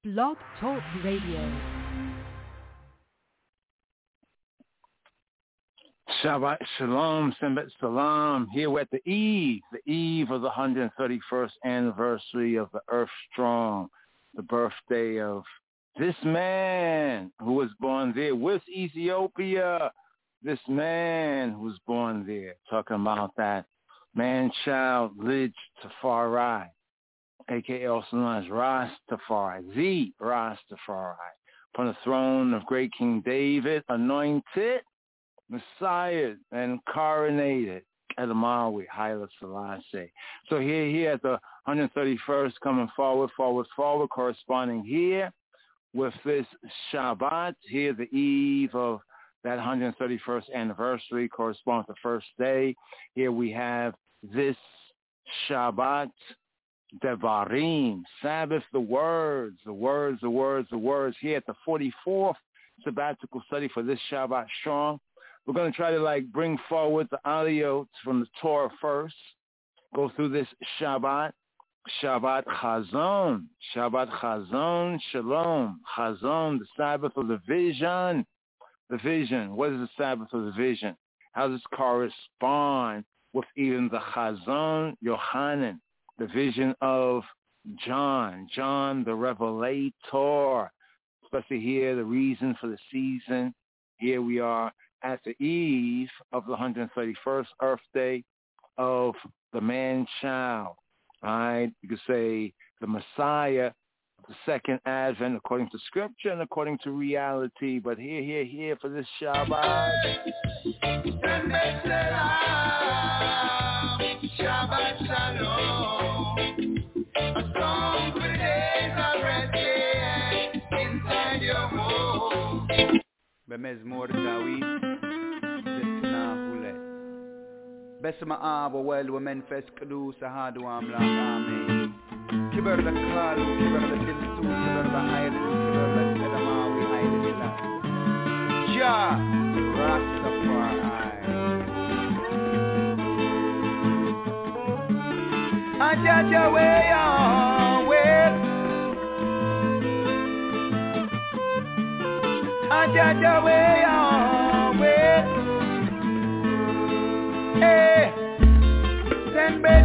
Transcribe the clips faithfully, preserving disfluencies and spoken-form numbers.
Blog Talk Radio. Shabbat Shalom, Sembet Salam. Here we're at the eve, the eve of the one hundred thirty-first anniversary of the Earth Strong, the birthday of this man who was born there with Ethiopia. This man who was born there, talking about that man-child Lij Tafari, a k a also known as Rastafari, the Rastafari, upon the throne of great King David, anointed Messiah and coronated Edamawi, Haile Selassie. So here, here at the one hundred thirty-first, coming forward, forward, forward, corresponding here with this Shabbat, here the eve of that one hundred thirty-first anniversary, corresponds to the first day. Here we have this Shabbat, Devarim, Sabbath, the words, the words, the words, the words. Here at the forty-fourth sabbatical study for this Shabbat Strong. We're going to try to like bring forward the audio from the Torah first, go through this Shabbat, Shabbat Chazon, Shabbat Chazon, Shalom, Chazon, the Sabbath of the vision, the vision. What is the Sabbath of the vision? How does this correspond with even the Chazon Yohanan, the vision of John, John the Revelator, especially here, the reason for the season. Here we are at the eve of the one hundred thirty-first Earth Day of the man-child. All right, you could say the Messiah, the second advent according to scripture and according to reality. But here, here, here for this Shabbat. Shabbat Shalom. A song for the days of rest inside your home. במזמור דוד זתנה הולט בשם האב והוולד ומנפס קדוש אחד ואמלך אמן כיבר לקהל וכיבר לדלסות כיבר בהייל וכיבר לסדמה והייל אלה Jah Rastafari Jah Jah way on way Jah Jah way on way, hey, Sembet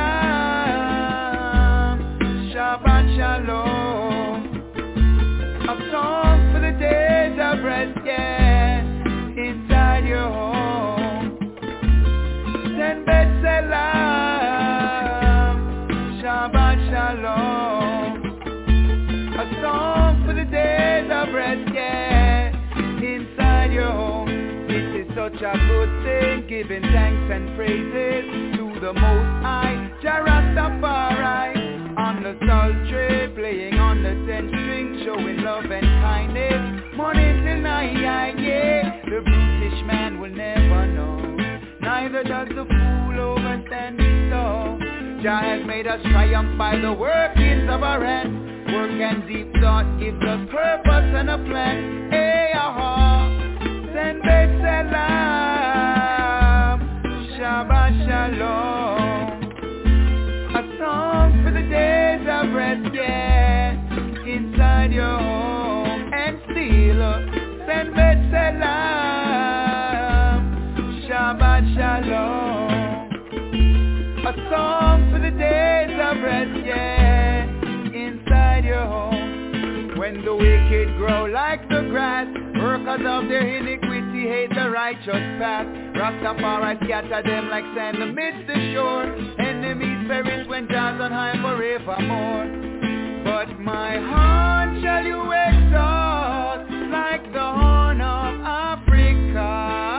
Salam, Shabbat Shalom, a song for the days of rest, yeah, inside your home. Sembet Salam, Shabbat Shalom, a song for the days of rest, yeah. Your home. This is such a good thing, giving thanks and praises to the Most High, Jah Rastafari, on the sultry, playing on the ten string, showing love and kindness, morning till night, yeah, the brutish man will never know, neither does the fool overstand his soul. Jah has made us triumph by the workings of our hands, work and deep thought gives us purpose and a plan, hey, aha. Sembet Salam, Shabbat Shalom, a song for the days of rest, yeah, inside your home, and still, Sembet Salam, Shabbat Shalom, a song for the days of rest, yeah, inside your home, when the wicked grow like the grass, workers of their iniquity hate the righteous path. Rastafari scatter them like sand amidst the shore. Enemies perish when God's on high forevermore. But my horn shall you exalt like the horn of Africa,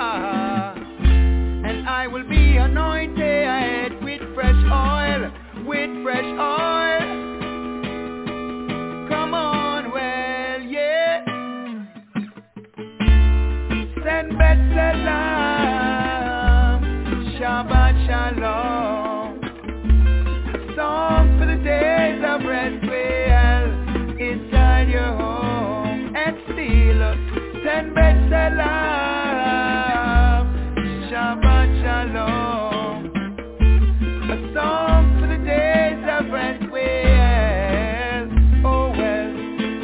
and I will be anointed with fresh oil, with fresh oil. Come on, well, yeah. Sembet Salam, Shabbat Shalom, a song for the days of rest, well, inside your home, and still, Sembet Salam, Shabbat Shalom, a song for the days of rest, well, oh well,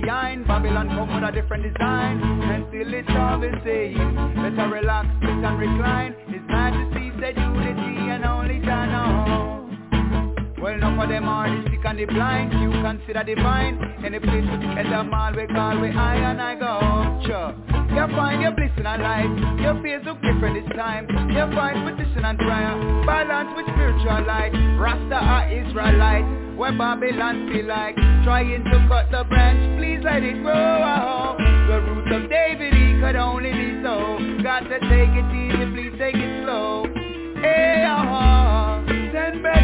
behind. Babylon come with a different design, and still it's all the same. Better relax, sit and recline. His Majesty said unity and only Jah know. Well, enough of them are the sick and the blind. You consider divine. Any place with the head of all we call we I and I go. Sure. You find your bliss in a life. Your face look different this time. You find petition and prayer, balance with spiritual light. Rasta are Israelite, where Babylon feel like trying to cut the branch. Please let it grow. The root of David, he could only be so. Got to take it easy, please take it slow. Hey, oh, send back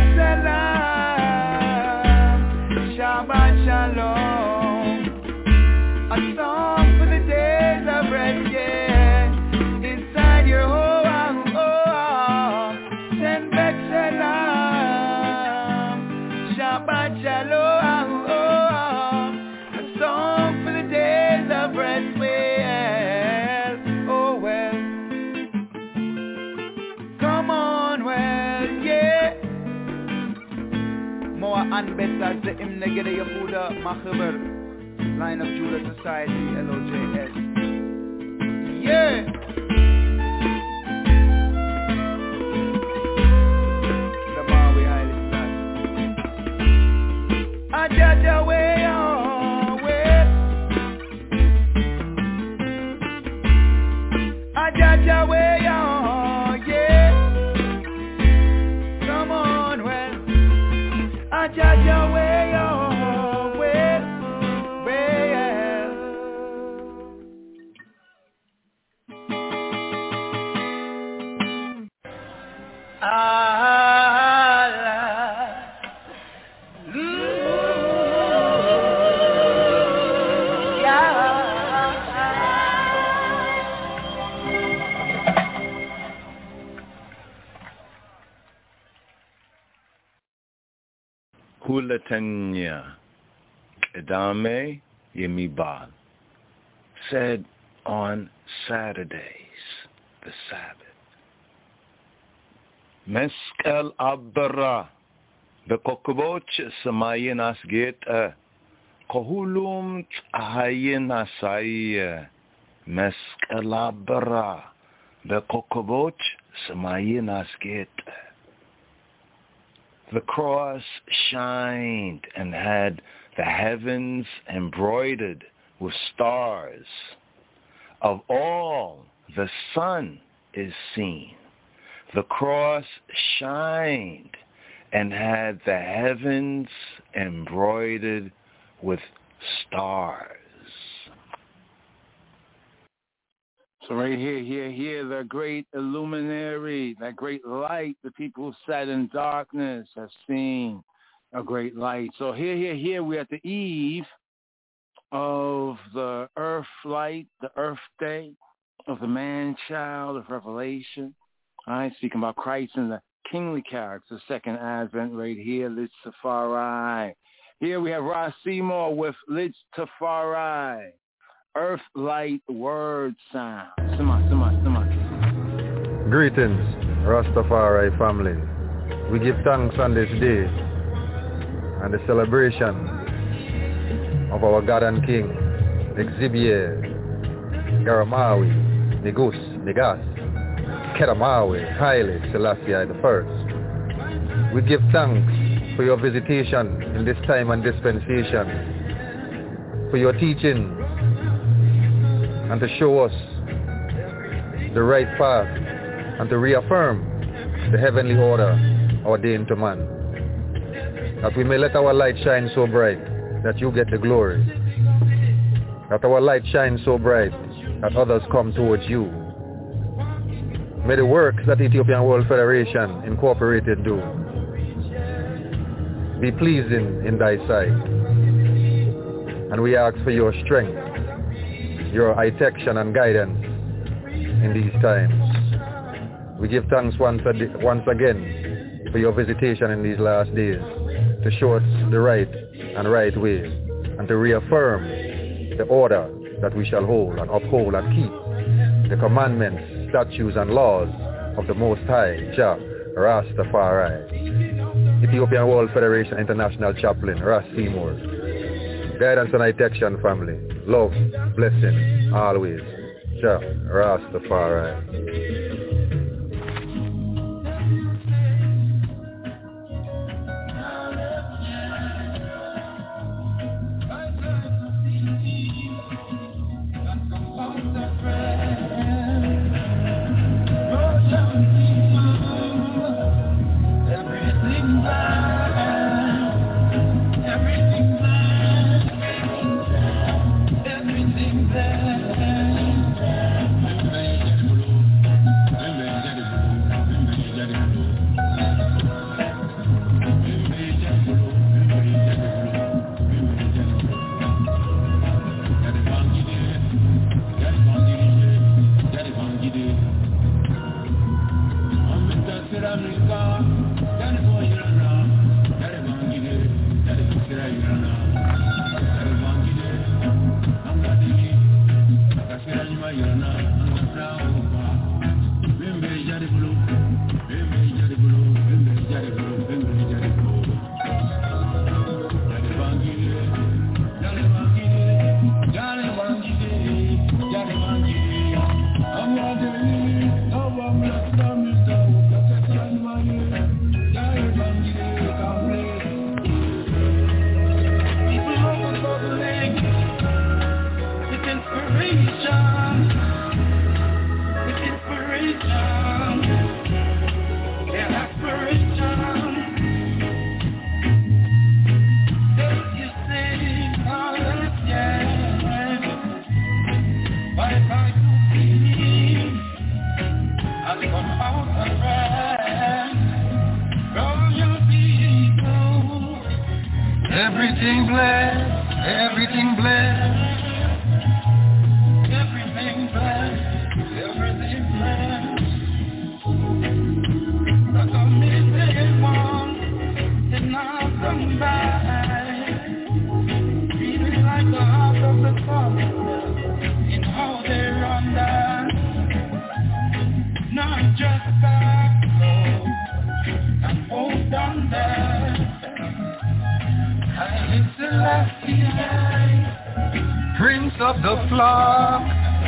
salam, Shabbat shalom. A song for the days of rest, yeah. Inside your home, oh, oh. Send back salam, Shabbat shalom, oh, oh. A song for the days of rest, well, oh well. Come on, well, yeah. More and better, the him negede Yehuda Machaber, Line of Judah Society, L O J S. Yeah. The Maui Highly Slash. Ajaja way on way. Ajaja way on, yeah. Come on, well. Ajaja way on. Kulatanya Edame Yemibal said on Saturdays, the Sabbath, Meskel Abdara Bekokboch Samayin Asgeta Kohulum Ahayin Asaya Meskel Abdara Bekokboch Samayin Asgeta. The cross shined and had the heavens embroidered with stars. Of all the sun is seen. The cross shined and had the heavens embroidered with stars. So right here, here, here, the great illuminary, that great light, the people who sat in darkness have seen a great light. So here, here, here, we're at the eve of the earth light, the earth day of the man-child of Revelation. All right, speaking about Christ and the kingly character, second advent right here, Litz Tafari. Here we have Ross Seymour with Litz Tafari. Earth light word sound. Sima, sima, sima. Greetings, Rastafari family. We give thanks on this day and the celebration of our God and King, Exhibier, Garamawi, Negus, Negas, Kedamawi, Haile Selassie the First. We give thanks for your visitation in this time and dispensation, for your teaching, and to show us the right path and to reaffirm the heavenly order ordained to man. That we may let our light shine so bright that you get the glory. That our light shine so bright that others come towards you. May the works that Ethiopian World Federation Incorporated do be pleasing in thy sight. And we ask for your strength, your protection and guidance in these times. We give thanks once, ad- once again for your visitation in these last days to show us the right and right way and to reaffirm the order that we shall hold and uphold and keep the commandments, statutes and laws of the Most High, Jah Rastafari. Ethiopian World Federation International Chaplain, Ras Seymour. Guidance and protection, family. Love, blessing, always. Jah Rastafari. Everything blessed, everything blessed, everything blessed, everything blessed. Like a midday one, and I'll come back. Feeling like the heart of the sun, in how they run down. Not just back, Lord, and hold on there. It's the last Prince of the flock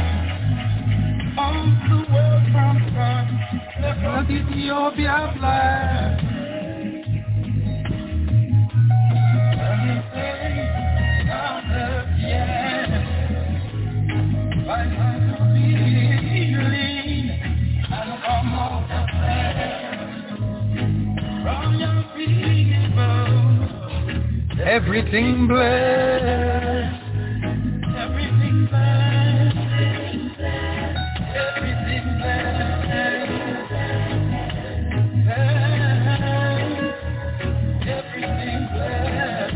of the world from birth, let Ethiopia flag. Yes, by my feeling and come out the from your people. Everything blessed, everything blessed, everything blessed, everything blessed.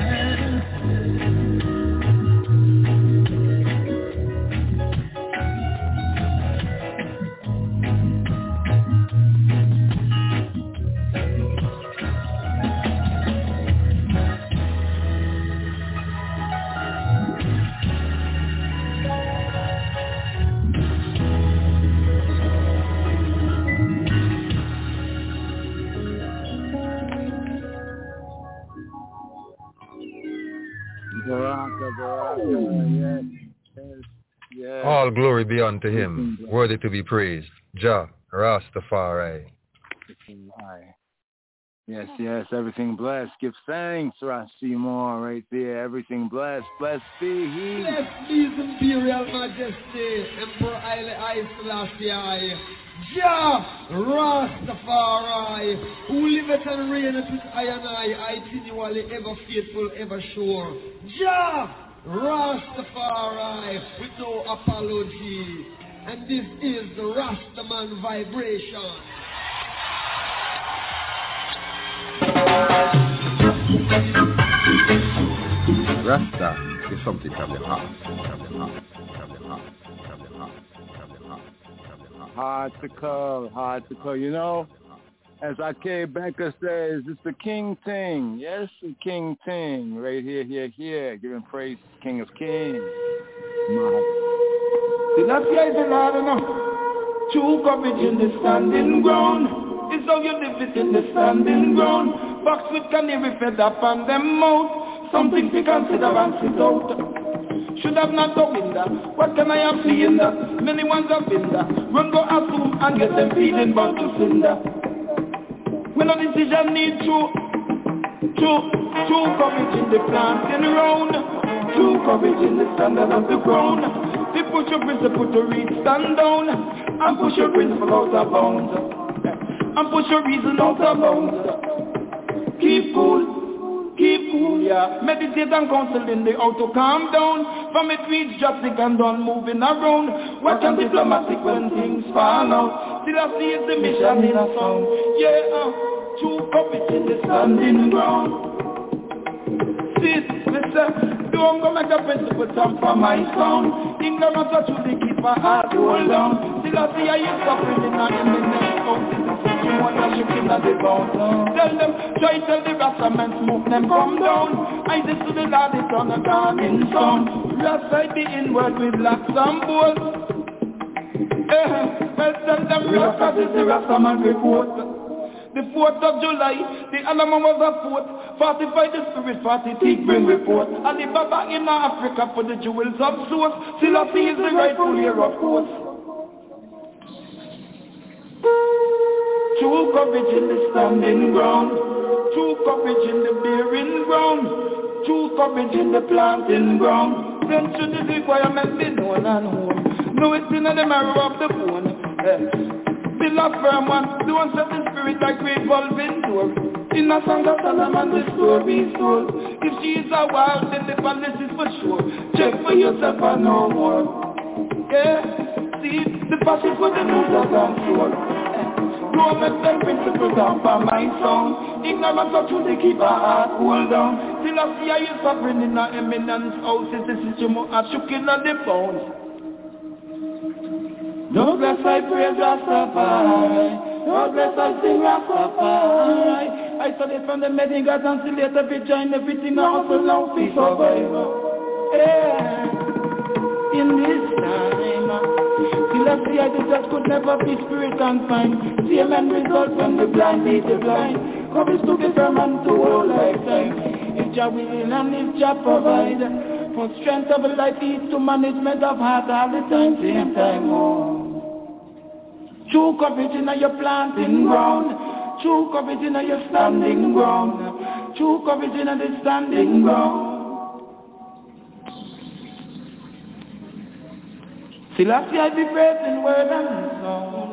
Baraka, Baraka, yes, yes, yes. All glory be unto him, worthy to be praised. Jah Rastafari. Yes, yes, everything blessed. Give thanks, Rasi more right there. Everything blessed. Blessed be he. Blessed be his imperial majesty, Emperor Haile I Selassie. Jah Rastafari, who liveth and reigneth with I and I, I continually ever faithful, ever sure. Jah Rastafari, with no apology. And this is the Rastaman vibration. Rasta is something from the heart, from the heart, from the heart, from the heart, from the heart, from the heart. Hard to call, hard to call. You know, as Ike Banker says, it's the King Ting. Yes, the King Ting. Right here, here, here. Giving praise to the King of Kings. Did not say the Lord enough. True courage in the standing ground. It's how you live it in the standing ground. Box with canary fed up on them mouth. something to consider and sit out. Should have not go in there. What can I have in there? Many ones have been there. Run go assume and get them feeling but to cinder. When a decision need true, true, true courage in the planting round, true courage in the standard of the ground. They push your principle to reach stand down, and push your principle out of bounds, and push your reason out of bounds. Keep cool, keep cool, yeah. Meditate and counsel in the how to calm down. From it reach drastic and done moving around. What can diplomatic when things fall out? Still I see it's the mission in a song. Yeah, uh, true courage in the standing ground. Sit, listen, don't go make a principle jump for my sound. Ignorance or truth they keep a heart hold down. Still I see I am suffering in a imminent house. You want to shoot in the bound. Tell them, try tell the Rastamans move them come down. I just to the Lord it's on a calming sound. Last side the inward with blacks and bulls. Eh, well tell them Rasta is the Rastaman report. The fourth of July, the Alamo was a fourth. Fortify the spirit, forty teeth bring report. Alibaba in Africa for the jewels of source. Selassie is the rightful heir of course. True courage in the standing ground. True courage in the bearing ground. True courage in the planting ground. Then should the requirement be known and known. Know it's in the marrow of the bone. Eh. Still a firm one, don't set the spirit like revolving door. In a song of Solomon, the story is told. If she is a wild, then the palace is for sure. Check for yourself and no more. Yeah, see, the passion for the losers and soul. Don't make them principles down for my song. Ignorance of truth, they keep a heart hold down. Still I see how you suffering in a eminence house. It's the system of a shooking at the bones. Lord bless I praise Rastafari. Lord bless I sing Rastafari. I studied from the meeting God and see later we join everything now so long we survive. Yeah. In this time, till I see I the judge could never be spirit confined. See a man result from the blind lead the blind. Courage to be firm and to all lifetime. If Jah will and if Jah provide. For strength of a life is to management of heart all the time, same time. Oh. True courage in your planting ground. True courage in your standing ground. True courage in the standing ground. Selassie I be praised in word and song.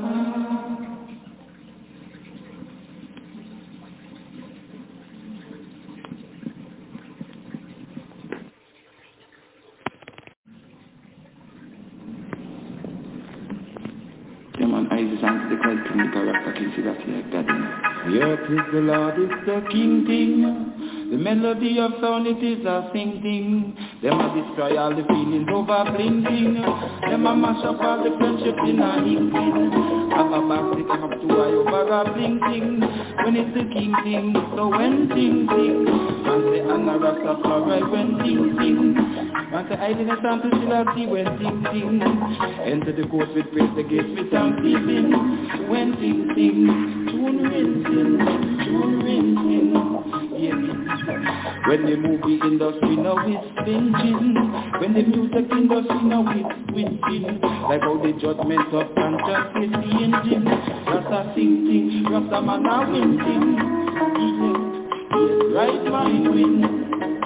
Isis and the Christ King, character King Selassie God. Here is the Lord, it's the King King. The melody of sound, it is a singing. Them a destroy all the feelings over blinking. Them a mash up all the friendship in a hinting. Have a basket up to a over a blinking. When it's the King King, so when ting ting. Man say Anna Rasta Florai when ting ting. Man say I didn't stand to Selassie when ting ting. Enter the court with praise, the gates with thanksgiving. When ting ting, tune rinsing, tune rinsing. Yeah. When the movie industry now is flinching, when the music industry now is switching, like how the judgment of conscience is changing. Rasta singing, Rasta man a winning. Yes, yes, right mind win.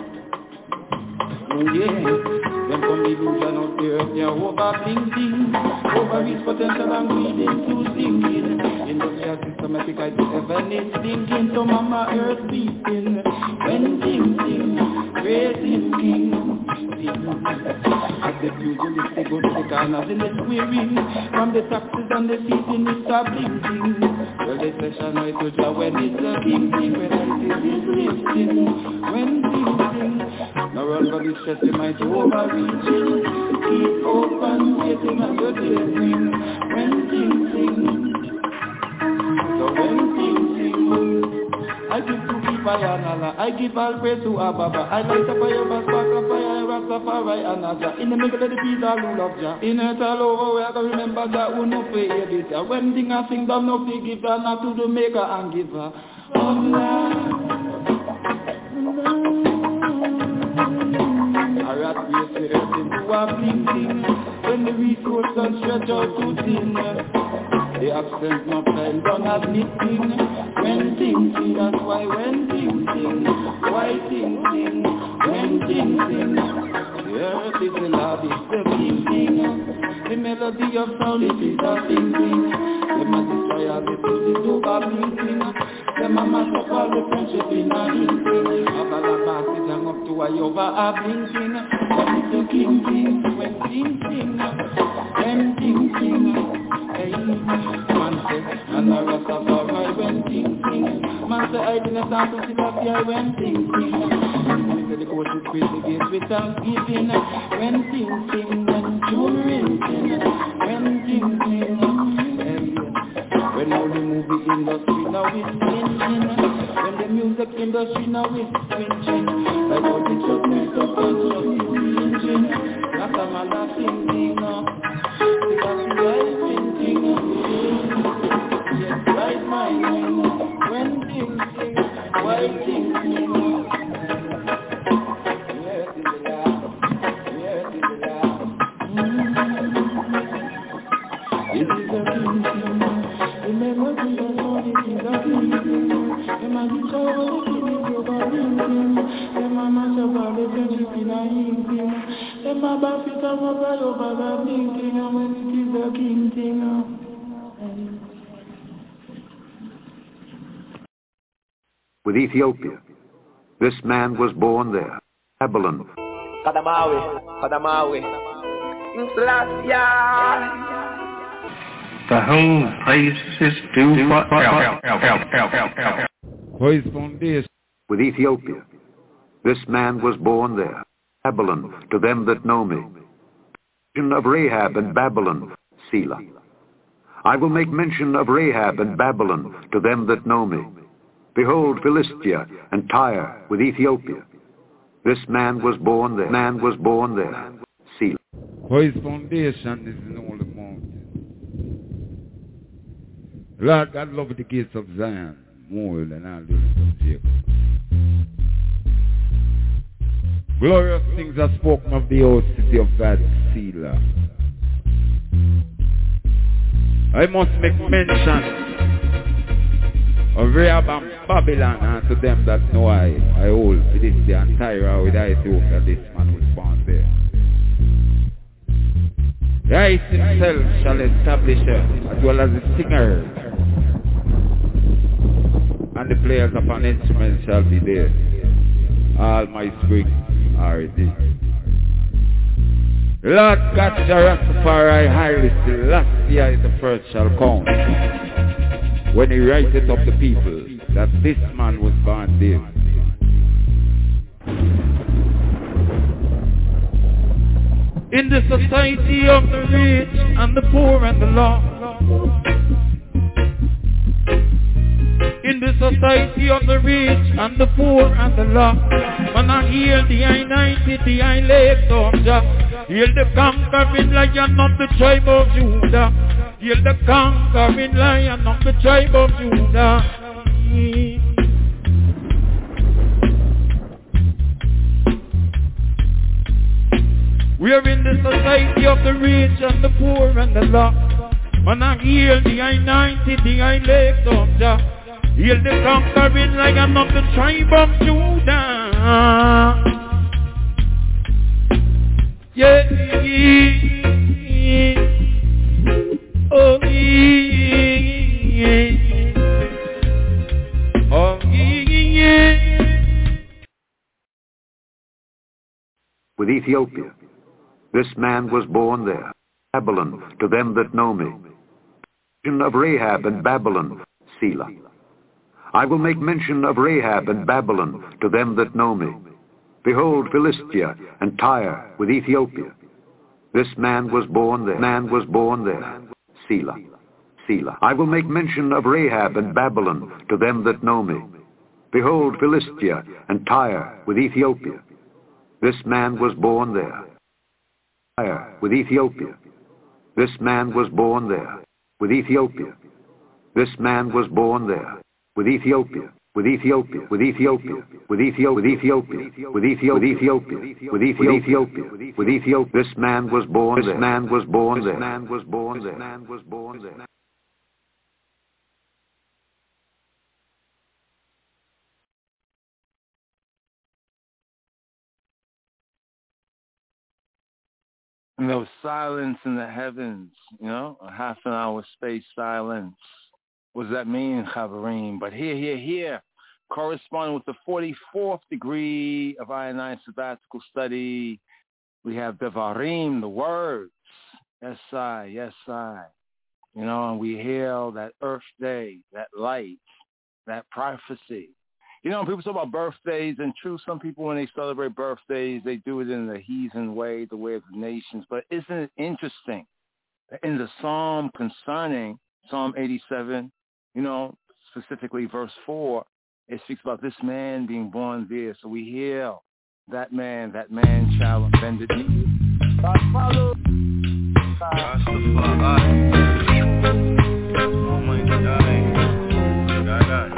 Oh yeah. Them from the illusion out there, they're over blinking, over his potential and greeding to singing. Industrial systematic I do ever need thinking, so mama earth beating. When thinking, praising king. As the pugilistic go to the corners in the squaring, from the taxes and the seating it's a blinking. Well the session I told you when it's a king king, when it is lifting. When thinking, no run for the stress you might over. Keep open, waiting at the daydream. When things sing, so when things sing, I give to keep Allah, I give all praise to Ababa. I light up fire, but spark a fire, Rastafari and Aja. In the middle of the peace, all who love Jah. In it all over, we have to remember that who no pay it. When things are sing, them no pay give, not to the maker and giver. Oh, Yes, we earth into a blinking. When the resources stretch out too thin, the absence of time done as knitting. When thinking, that's why when thinking, why thinking, when thinking. The earth is the love, it's the thinking. The melody of sound, it is a thinking. The magic trial, the food is over blinking. The mama shop all the friendship in a hinting. Up a la back, it hang up to a over a blinking. When it's a thinking, when thinking, when thinking. Hey, man say, and I rest of all right when thinking. Man say, I didn't start to see that guy when thinking. Man say, the coach is crazy games with Thanksgiving. When thinking, when touring. When thinking, hey, when all the movie industry now is changing, when the music industry now is switching, like all the judgment of conscious changing, that's a man that's thinking, because you are thinking, yes, right mind, when thinking, why thinking, yes, in the lab, yes, in the lab. It is a thinking, the melody of all it is a thinking. The magic of all the things over thinking. The mama shop all the friendship in a thinking. The mama fit up over over the thinking. And when it is a king thing. With Ethiopia, this man was born there, Babylon. Kadamawi, Kadamawi. Inslasia. The whole place is due for help. Voice Foundation. With Ethiopia, this man was born there, Babylon, to them that know me. Mention of Rahab and Babylon, Selah. I will make mention of Rahab and Babylon to them that know me. Behold, Philistia and Tyre with Ethiopia. This man was born there. Man was born there, Selah. Voice Foundation is in all the mountains. Lord God loved the gates of Zion more than all the rest of Jacob. Glorious things are spoken of the old city of God, Selah. I must make mention of Rahab and Babylon, and to them that know I, I hold within the entire with Ethiopia, this man was born there. Christ himself shall establish her, as well as the singers, and the players of an instrument shall be there. All my strings are ready. Lord God, Rastafari, highly Selassie the first shall come, when he writeth of the people that this man was born there. In the society of the rich and the poor and the lost, in the society of the rich and the poor and the lost, when I hear the I ninety, the I left of Jah, hear the conquering lion of the tribe of Judah, hear the conquering lion of the tribe of Judah. We are in the society of the rich and the poor and the lost. When I hear the I ninety, the I left of Jah, hear the conquering lion of the tribe of Judah. Yeah, oh yeah, oh yeah. With Ethiopia, this man was born there, Babylon, to them that know me. Mention of Rahab and Babylon, Selah. I will make mention of Rahab and Babylon to them that know me. Behold, Philistia and Tyre with Ethiopia. This man was born there. Man was born there, Selah. Selah. I will make mention of Rahab and Babylon to them that know me. Behold, Philistia and Tyre with Ethiopia. This man was born there. Tyre with Ethiopia. This man was born there with Ethiopia. This man was born there with Ethiopia. with Ethiopia, with Ethiopia, with Ethiopia, with Ethiopia, with Ethiopia, with Ethiopia, with Ethiopia, with Ethiopia. This man was born there. This man was born there. This man was born there. This man was born there. And there was silence in the heavens, you know, a half an hour space silence. What does that mean, Chavarim? But here, here, here, corresponding with the forty-fourth degree of I and I sabbatical study, we have Devarim, the words. Yes, I, yes, I. You know, and we hail that Earth Day, that light, that prophecy. You know, people talk about birthdays, and true, some people, when they celebrate birthdays, they do it in the heathen way, the way of the nations. But isn't it interesting that in the psalm concerning Psalm eighty-seven, you know, specifically verse four, it speaks about this man being born there. So we hail that man, that man shall on bended knee. God follow. Oh my God. God, God.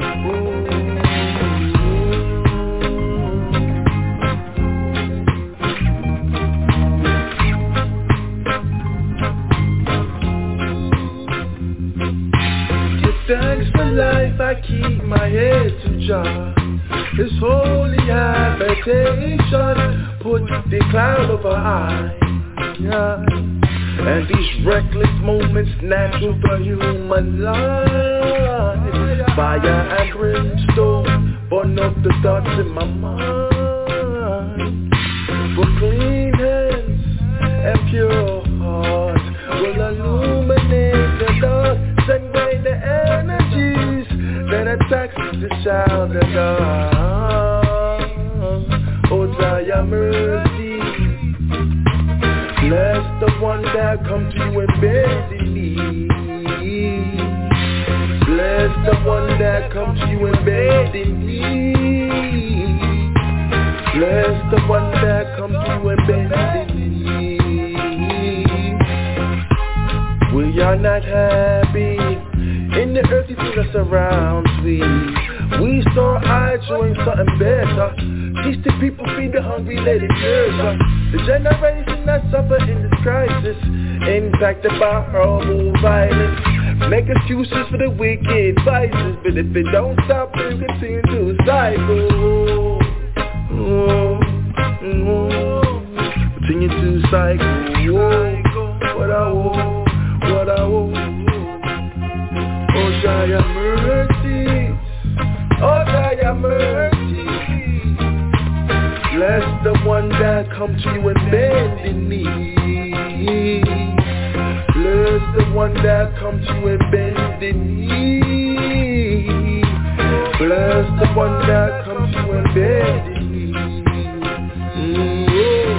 Thanks for life, I keep my head to Jah. His holy habitation put the cloud over eye. Yeah. And these reckless moments natural for human life. Fire and brimstone burn up the thoughts in my mind. For clean hands and pure hearts will illuminate the dark. Send away the energies that attacks the child of God. Oh, Jah, mercy. Bless the one that come to you in bended knee. Bless the one that come to you in bended knee. Bless the one that come to you in bended knee. We are not happy in the earthy thing that surrounds we. We saw eyes showing something better. Teach the people, feed the hungry, let it nurture. The generation that suffer in this crisis, impacted by horrible violence. Make excuses for the wicked vices, but if it don't stop, it will continue to cycle. Oh, oh, continue to cycle. Oh, what I want. What I want. Oh, Jah, your mercy. Oh, Jah, your mercy. Bless the one that come to you in bended knee. Bless the one that come to you in bended knee. Bless the one that come to you in bended knee. Mm-hmm.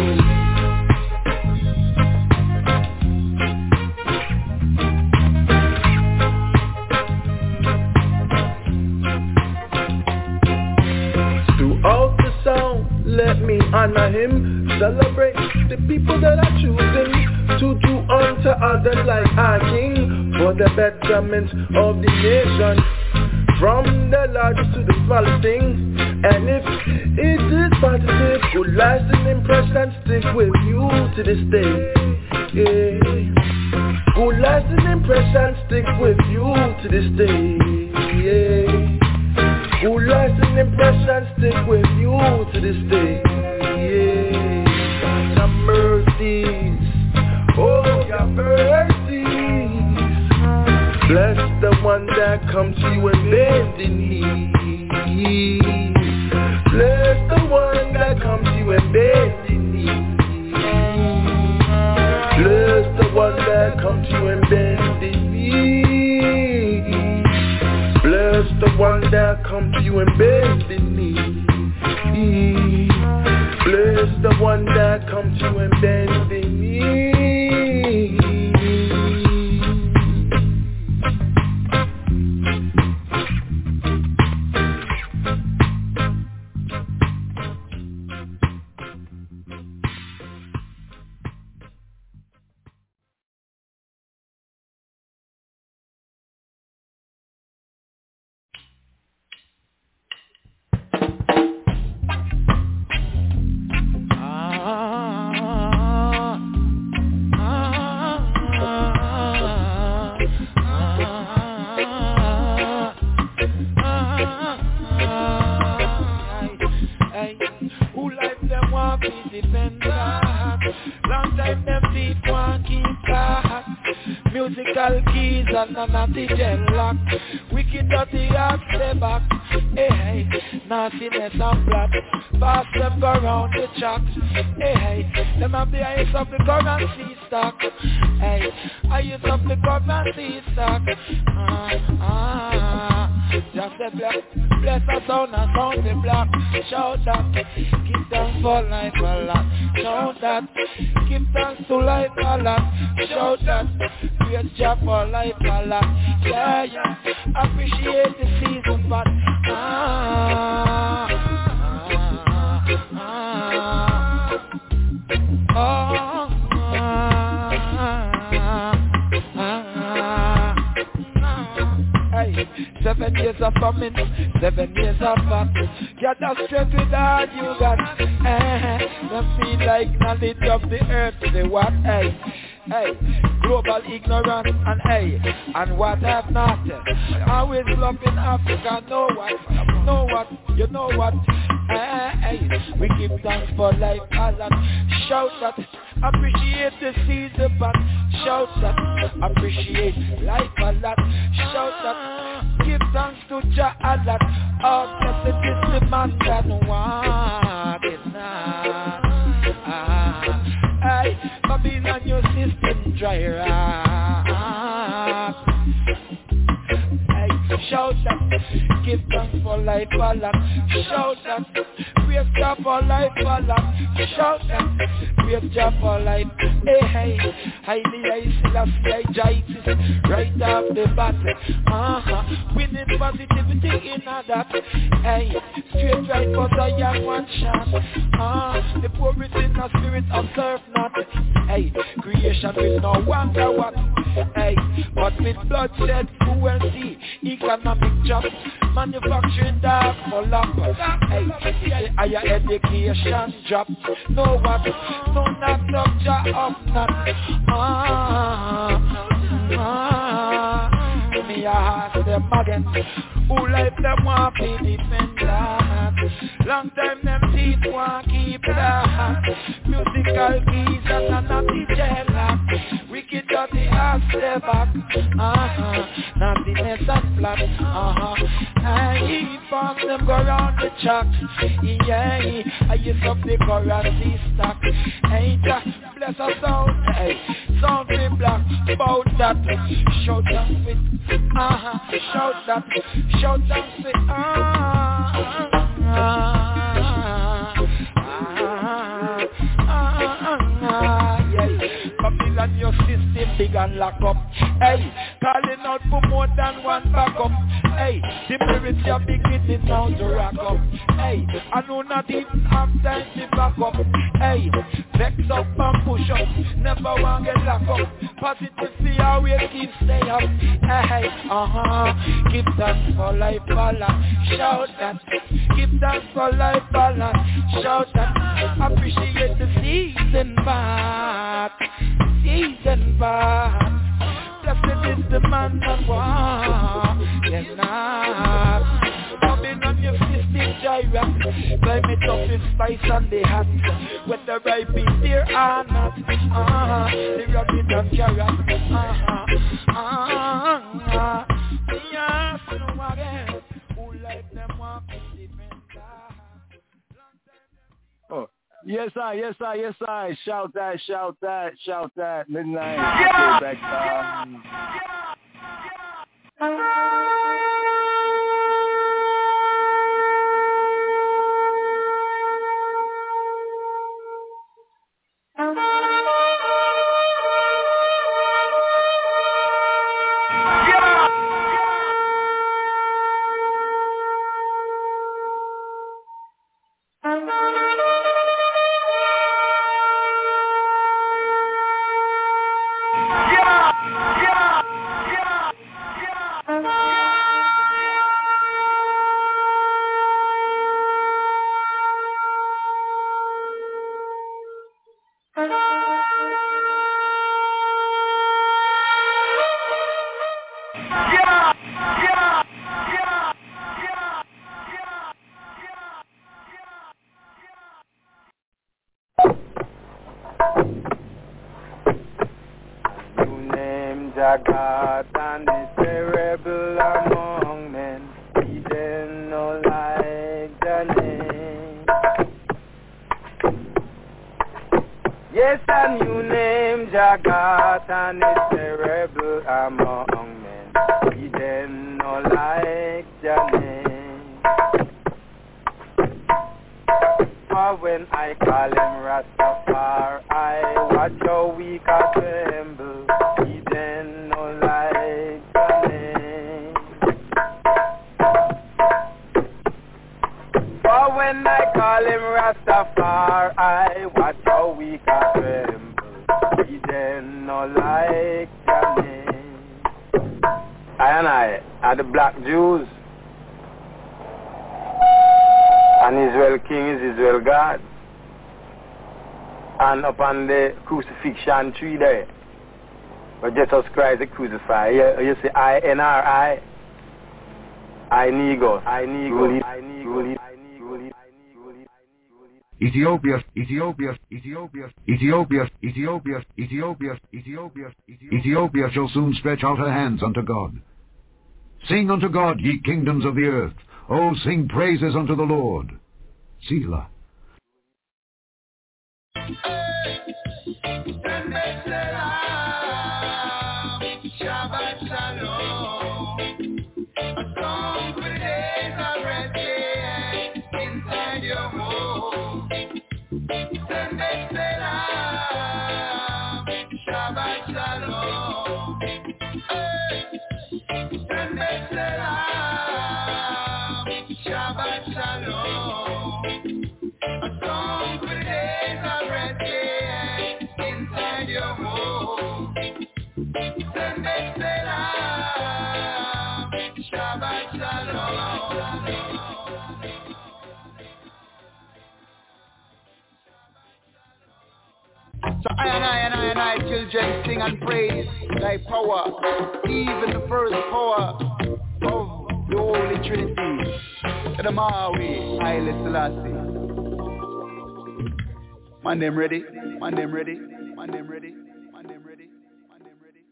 Let me honor him, celebrate the people that are choosing to do unto others like our King, for the betterment of the nation, from the largest to the smallest thing. And if it is positive, good lasting impression stick with you to this day. Yeah. Good lasting impression stick with you to this day. Yeah. Who lasting impression stick with you to this day. Yeah. Your mercies, oh your mercies. Bless the one that come to you in bended knee. Bless the one that come to you in bended knee. Bless the one that come to you in bended knee. Bless the one that come to you in bended knee. Bless the one that come to you in bended knee. musical keys and none of the gel lock. Wicked dirty heart stay back. Hey, hey, nastiness and plot. Pass them go round the chat. Hey, hey, them have the eyes of the currency stock. Hey, eyes of the currency stock. Ah, ah, just a black. Bless the sound and sound the black. Shout that, give thanks for life a lot. Shout that, give thanks to life a lot. Shout that, great job for life a lot. Yeah, yeah, appreciate the season, but ah, ah, ah, ah, oh, seven years of famine, seven years of fat. Get the strength with all you got. Eh, them feel like knowledge of the earth. Say what? Hey, hey, global ignorance and hey, and what have not. Always love in Africa. Know what? Know what? You know what? Eh, hey, we give thanks for life a lot. Shout that, appreciate the season, but shout that, appreciate life a lot. Shout that, give thanks to Jah a lot. Oh, blessed is the man that want it now. Ah, hey, Babylon, your system dry up. Hey, shout that, give thanks for life a lot. Shout that, praise God for life a lot. Shout that, praise God for life. Hey, hey, highly I still have the right off the bat. Uh-huh, winning positivity in that. Hey, straight right for the young one shot. Uh, the poor is in the spirit observe not. Hey, creation will no wonder what. Hey, but with bloodshed, cruelty, economic jobs, manufacturing dark for lump. Hey, the higher education drop. No what, no not up, job up not. Ah, ah, me a ask them again. Who life them want to defend that? Long time them teeth want keep that. Musical keys and a D J lock. Wicked dirty ass stay back. Uh-huh, nastiness and flat. Uh-huh, I from them go round the track. Yeah, I use up the currency stock. Ain't that bless us sound? Hey, sound be black about that. Shout out with, uh-huh, shout that. Shout out with, ah, ah, ah, ah, ah, yeah. Babylon, your system big and lock up. Hey, calling out for more than one backup. Hey, the spirits are beginning now to rock up. Hey, I know not even have time to back up. Hey, vex up and push up. Never want get lock up. Positively always keep stay up. Hey, uh-huh, give thanks for life balance. Shout that, give thanks for life balance. Shout that, appreciate the season back. Season back. Blessed is the man that walks. Yes, now. Coming on your system gyra. Climate up the spice and the hat. Whether I be there or not. Uh-huh. The rabbit and carrot. Uh-huh. Uh-huh. Yes, no again. Who like them walk in the Oh. Yes, I, yes, I, yes, I. Shout that, shout that, shout that. Midnight. Yeah! Back down. Jagat, and is a rebel among men. He didn't know like the name. Yes, a new name, Jagat, and is a rebel among men. He didn't know like the name. For when I call him Rastafari, watch how we can tremble. He then no like the name. For when I call him Rastafari, watch how we can tremble. He then no like the name. I and I are the black Jews. And Israel King is Israel God. And upon the crucifixion tree there, where Jesus Christ is crucified, you, you see I N R I, I Negos, I Negos, I Negos, I Negos. Ethiopia, Ethiopia, Ethiopia, Ethiopia, Ethiopia, Ethiopia, Ethiopia, Ethiopia shall soon stretch out her hands unto God. Sing unto God, ye kingdoms of the earth. Oh, sing praises unto the Lord. Selah. Shabbat Shalom. A song for the days of rest inside your home. Sunday Selah. Shabbat Shalom. Sunday Selah. Shabbat Shalom. A song for the days of rest inside your home. Sunday Selah. Shabbat Shalom. So I and I and I and I children sing and praise thy power, even the first power of the Holy Trinity. To the Maui, Haile Selassie. My name ready, my name ready, my name ready, my name ready, my name ready.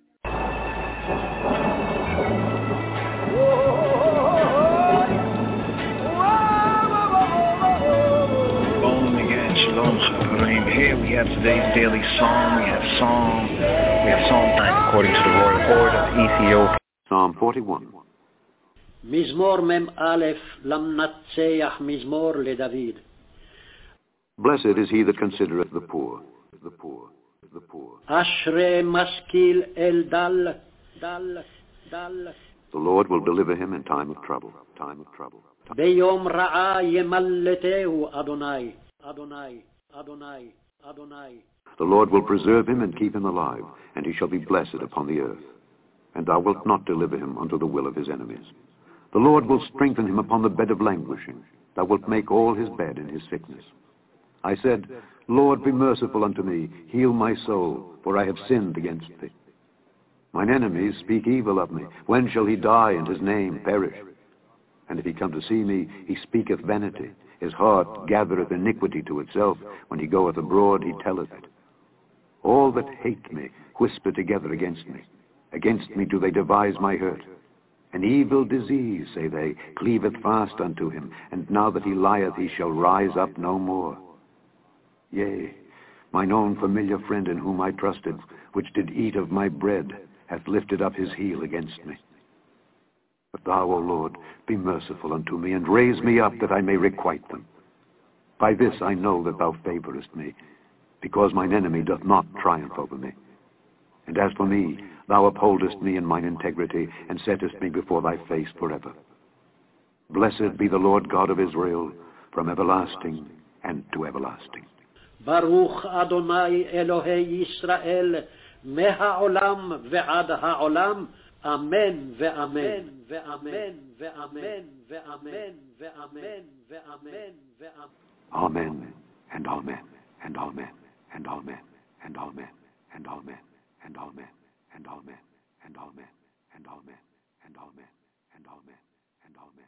Boom again, Shalom Chavarim. Here we have today's daily psalm. We have psalm, we have psalm time according to the royal order of Ethiopia. Psalm forty-one. מזמור מם א' למנצח מזמור לדוד. Blessed is he that considereth the poor, the poor, the poor. אשרי משכיל אל דל, דל, דל. The Lord will deliver him in time of trouble, time of trouble. ביום רעה ימלטהו אדוני, אדוני, אדוני, אדוני. The Lord will preserve him and keep him alive, and he shall be blessed upon the earth. And thou wilt not deliver him unto the will of his enemies. The Lord will strengthen him upon the bed of languishing. Thou wilt make all his bed in his sickness. I said, Lord, be merciful unto me, heal my soul, for I have sinned against thee. Mine enemies speak evil of me. When shall he die and his name perish? And if he come to see me, he speaketh vanity. His heart gathereth iniquity to itself. When he goeth abroad, he telleth it. All that hate me whisper together against me. Against me do they devise my hurt. An evil disease, say they, cleaveth fast unto him, and now that he lieth he shall rise up no more. Yea, mine own familiar friend in whom I trusted, which did eat of my bread, hath lifted up his heel against me. But thou, O Lord, be merciful unto me, and raise me up that I may requite them. By this I know that thou favorest me, because mine enemy doth not triumph over me. And as for me, thou upholdest me in mine integrity, and settest me before thy face forever. Blessed be the Lord God of Israel, from everlasting and to everlasting. Baruch Adonai Elohei Yisrael, מהעולם ועד העולם, אמן ואמן ואמן ואמן ואמן ואמן ואמן ואמן. Amen and amen and amen and amen and amen and amen and amen and amen and amen and amen and amen and amen and amen.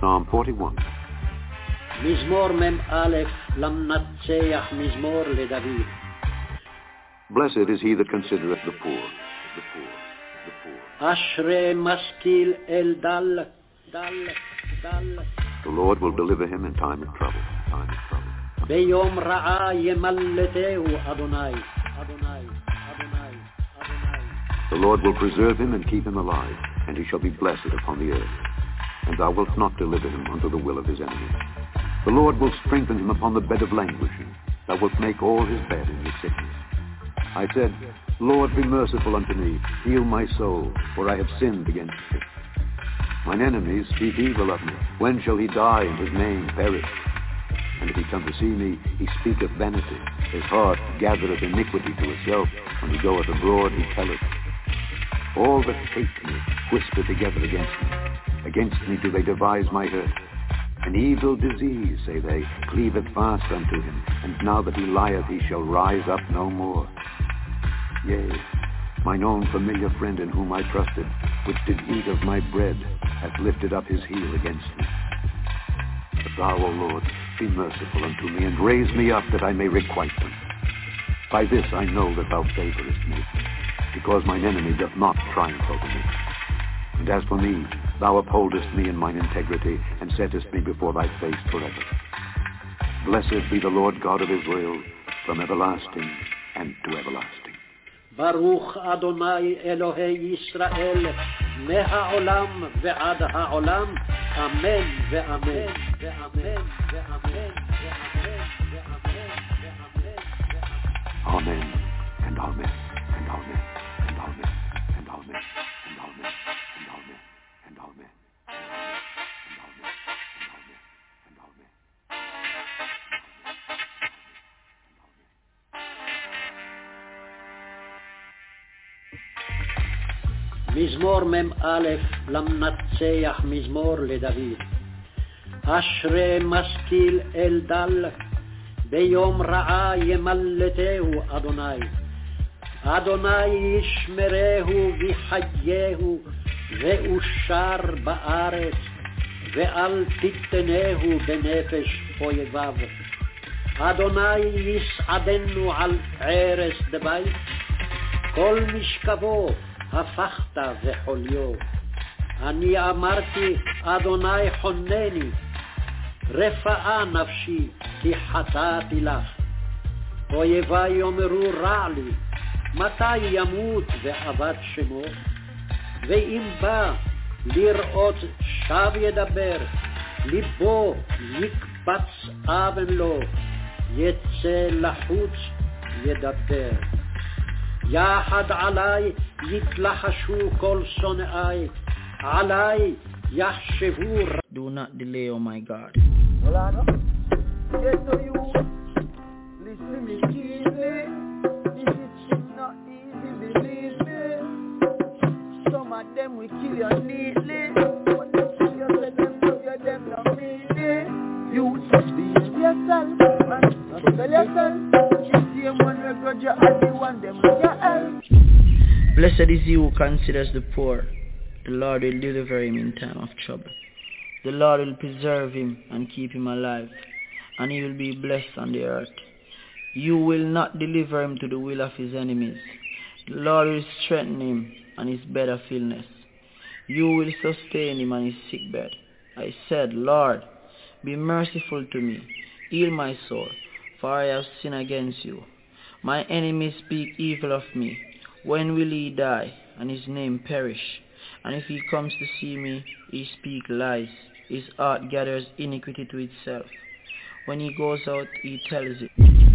Psalm forty-one. מזמור מ"א למנצח מזמור לדוד. Blessed is he that considereth the poor, the poor, the poor. אשרי משכיל אל דל, דל, דל. The Lord will deliver him in time of trouble, time of trouble. ביום רעה ימלטהו אדוני, אדוני, אדוני, אדוני. The Lord will preserve him and keep him alive, and he shall be blessed upon the earth. And thou wilt not deliver him unto the will of his enemies. The Lord will strengthen him upon the bed of languishing. Thou wilt make all his bed in his sickness. I said, Lord, be merciful unto me, heal my soul, for I have sinned against thee. Mine enemies speak evil of me. When shall he die and his name perish? And if he come to see me, he speaketh vanity. His heart gathereth iniquity to itself. When he goeth abroad, he telleth. All that hate me whisper together against me. Against me do they devise my hurt. An evil disease, say they, cleaveth fast unto him, and now that he lieth he shall rise up no more. Yea, mine own familiar friend in whom I trusted, which did eat of my bread, hath lifted up his heel against me. But thou, O Lord, be merciful unto me, and raise me up that I may requite them. By this I know that thou favorest me, because mine enemy doth not triumph over me. And as for me, thou upholdest me in mine integrity, and settest me before thy face forever. Blessed be the Lord God of Israel, from everlasting and to everlasting. ברוך אדוני אלוהי ישראל, מהעולם ועד העולם, אמן ואמן ואמן ואמן ואמן ואמן ואמן. Amen and amen and amen and amen and amen and amen. מזמור מ"א למנצח מזמור לדוד. אשרי משכיל אל דל, ביום רעה ימלטהו אדוני. אדוני ישמרהו ויחייהו, ואושר בארץ, ואל תתנהו בנפש אויביו. אדוני יסעדנו על ערש דבית, כל משכבו הפכת וחוליו. אני אמרתי, אדוני חונני, רפאה נפשי, כי חטאתי לך. אויבי יאמרו רע לי, מתי ימות ואבד שמו? ואם בא לראות שב ידבר, ליבו יקבץ אבן לו, יצא לחוץ ידבר. יחד עלי יתלחשו כל שונאי, עלי יחשבו. Do not delay, oh my God. Well, I know. Yes, so you listen me keenly. This is not easy, believe me. Some of them will kill you neatly, but you kill yourself and love you, them not mean. You just behave yourself, man. Not tell yourself. Blessed is he who considers the poor. The Lord will deliver him in time of trouble. The Lord will preserve him and keep him alive, and he will be blessed on the earth. You will not deliver him to the will of his enemies. The Lord will strengthen him on his bed of illness. You will sustain him on his sick bed. I said, Lord, be merciful to me, heal my soul, for I have sinned against you. My enemies speak evil of me. When will he die, and his name perish? And if he comes to see me, he speak lies. His heart gathers iniquity to itself. When he goes out, he tells it.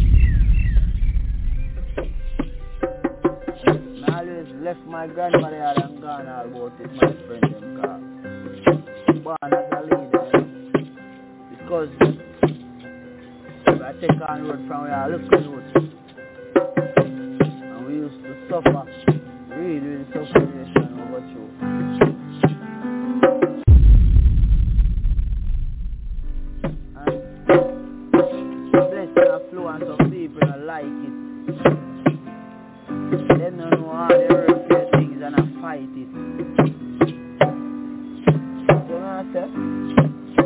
I always left my grandmother out and gone all about it, my friend them call. Born as a leader, because I take on road from where I look to road. And we used to suffer, really, really suffer nation over you. And blessing a flow and some people don't like it. They don't know how they work their things and I fight it. You know what I say?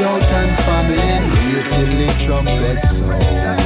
drought and famine, wait till the trumpet sound.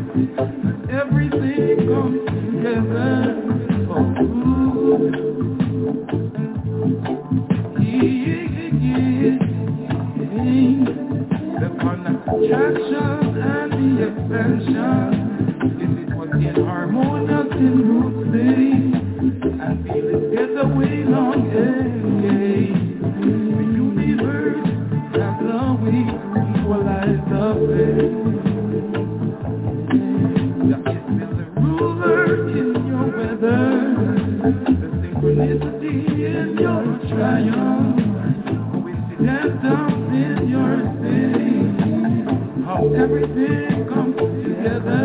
Everything comes together for good. Synchronicity is your triumph. Coincidence is your state. How everything comes together.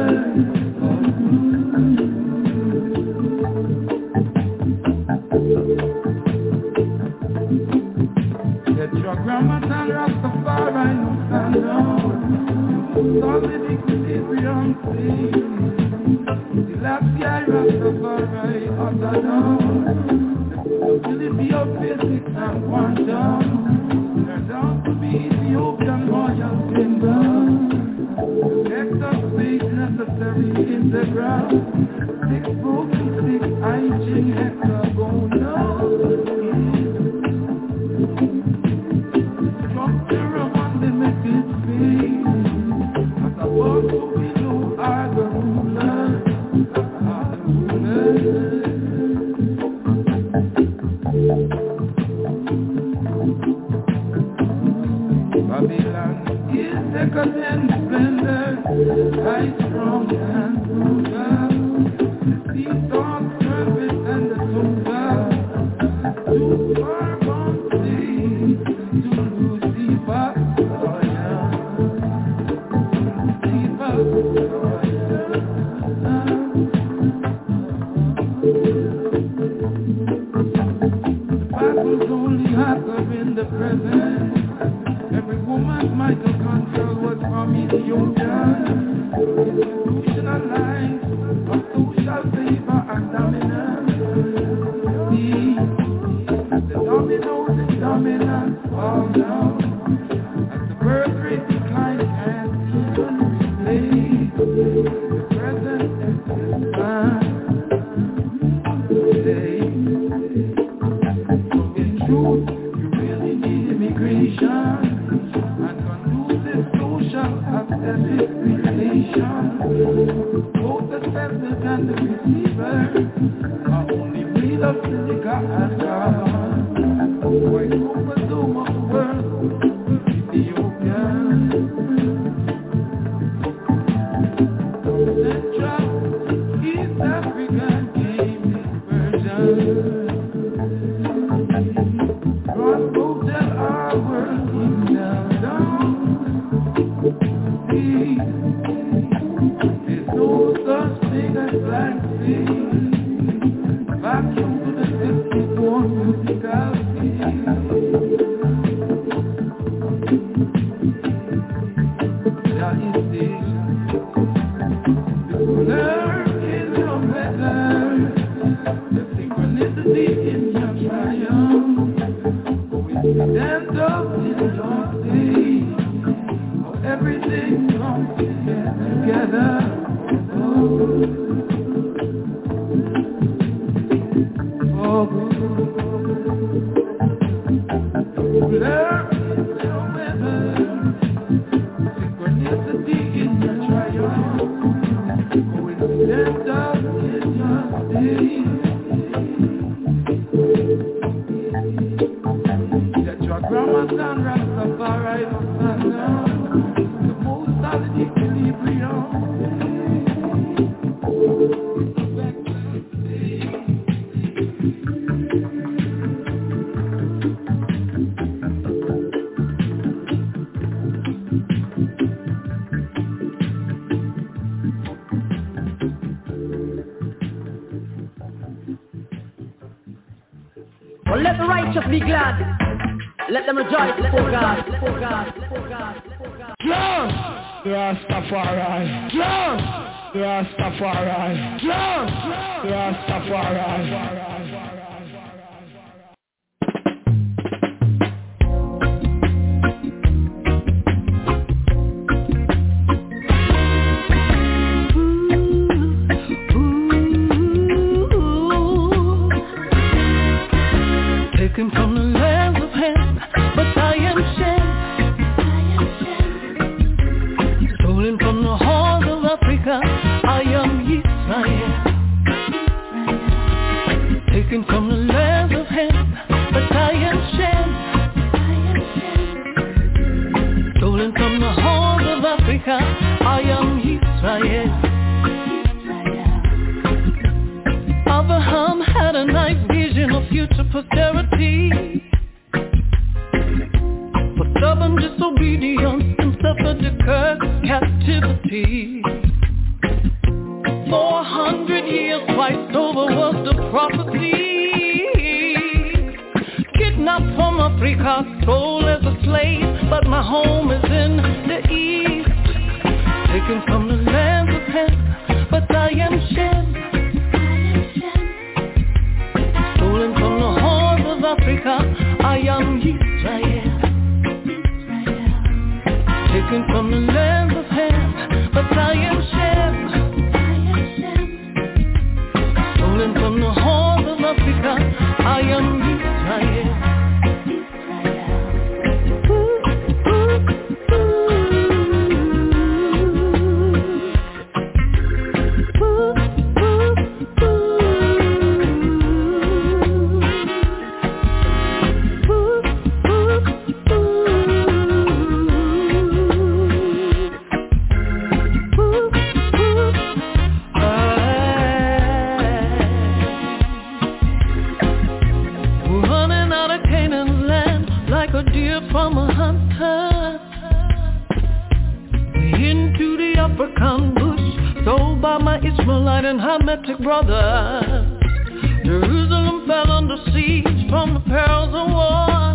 Tetragrammaton and Rastafari no stand out. Solid equilibrium state. Tilapia Rastafari utter down. The possibility of physics and quantum turned out to be Ethiopian royal kingdom. Extra space necessary integral. Six broken six hygiene hexagonal. Structure of unlimited space. As above so below are the rulers. Are the rulers. Babylon is decadent splendor, high, strong and brutal. The sea dog service and the soldier, to Bourbon Sea, to Lucifer, oh yeah, Lucifer, oh yeah. The battles only happen in the present. Every woman's mitochondrial was from Ethiopia. Institutionalized of social favor and dominance. See, as the dominoes in dominance fall down, as the birth rate decline can't even replace the present existence. Today, so in truth, you really need immigration. Aesthetic relation. Both the sender and the receiver are only made of silica and carbon. White chromosome of the world, Ethiopia. Central East African game dispersion. Crossbow tell our world kingdom down. There's no such thing as black sea. Vacuum to the sixty-four musical sea. There is this. The cooler is your weather. The synchronicity in your triumph. Coincidental in your state. Everything comes together. Oh, oh learn your weather. Synchronicity in your triumph. Coincidental in your state. Tetragrammaton and Rastafari no stand out. Well, let the righteous be glad. Let them rejoice before God. Before God. Before God. John! Rastafari! John! Rastafari! John! Rastafari! Taken from the lands of Ham, but I am Shem. Stolen from the halls of Africa, I am Israel. Taken from the lands of Ham, but I am Shem. Stolen from the halls of Africa, I am Israel. Abraham had a nice vision of future posterity. For stubborn disobedience and suffered the curse of captivity. Four hundred years twice over was the prophecy. Kidnapped from Africa, sold as a slave, but my home is in the east. Taken from the lands of Ham, but I am Shem. Stolen from the horns of Africa, I am Israel. Taken from the lands of Ham, but I am Shem. Stolen from the horns of Africa, I am Israel. From a hunter, into the African bush, sold by my Ishmaelite and Hamitic brothers. Jerusalem fell under siege from the perils of war.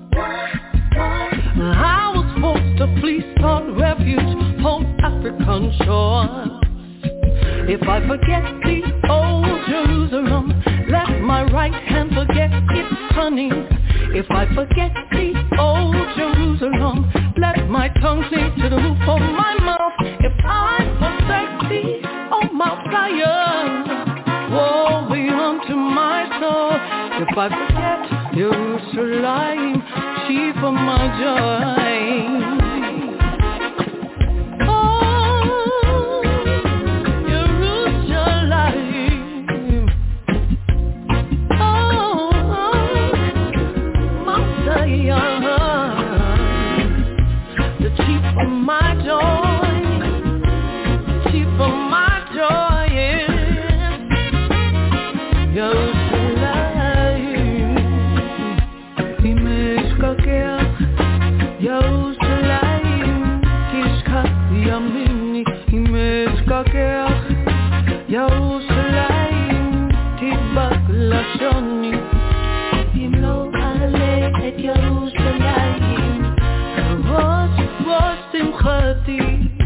I was forced to flee, sought refuge on African shores. If I forget the old Jerusalem, let my right hand forget its cunning. If I forget the old Jerusalem, let my tongue cling to the roof of my mouth. If I forsake thee, oh Mount Zion, woe be unto my soul. If I forget Jerusalem, chief of my joy. My joy, chief of my joy, Yerushalayim, Imeshkakeach, Yerushalayim, Kishkat Yamini, Imeshkakeach, Yerushalayim, Tibak Lashoni, Imlo Ale et Yerushalayim, Rosh Rosh Simchati,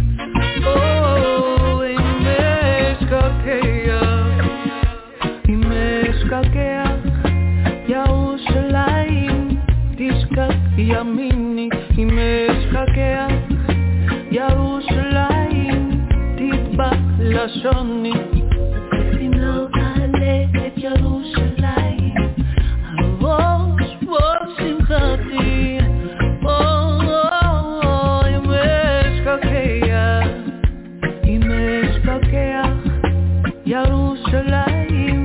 oh, Imeshkakeach, Imeshkakeach, Yerushalayim, Tishkat Yamini, Imeshkakeach, Yerushalayim, Tibak Lashoni, Imlo Ale et Yerushalayim, Rosh Rosh Simchati, Yerushalayim,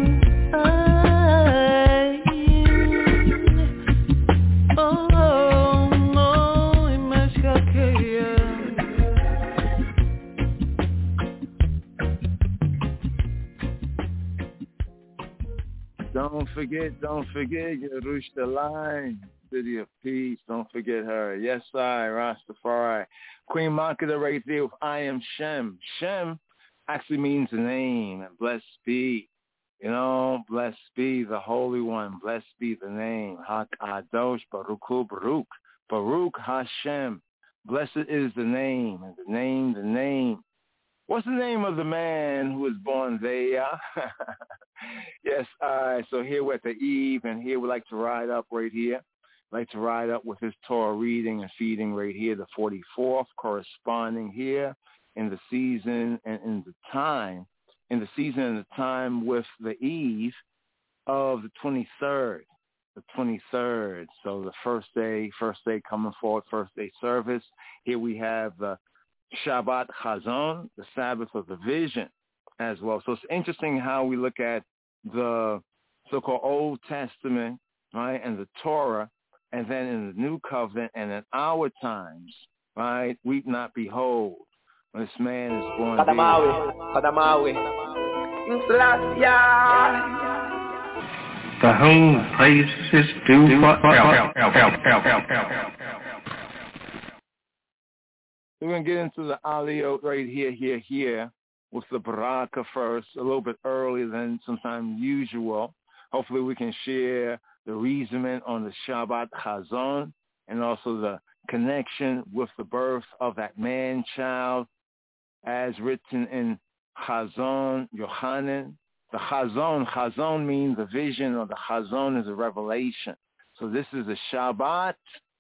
oh, no, Imeshkakeach. Don't forget, don't forget Yerushalayim, city of peace. Don't forget her. Yes, I, Rastafari. Queen Makeda right there with I am Shem. Shem actually means the name, and blessed be, you know, blessed be the Holy One, blessed be the name, HaKadosh Baruch Hu Baruch, Baruch Hashem, blessed is the name, and the name, the name. What's the name of the man who was born there? Yes, I, so here we're at the eve, and here we like to ride up right here, like to ride up with his Torah reading and feeding right here, the forty-fourth, corresponding here, in the season and in the time, in the season and the time with the eve of the twenty-third, the twenty-third. So the first day, first day coming forward, first day service. Here we have the Shabbat Chazon, the Sabbath of the vision as well. So it's interesting how we look at the so-called Old Testament, right, and the Torah, and then in the New Covenant and in our times, right, weep not behold, when this man is born Kadamawi, Kadamawi. to whom praise is due forever. We're going to get into the aliyot right here, here, here, with the baraka first, a little bit earlier than sometimes usual. Hopefully we can share the reasoning on the Shabbat Chazon and also the connection with the birth of that man-child as written in Chazon, Yochanan. The Chazon, Chazon means a vision, or the Chazon is a revelation. So this is the Shabbat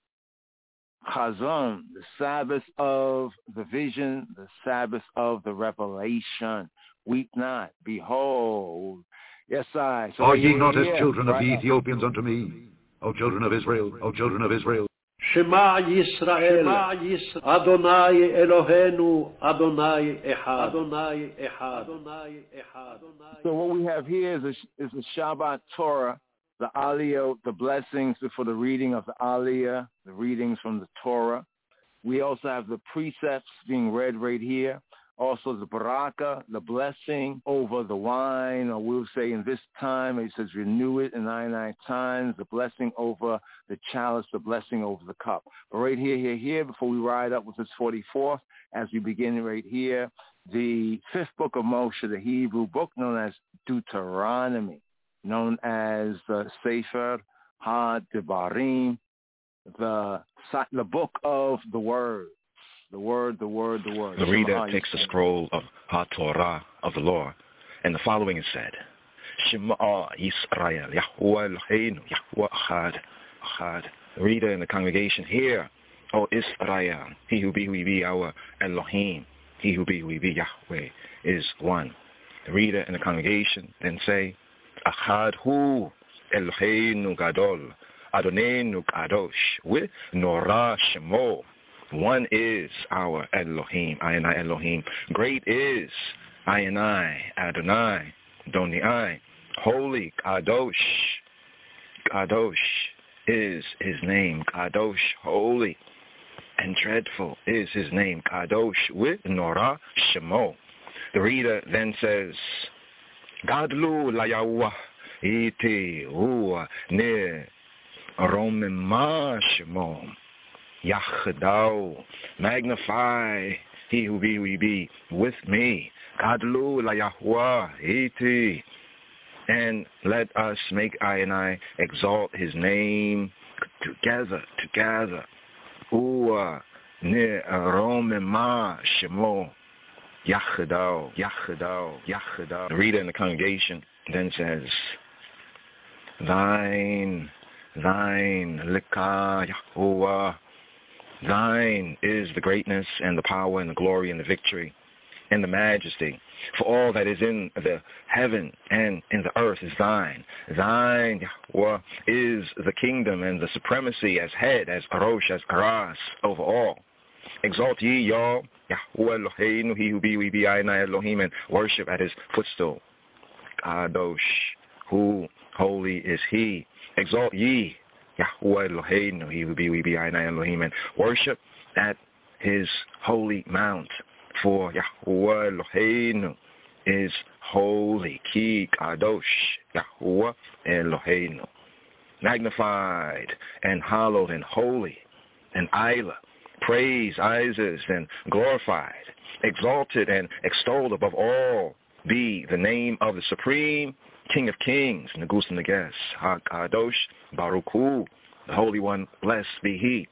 Chazon, the Sabbath of the vision, the Sabbath of the revelation. Weep not, behold. Yes, I. So are ye not as here, children right? of the Ethiopians unto me, O children of Israel, O children of Israel? Shema Yisrael, Adonai Eloheinu, Adonai Echad, Adonai Echad, Adonai Echad. So what we have here is a, is a Shabbat Torah, the aliyot, the blessings before the reading of the aliyah, the readings from the Torah. We also have the precepts being read right here. Also the baraka, the blessing over the wine, or we'll say in this time, it says renew it in nine nine times, the blessing over the chalice, the blessing over the cup. But right here, here, here, before we ride up with this forty-fourth, as we begin right here, the fifth book of Moshe, the Hebrew book known as Deuteronomy, known as the Sefer HaDevarim, the, the book of the word. The word, the word, the word. The reader takes the scroll of HaTorah of the law, and the following is said: Shema Yisrael, Yahweh Eloheinu, Yahweh Echad, Echad. The reader in the congregation, hear, O Israel, he who be, who be our Elohim, he who be, who be Yahweh, is one. The reader in the congregation then say, Echad hu Eloheinu Gadol, Adonenu Kadosh, with Norah Shemo. One is our Elohim, Ayanai Elohim. Great is Ayanai, Adonai, Doniai. Holy, Kadosh. Kadosh is his name. Kadosh, holy. And dreadful is his name. Kadosh with Norah Shemo. The reader then says, Gadlu Layawa iti huwa ne romema Shemo. Yachadao, magnify he who be, we be with me. Gadlu la Yahweh iti. And let us make I and I exalt his name together, together. Uwa ne romema shemo. Yachadao, Yachadao, Yachadao. The reader in the congregation then says, Thine, thine, lika Yahuwah. Thine is the greatness and the power and the glory and the victory and the majesty. For all that is in the heaven and in the earth is thine. Thine, Yahweh, is the kingdom and the supremacy as head, as Arosh, as Aras, over all. Exalt ye, y'all, Yahweh Eloheinu, he who be, we be, I and I Elohim, and worship at his footstool. Kadosh, who holy is he. Exalt ye, Yahweh Eloheinu, he who be, we be, I and I Elohim, and worship at his holy mount. For Yahweh Eloheinu is holy. Ki Kadosh, Yahweh Eloheinu. Magnified and hallowed and holy and Isla. Praise, Isis, and glorified, exalted and extolled above all be the name of the Supreme King of Kings, Negus and Neges, HaKadosh, Baruch Hu, the Holy One, blessed be He,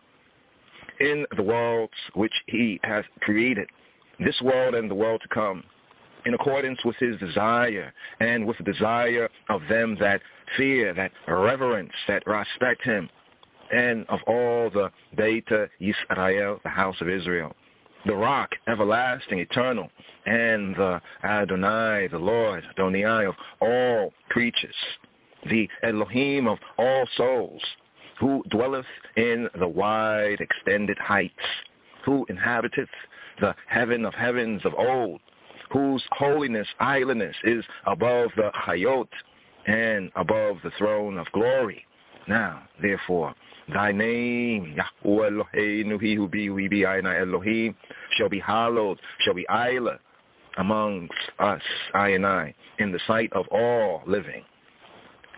in the worlds which He hath created, this world and the world to come, in accordance with His desire and with the desire of them that fear, that reverence, that respect Him, and of all the Beta Yisrael, the house of Israel, the rock, everlasting, eternal, and the Adonai, the Lord, Adonai of all creatures, the Elohim of all souls, who dwelleth in the wide extended heights, who inhabiteth the heaven of heavens of old, whose holiness, islandness is above the Hayot and above the throne of glory. Now, therefore, thy name, Yahweh Eloheinu, he who be, we be, I and I Elohim, shall be hallowed, shall be Isla amongst us, I and I, in the sight of all living.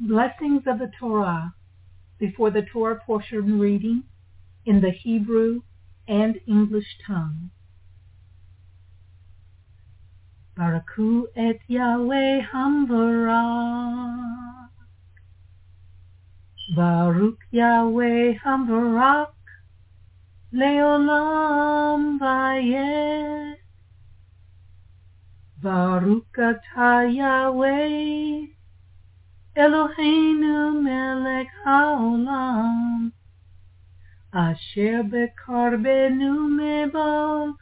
Blessings of the Torah before the Torah portion reading in the Hebrew and English tongue. Baraku et Yahweh Hamvarak. Baruch Yahweh Hamvarak. Leolam Vayet. Baruch atah Yahweh Eloheinu melech haolam asher bekarbenu mebol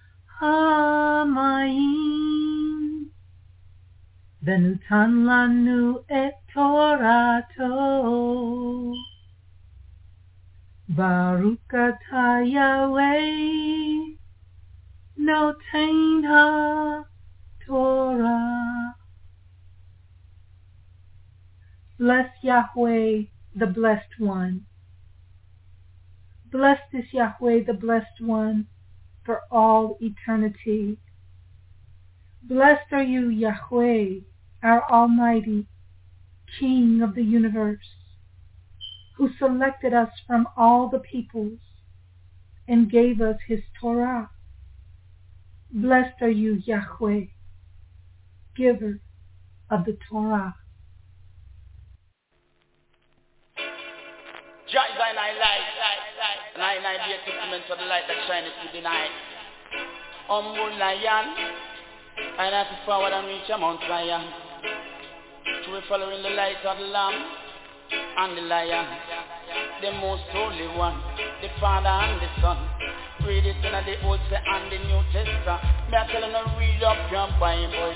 hamayim venutan lanu et Torato. Baruch atah Yahweh noten ha Torah. Bless Yahweh, the Blessed One. Blessed is Yahweh, the Blessed One, for all eternity. Blessed are you, Yahweh, our Almighty, King of the universe, who selected us from all the peoples and gave us his Torah. Blessed are you, Yahweh, giver of the Torah. Jah is thy light, and I be a testament to the light that shineth through the night. Humble lion, and I have forward and reach a Mount Zion. Through following the light of the Lamb and the Lion, the most holy one, the Father and the Son. Read it in the Old and the New Testament. Me I tell you to read up your Bible.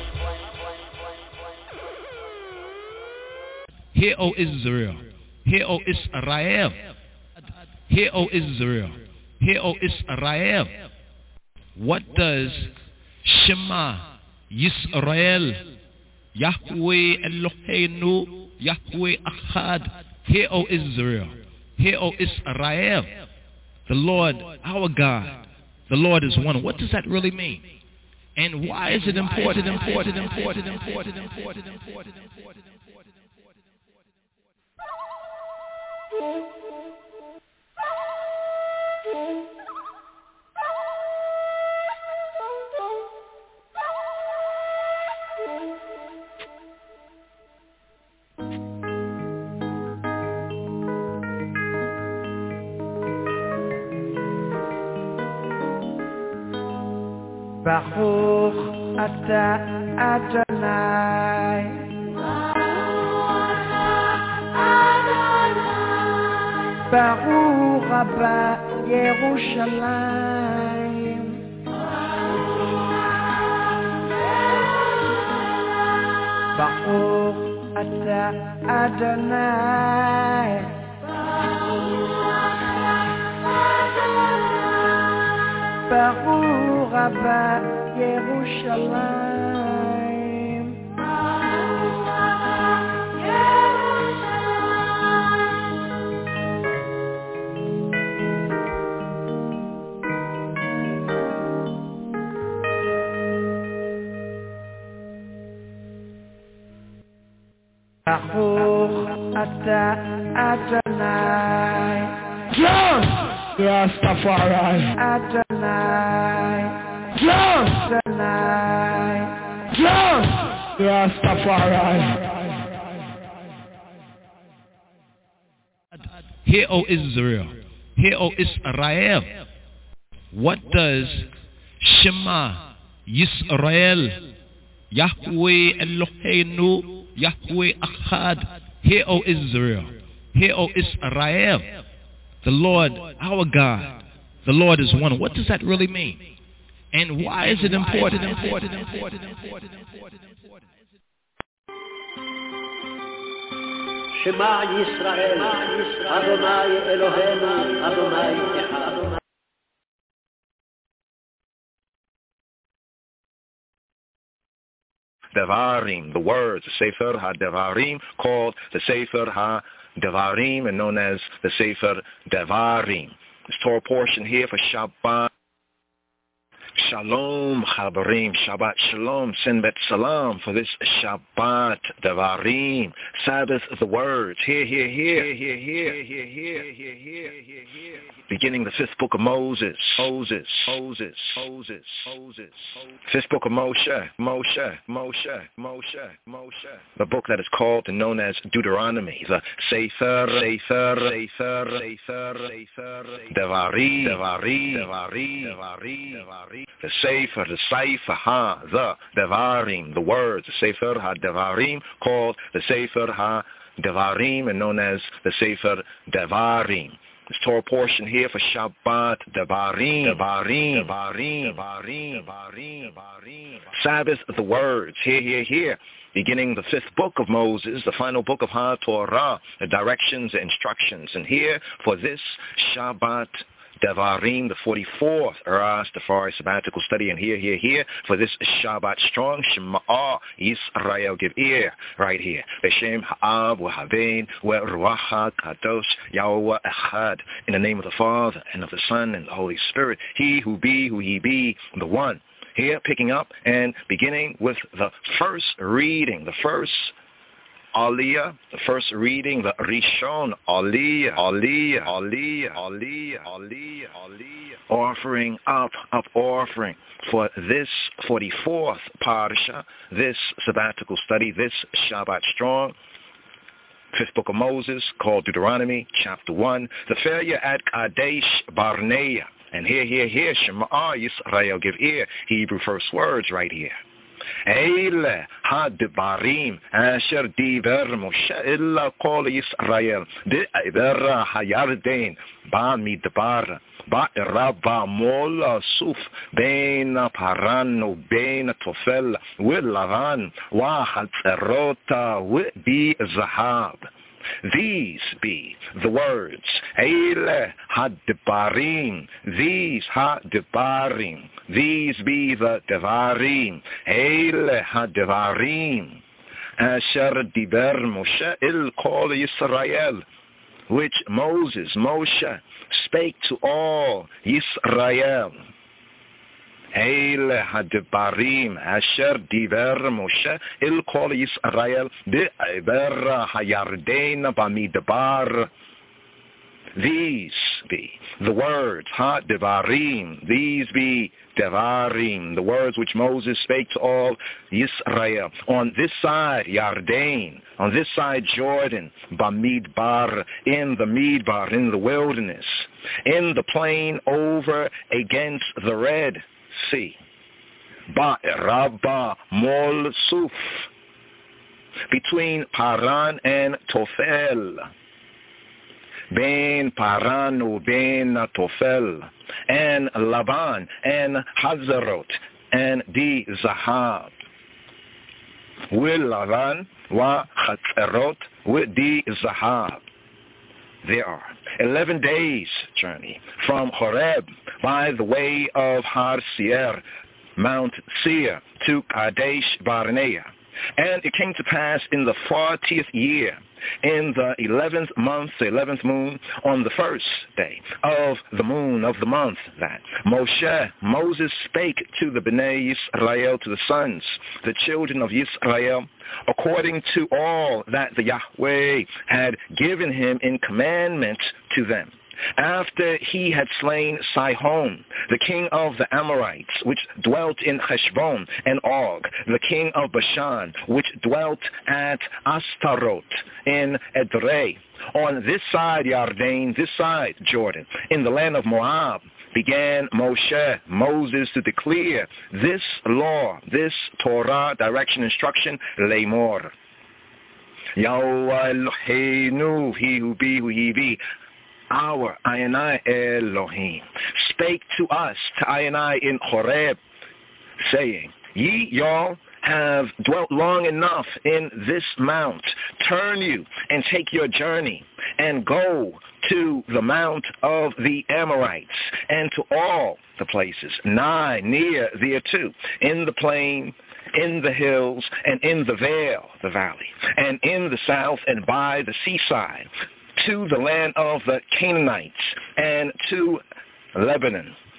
Hear, O Israel. Hear, O Israel. Hear, O Israel. Hear, O Israel. What does Shema Yisrael, Yahweh Eloheinu, Yahweh Echad? Hear, O Israel. Hear, O Israel. The Lord, our God, the Lord is one. What does that really mean? And why is it important, important, important, important, important, important, important? Baruch atah Adonai. Baruch Abba Yerushalayim. Baruch atah Adonai. Baruch Abba Yerushalayim. Baruch atah Adonai. Yes! Yes, Rastafari. Adonai. Yes! Adonai. Yes! Yes, Rastafari. Hear, O Israel. Hear, O Israel. What does Shema Yisrael, Yahweh Eloheinu, Yahweh Echad? Hear, O Israel. Hear, O Israel. The Lord, our God, the Lord is one. What does that really mean? And why is it important, important, important, important, important, important? Shema Yisrael, Adonai Eloheinu, Adonai Echad. Devarim, the words, the Sefer HaDevarim, called the Sefer HaDevarim and known as the Sefer Devarim. This Torah portion here for Shabbat Shalom, Chabarim, Shabbat Shalom, Senbet Salam, for this Shabbat Devarim, Sabbath of the words, here, here, here, here, here, here, here, here, here, here, here, beginning the fifth book of Moses, Moses, Moses, Moses, Moses, fifth book of Moshe, Moshe, Moshe, Moshe, Moshe, the book that is called and known as Deuteronomy, the Sefer, Sefer, Sefer, Sefer, Sefer, Devarim, Devarim, Devarim, Devarim, Devarim, the Sefer, the Sefer Ha, the Devarim, the words, the Sefer Ha Devarim, called the Sefer Ha Devarim and known as the Sefer Devarim. This Torah portion here for Shabbat Devarim, Devarim, Devarim, Devarim, Devarim, Devarim. Sabbath of the words, here, here, here. Beginning the fifth book of Moses, the final book of HaTorah, the directions, the instructions. And here for this Shabbat Devarim, the forty-fourth Rastafari sabbatical study, and here, here, here, for this Shabbat strong, Shema Yisrael, give ear, right here. Beshem Ha'av Wa'havein Wa'ruach Kadosh Yahweh Echad, in the name of the Father, and of the Son, and the Holy Spirit, he who be, who he be, the one. Here, picking up and beginning with the first reading, the first Aliyah, the first reading, the Rishon, Aliyah, Aliyah, Aliyah, Aliyah, Aliyah, Aliyah, offering up, up offering for this forty-fourth Parsha, this sabbatical study, this Shabbat strong, fifth book of Moses, called Deuteronomy, chapter one, the failure at Kadesh Barnea. And here, here, here, Shema Yisrael, give ear, Hebrew first words right here. Eile hadbarim asher diver Moshe illa kol Yisrael diver hayarden ba midbar ba rabba mol suf ben paran ben tofel wilavan wa hatzerota wi bi zahab. These be the words. Eile hadbarim. These hadbarim. These be the devarim. Eile hadvarim. Asher diber Moshe il kol Yisrael, which Moses, Moshe, spake to all Yisrael. Eile hadbarim asher diver Moshe il kol Yisrael be'eber hayarden bamidbar. These be the words, ha-devarim, these be devarim, the words which Moses spake to all Yisrael. On this side, Yarden, on this side, Jordan, Bamidbar, in the Midbar, in the wilderness, in the plain over against the Red Sea. Ba-rabba mol suf, between Paran and Tofel. Ben Paran u Ben Tofel, and Laban, and Hazarot, and Di Zahab. Will Laban wa Hatzerot with Di Zahab. There are eleven days' journey from Horeb by the way of Har Seir, Mount Seir, to Kadesh Barnea. And it came to pass in the fortieth year, in the eleventh month, the eleventh moon, on the first day of the moon of the month, that Moshe, Moses spake to the Bnei Yisrael, to the sons, the children of Yisrael, according to all that the Yahweh had given him in commandment to them. After he had slain Sihon, the king of the Amorites, which dwelt in Heshbon, and Og, the king of Bashan, which dwelt at Astaroth in Edrei, on this side Yarden, this side Jordan, in the land of Moab, began Moshe, Moses, to declare this law, this Torah, direction, instruction, Lemor. Yahweh Eloheinu, he who be, who he be, our Ayanai Elohim, spake to us, to Ayanai in Horeb, saying, ye, y'all, have dwelt long enough in this mount. Turn you and take your journey and go to the mount of the Amorites and to all the places, nigh, near, thereto, in the plain, in the hills, and in the vale, the valley, and in the south and by the seaside, to the land of the Canaanites, and to Lebanon,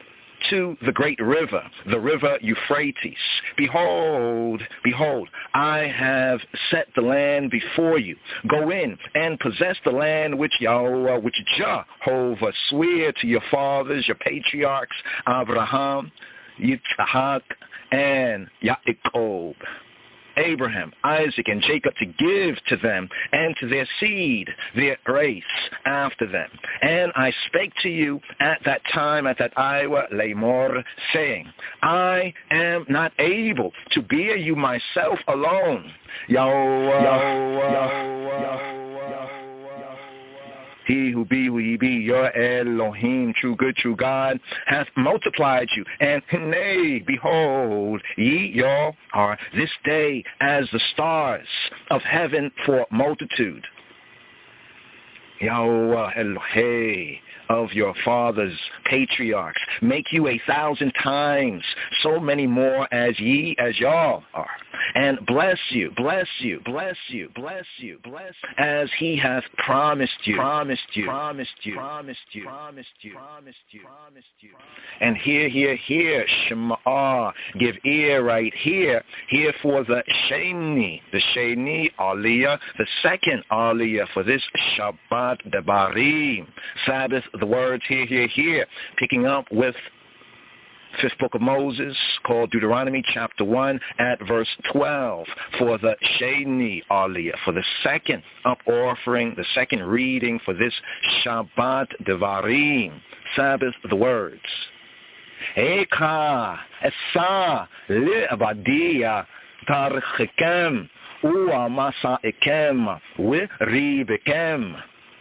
to the great river, the river Euphrates. Behold, behold, I have set the land before you. Go in and possess the land which Yahweh, which Jehovah swore to your fathers, your patriarchs, Abraham, Yitzhak, and Yaakov, Abraham, Isaac, and Jacob, to give to them and to their seed, their race after them. And I spake to you at that time, at that hour, Lamor, saying, I am not able to bear you myself alone. Yahweh, Yahweh, Yahweh, Yahweh. He who be, who he be, your Elohim, true good, true God, hath multiplied you. And nay, behold, ye y'all are this day as the stars of heaven for multitude. Yahweh Elohim of your fathers, patriarchs, make you a thousand times so many more as ye, as y'all are. And bless you, bless you, bless you, bless you, bless, as he hath promised you, promised you, promised you, promised you, promised you, promised you, promised you. And hear, hear, hear, Shema, give ear right here, here for the Sheni, the Sheni Aliyah, the second Aliyah for this Shabbat Devarim, Sabbath, the words here, here, here, picking up with fifth book of Moses, called Deuteronomy chapter one at verse twelve, for the Sheni Aliyah, for the second up offering, the second reading for this Shabbat Devarim, Sabbath, the words. Eka esa le'abadia tarchikem u'amasa'ikem u'ribekem.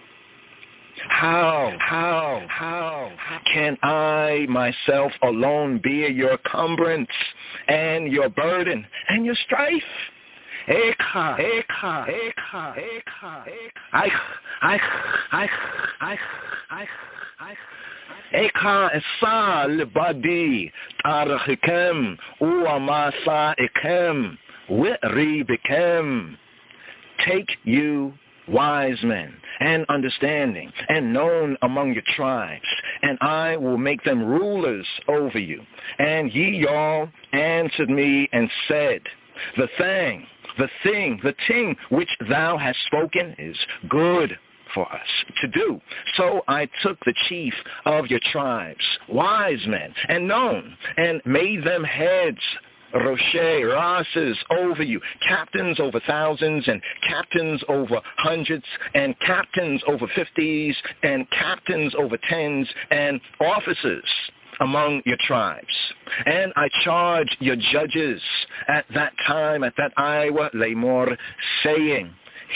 How, how, how can I myself alone bear your cumbrance and your burden and your strife? Eka, eka, eka, eka, eka. I, I, I, I, I, I. Eka esa libadi tarachikem u'amasa ikem u'ribekem. Take you wise men and understanding and known among your tribes, and I will make them rulers over you. And ye y'all answered me and said, the thing, the thing, the thing which thou hast spoken is good for us to do. So I took the chief of your tribes, wise men and known, and made them heads, Roche, Rases over you, captains over thousands, and captains over hundreds, and captains over fifties, and captains over tens, and officers among your tribes. And I charged your judges at that time, at that hour, Lamor, saying,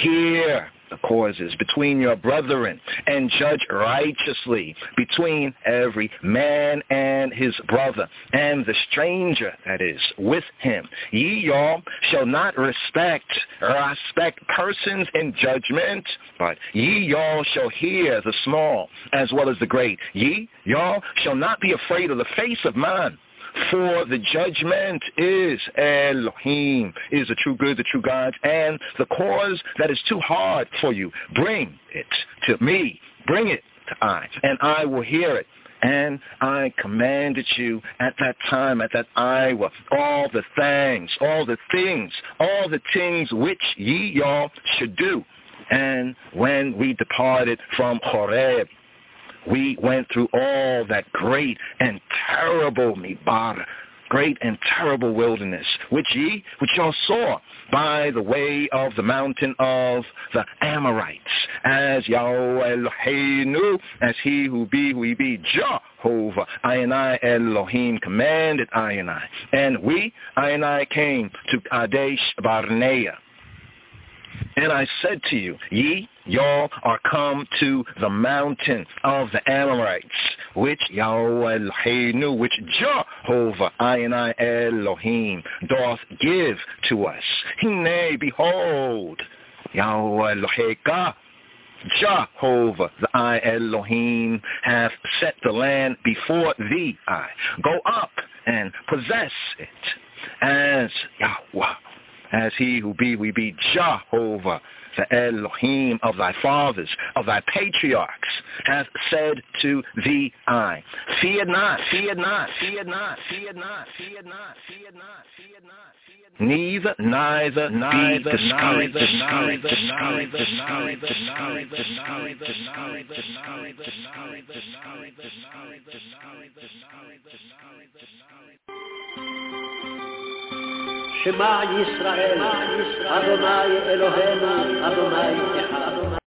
hear the causes between your brethren, and judge righteously between every man and his brother, and the stranger that is with him. Ye y'all shall not respect respect persons in judgment, but ye y'all shall hear the small as well as the great. Ye y'all shall not be afraid of the face of man, for the judgment is Elohim, is the true good, the true God, and the cause that is too hard for you, bring it to me, bring it to I, and I will hear it. And I commanded you at that time, at that hour, all the things, all the things, all the things which ye y'all should do. And when we departed from Horeb, we went through all that great and terrible Midbar, great and terrible wilderness, which ye, which y'all saw by the way of the mountain of the Amorites, as Yahweh Eloheinu, as he who be, who he be, Jehovah, I and I Elohim, commanded I and I. And we, I and I, came to Kadesh Barnea. And I said to you, ye, y'all are come to the mountain of the Amorites, which Yahweh Eloheinu, which Jehovah, I and I Elohim, doth give to us. Nay, behold, Yahweh Eloheka, Jehovah, the I Elohim, hath set the land before thee. I go up and possess it, as Yahweh, as he who be, we be, Jehovah the Elohim of thy fathers, of thy patriarchs, hath said to thee, I, fear not, fear not, fear not, fear not, fear not, fear not, fear not, neither, neither, neither, be discouraged, discouraged, discouraged, discouraged, discouraged, discouraged, discouraged, discouraged, discouraged, discouraged, discouraged, discouraged, discouraged, discouraged. Shema Yisrael, Adonai Eloheinu, Adonai Echad.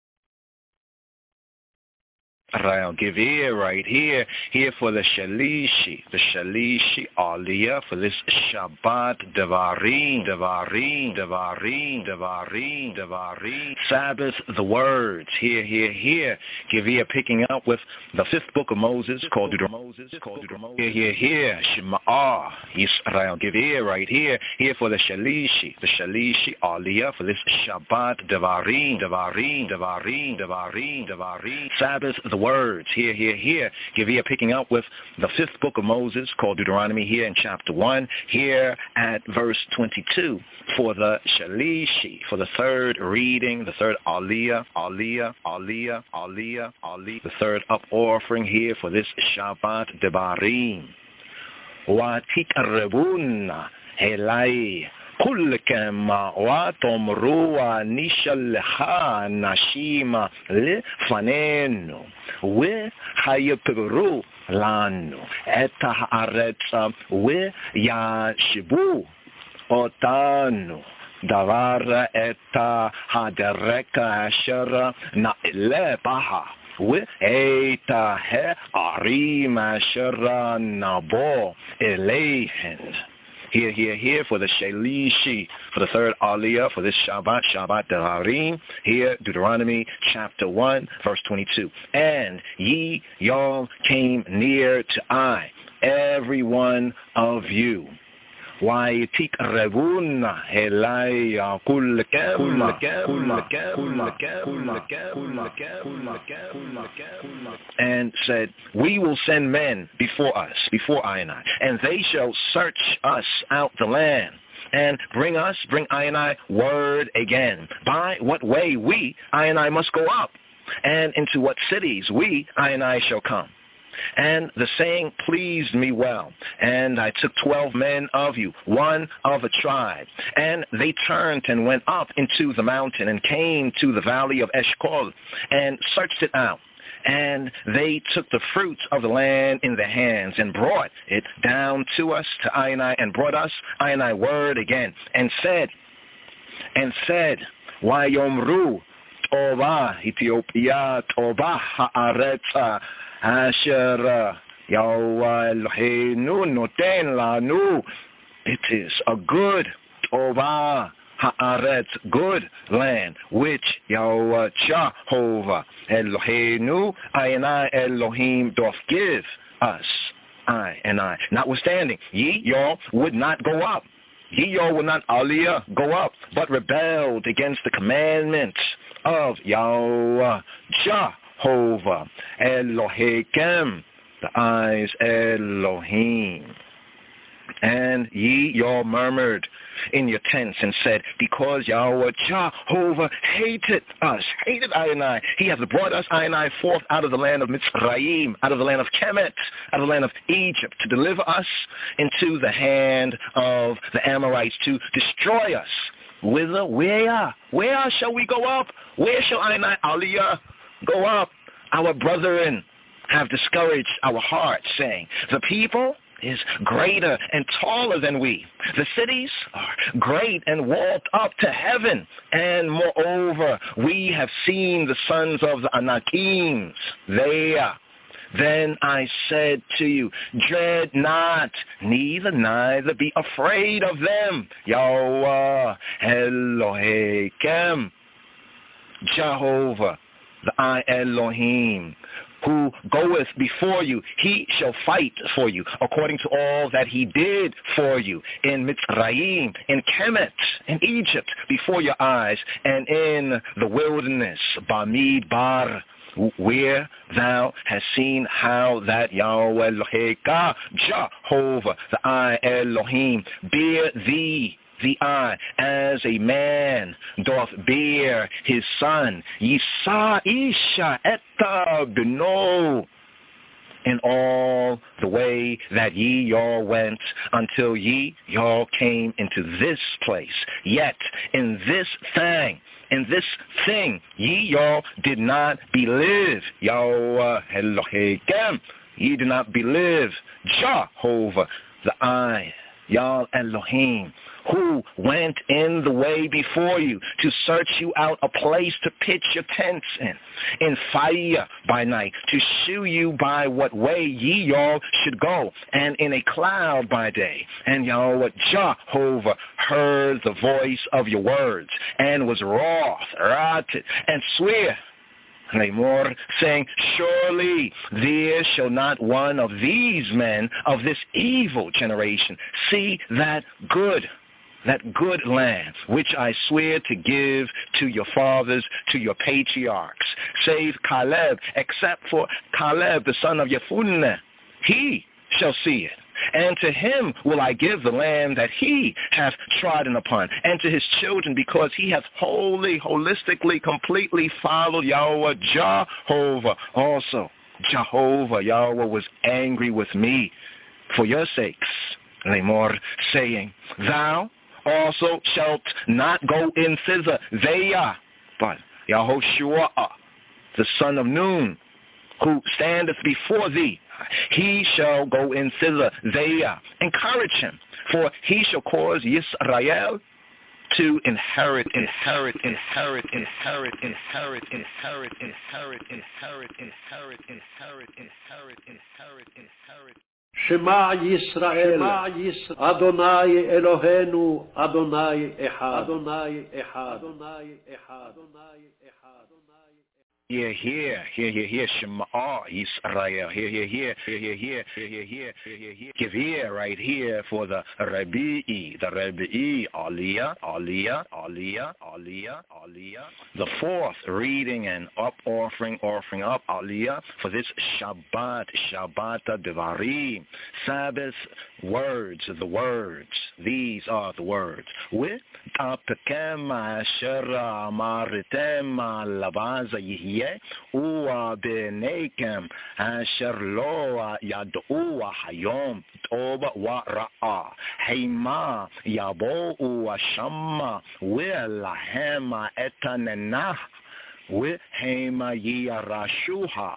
I'll give ear right here, here for the Shalishi, the Shalishi Aliyah, for this Shabbat, Devarim, Devarim, Devarim, Devarim, Devarim, Sabbath, the words, here, here, here, give ear, picking up with the fifth book of Moses, called Deuteronomy, here, here, here, Shema'ah, Yisrael, give ear right here, here for the Shalishi, the Shalishi Aliyah, for this Shabbat, Devarim, Devarim, Devarim, Devarim, Devarim, Sabbath, the words, here, here, here, give ear, picking up with the fifth book of Moses, called Deuteronomy, here in chapter one, here at verse twenty-two, for the Shalishi, for the third reading, the third Aliyah, Aliyah, Aliyah, Aliyah, Aliyah, the third up offering here for this Shabbat Devarim. Watikarabuna helai كلكم وتمروا نشلها نشيما لفنانو وحيبرو لانو اتهارت وياشبو أوتانو دوار اتا هادرك عشر نائل بها وإيتا عريم عشر نبو إليهن. Here, here, here for the Shalishi, for the third Aliyah, for this Shabbat, Shabbat Devarim, here, Deuteronomy chapter one, verse twenty-two. And ye, y'all, came near to I, every one of you. And said, we will send men before us, before I and I, and they shall search us out the land, and bring us, bring I and I, word again, by what way we, I and I, must go up, and into what cities we, I and I, shall come. And the saying pleased me well. And I took twelve men of you, one of a tribe. And they turned and went up into the mountain and came to the valley of Eshcol and searched it out. And they took the fruits of the land in their hands and brought it down to us, to I and I, and brought us, I and I, word again, and said, and said, Wayomru, Tova, Ethiopia, Tova, Haaretza, Asher Yahweh Eloheinu noten lanu. It is a good Tova Haaretz, good land, which Yahweh Jehovah Eloheinu, I and I Elohim, doth give us, I and I. Notwithstanding, ye y'all would not go up. Ye y'all would not Aliyah go up, but rebelled against the commandments of Yahweh Jehovah. Jehovah, Elohim, the eyes Elohim. And ye, y'all murmured in your tents and said, because Yahweh Jehovah hated us, hated I and I. He hath brought us, I and I, forth out of the land of Mitzrayim, out of the land of Kemet, out of the land of Egypt, to deliver us into the hand of the Amorites, to destroy us. Whither? Where? Where shall we go up? Where shall I and I, Aliyah, go up? Our brethren have discouraged our hearts, saying, the people is greater and taller than we. The cities are great and walled up to heaven. And moreover, we have seen the sons of the Anakim there. Then I said to you, dread not, neither, neither be afraid of them. Yahweh Elohim, Jehovah, the I Elohim, who goeth before you, he shall fight for you, according to all that he did for you in Mitzrayim, in Kemet, in Egypt, before your eyes, and in the wilderness, Bamidbar, where thou hast seen how that Yahweh Eloheka, Jehovah, the I Elohim, bear thee the eye, as a man doth bear his son. Yisa isha etta beno. In all the way that ye y'all went until ye y'all came into this place. Yet in this thing, in this thing, ye y'all did not believe. Yahweh Elohim, ye did not believe. Jehovah, the I, Yah Elohim, who went in the way before you to search you out a place to pitch your tents in, in fire by night, to shew you by what way ye y'all should go, and in a cloud by day. And Yahweh Jehovah heard the voice of your words, and was wroth, wrathed, and swear, Lamor, saying, surely there shall not one of these men of this evil generation see that good, that good land, which I swear to give to your fathers, to your patriarchs, save Caleb, except for Caleb, the son of Yefuneh. He shall see it. And to him will I give the land that he hath trodden upon, and to his children, because he hath wholly, holistically, completely followed Yahweh Jehovah. Also, Jehovah, Yahweh, was angry with me for your sakes, Lamor, saying, thou also shalt not go in thither, theia, but Yahoshua, the son of Nun, who standeth before thee, he shall go in thither, theia. Encourage him, for he shall cause Yisrael to inherit, inherit, inherit, inherit, inherit, inherit, inherit, inherit, inherit, inherit, inherit, inherit, inherit. Shema Yisrael, Adonai Eloheinu, Adonai Echad, Adonai Echad, Adonai Echad, Adonai Echad. Here, here, here, here, here, Shema Yisrael, here, here, here, here, here, here, here, here, here, here, give ear right here for the Rebi'i, the Rebi'i, Aliyah, Aliyah, Aliyah, Aliyah, Aliyah, the fourth reading and up offering, offering up Aliyah for this Shabbat, Shabbat Devarim, Sabbath words, the words, these are the words. With Tapekem Asher Amaritem Lavaza Yihye Uwa Benekem Asher Loa Yadua Hayom Toba Wa Ra'a Heima Yabo Uwa Shamma Willahema Etanenah Wihema Yirashuha.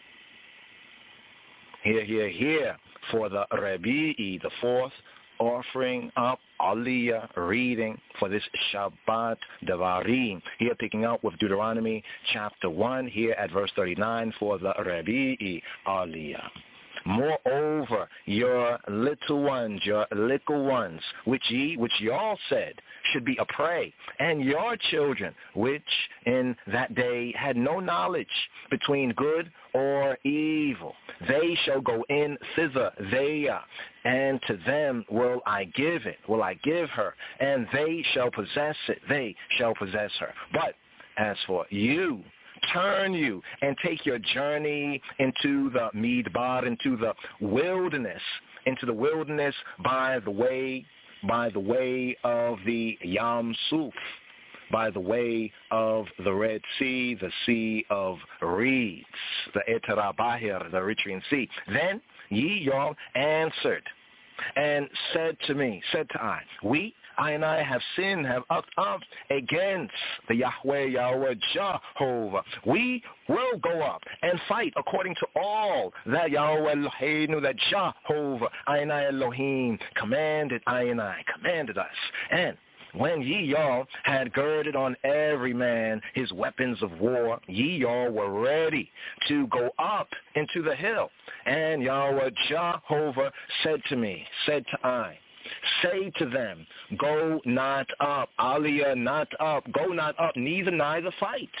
Here, here, here for the Rebi'i, the fourth offering up Aliyah reading for this Shabbat Devarim. Here picking up with Deuteronomy chapter one, here at verse thirty-nine for the Rebi'i Aliyah. Moreover, your little ones, your little ones, which ye, which y'all said should be a prey, and your children, which in that day had no knowledge between good or evil, they shall go in thither, theia, and to them will I give it, will I give her, and they shall possess it, they shall possess her. But as for you, turn you and take your journey into the Midbar, into the wilderness, into the wilderness by the way, by the way of the Yam Suf, by the way of the Red Sea, the Sea of Reeds, the Eterabahir, the Eritrean Sea. Then ye y'all answered and said to me, said to I, we, I and I have sinned, have upped up against the Yahweh, Yahweh Jehovah. We will go up and fight according to all that Yahweh Eloheinu, that Jehovah, I and I Elohim, commanded I and I, commanded us. And when ye y'all had girded on every man his weapons of war, ye y'all were ready to go up into the hill. And Yahweh Jehovah said to me, said to I, say to them, go not up, Aliyah not up, go not up, neither neither fight.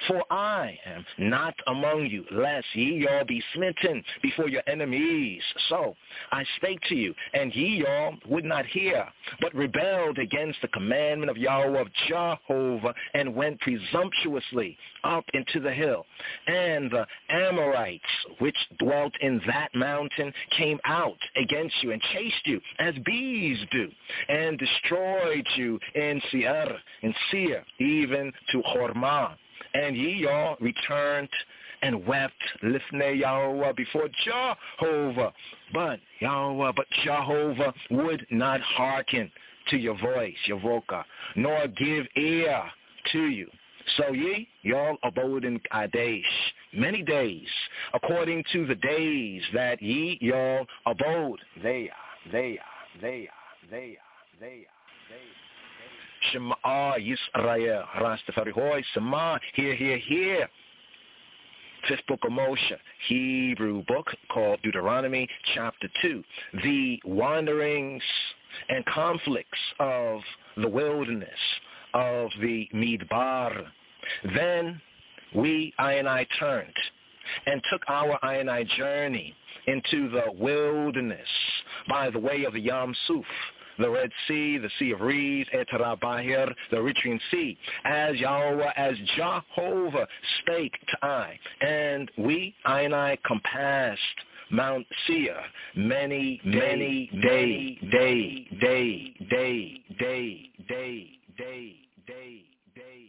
For I am not among you, lest ye all be smitten before your enemies. So I spake to you, and ye all would not hear, but rebelled against the commandment of Yahweh of Jehovah, and went presumptuously up into the hill. And the Amorites, which dwelt in that mountain, came out against you, and chased you as bees do, and destroyed you in Seir, in Seir, even to Hormah. And ye all returned and wept lifnei Yahweh before Jehovah. But Yahweh, but Jehovah would not hearken to your voice, your voca, nor give ear to you. So ye, y'all abode in Kadesh many days, according to the days that ye, y'all abode. They are, they are, they are, they are, they are, they are. Shema Yisrael, Rastafari Hoy, Shema, hear, hear, hear. Fifth book of Moshe, Hebrew book called Deuteronomy, chapter two. The wanderings and conflicts of the wilderness, of the Midbar. Then we, I and I, turned and took our I and I journey into the wilderness by the way of the Yam Suf, the Red Sea, the Sea of Reeds, Etara Bahir, the Eritrean Sea, as Yahweh, as Jehovah spake to I. And we, I and I, compassed Mount Seir many, many day, day, day, day, day, day, day, day, day, day.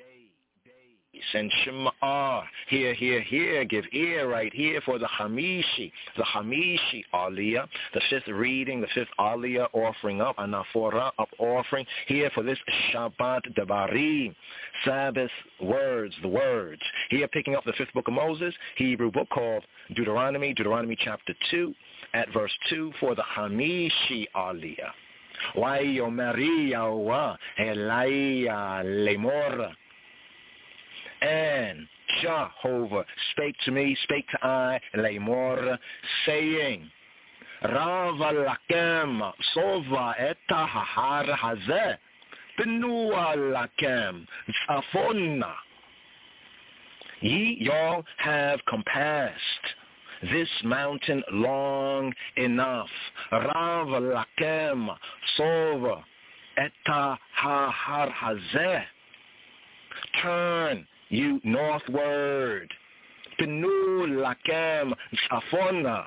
And Shema, hear, hear, hear, give ear right here for the Hamishi, the Hamishi Aliyah, the fifth reading, the fifth Aliyah offering up, Anaphora up offering, here for this Shabbat Devarim, Sabbath words, the words. Here picking up the fifth book of Moses, Hebrew book called Deuteronomy, Deuteronomy chapter two, at verse two for the Hamishi Aliyah. Wayo Yahweh Elaya Lemor. And Jehovah spake to me, spake to I, Lemor, saying, Rava lakem sova eta hahar hazeh, benua lakem zafonna. Ye y'all have compassed this mountain long enough. Rava lakem sova eta hahar hazeh. Turn you northward, Penu lakem zafona,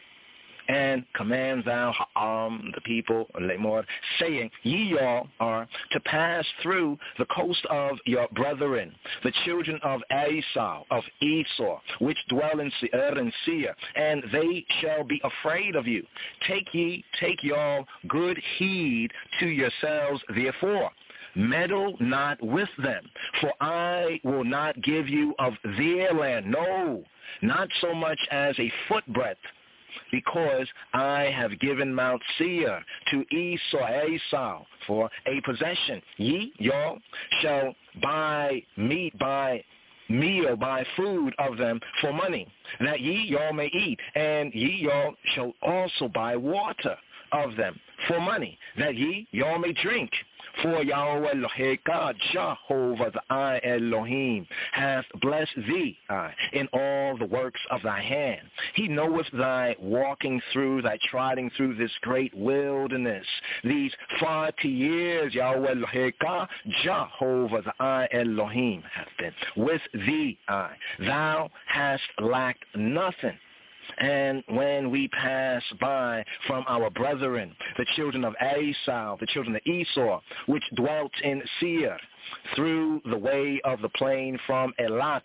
and command thou Ha'am, the people, Lemor, saying, ye all are to pass through the coast of your brethren, the children of Esau, of Esau, which dwell in Seir and Seir, and they shall be afraid of you. Take ye, take y'all good heed to yourselves, therefore. Meddle not with them, for I will not give you of their land, no, not so much as a footbreadth, because I have given Mount Seir to Esau, Esau for a possession. Ye, y'all, shall buy meat, buy meal, buy food of them for money, that ye, y'all, may eat, and ye, y'all, shall also buy water of them for money, that ye, y'all, may drink. For Yahweh Eloheka, Jehovah the I Elohim, hath blessed thee uh, in all the works of thy hand. He knoweth thy walking through, thy trotting through this great wilderness. These forty years, Yahweh Eloheka, Jehovah the I Elohim, hath been with thee. Uh, thou hast lacked nothing. And when we pass by from our brethren, the children of Esau, the children of Esau, which dwelt in Seir, through the way of the plain from Elat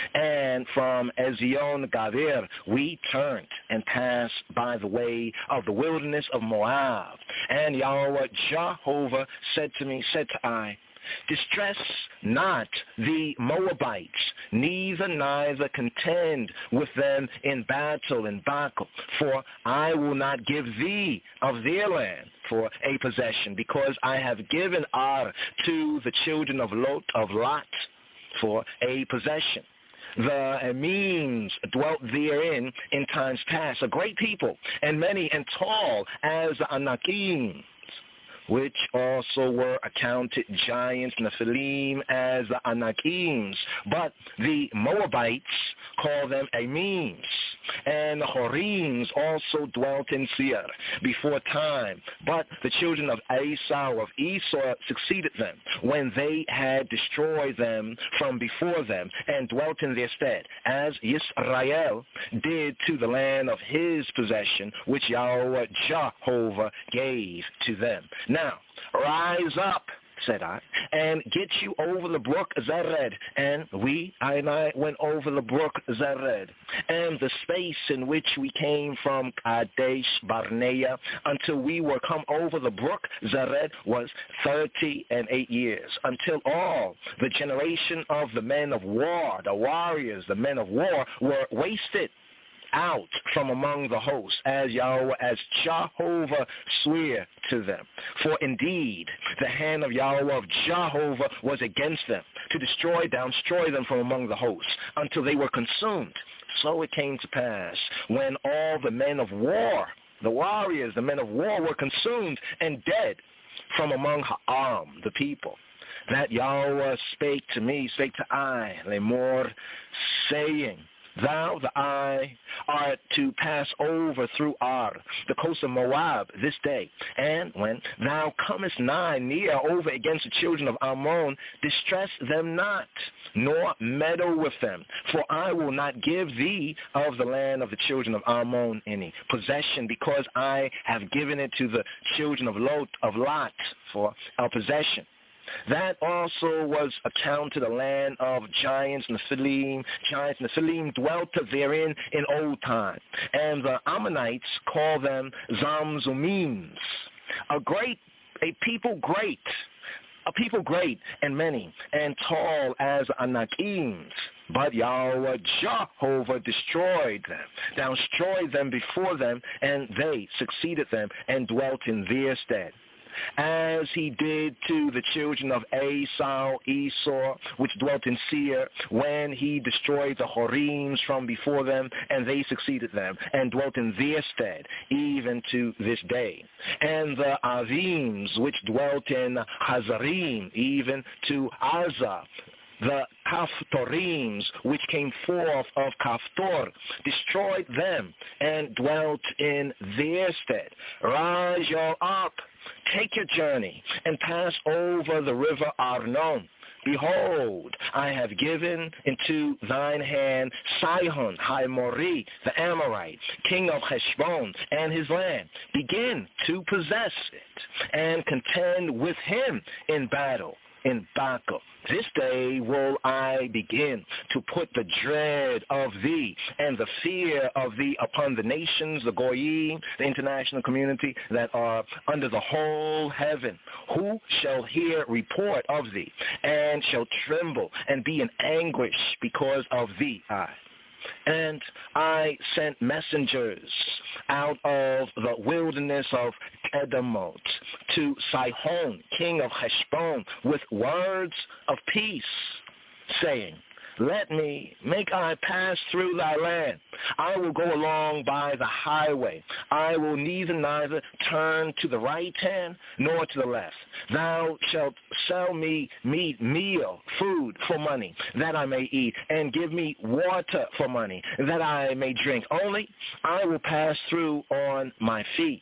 and from Ezion Gadir, we turned and passed by the way of the wilderness of Moab. And Yahweh Jehovah said to me, said to I, distress not the Moabites, neither neither contend with them in battle in battle, for I will not give thee of their land for a possession, because I have given Ar to the children of Lot, of Lot for a possession. The Emims dwelt therein in times past, a great people, and many and tall as the Anakim. which also were accounted giants, Nephilim, as the Anakims. But the Moabites call them Amims. And the Horims also dwelt in Seir before time. But the children of Esau of Esau succeeded them when they had destroyed them from before them and dwelt in their stead, as Yisrael did to the land of his possession, which Yahweh Jehovah gave to them. Now, rise up, said I, and get you over the brook Zered. And we, I and I, went over the brook Zered. And the space in which we came from Kadesh Barnea until we were come over the brook Zered was thirty and eight years, until all the generation of the men of war, the warriors, the men of war, were wasted out from among the hosts, as Yahweh, as Jehovah swore to them. For indeed, the hand of Yahweh of Jehovah was against them, to destroy, destroy them from among the hosts, until they were consumed. So it came to pass, when all the men of war, the warriors, the men of war, were consumed and dead from among Ha'am, the people, that Yahweh spake to me, spake to I, Lemor, saying, Thou, the I, art to pass over through Ar, the coast of Moab, this day. And when thou comest nigh near over against the children of Ammon, distress them not, nor meddle with them. For I will not give thee of the land of the children of Ammon any possession, because I have given it to the children of Lot, of Lot for a possession. That also was accounted a land of giants, Nephilim. Giants, Nephilim dwelt therein in old time. And the Ammonites call them Zamzumims. A great, a people great, a people great and many, and tall as Anakims. But Yahweh Jehovah destroyed them, thou destroyed them before them, and they succeeded them and dwelt in their stead, as he did to the children of Esau, Esau, which dwelt in Seir, when he destroyed the Horims from before them, and they succeeded them, and dwelt in their stead, even to this day. And the Avims, which dwelt in Hazarim, even to Azah, the Kafturims, which came forth of Kaftor, destroyed them and dwelt in their stead. Rise you up, take your journey, and pass over the river Arnon. Behold, I have given into thine hand Sihon, Haimori, the Amorite, king of Heshbon, and his land. Begin to possess it, and contend with him in battle. In Baca. This day will I begin to put the dread of thee and the fear of thee upon the nations, the Goyim, the international community that are under the whole heaven, who shall hear report of thee, and shall tremble and be in anguish because of thee. I. And I sent messengers out of the wilderness of Kedemot to Sihon, king of Heshbon, with words of peace, saying, Let me make I pass through thy land. I will go along by the highway. I will neither neither turn to the right hand nor to the left. Thou shalt sell me meat, meal, food for money, that I may eat, and give me water for money, that I may drink. Only I will pass through on my feet.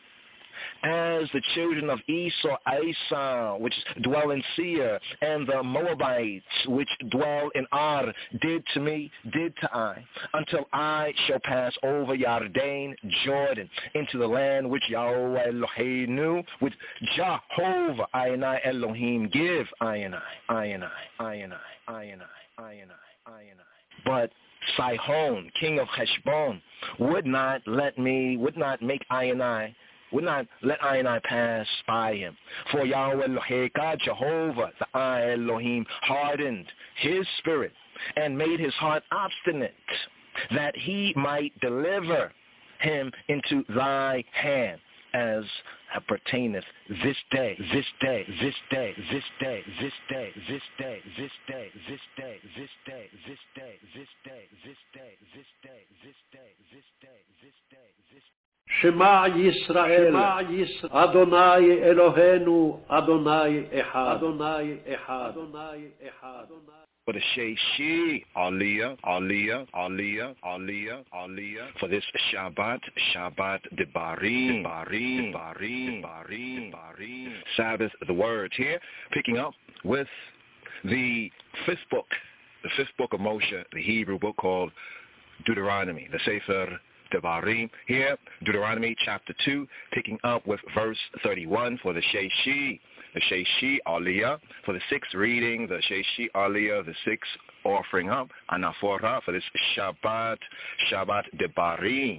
As the children of Esau, Esau, which dwell in Seir, and the Moabites, which dwell in Ar, did to me, did to I, until I shall pass over Yarden, Jordan, into the land which Yahweh Eloheinu, which Jehovah, I and I, Elohim, give, I and I, I and I, I and I, I and I, I and I, I and I. But Sihon, king of Heshbon, would not let me, would not make I and I, would not let I and I pass by him. For Yahweh Eloheka, Jehovah, the I Elohim, hardened his spirit and made his heart obstinate, that he might deliver him into thy hand. as pertaineth this day, this day, this day, this day, this day, this day, this day, this day, this day, this day, this day, this day, this day, this day, this day, this day, this Shema Yisrael, Adonai Eloheinu, Adonai Echad, Adonai Echad, Adonai Echad. For the Sheishi, Aliyah, Aliyah, Aliyah, Aliyah, Aliyah. For this Shabbat, Shabbat Debarim, Debarim, Debarim, Debarim, Debarim. Sabbath, the words here, picking up with the fifth book, the fifth book of Moshe, the Hebrew book called Deuteronomy, the Sefer Devarim. Here, Deuteronomy chapter two, picking up with verse thirty-one for the Sheishi, the Sheishi Aliyah, for the sixth reading, the Sheishi Aliyah, the sixth offering up, Anaphora, for this Shabbat, Shabbat Devarim.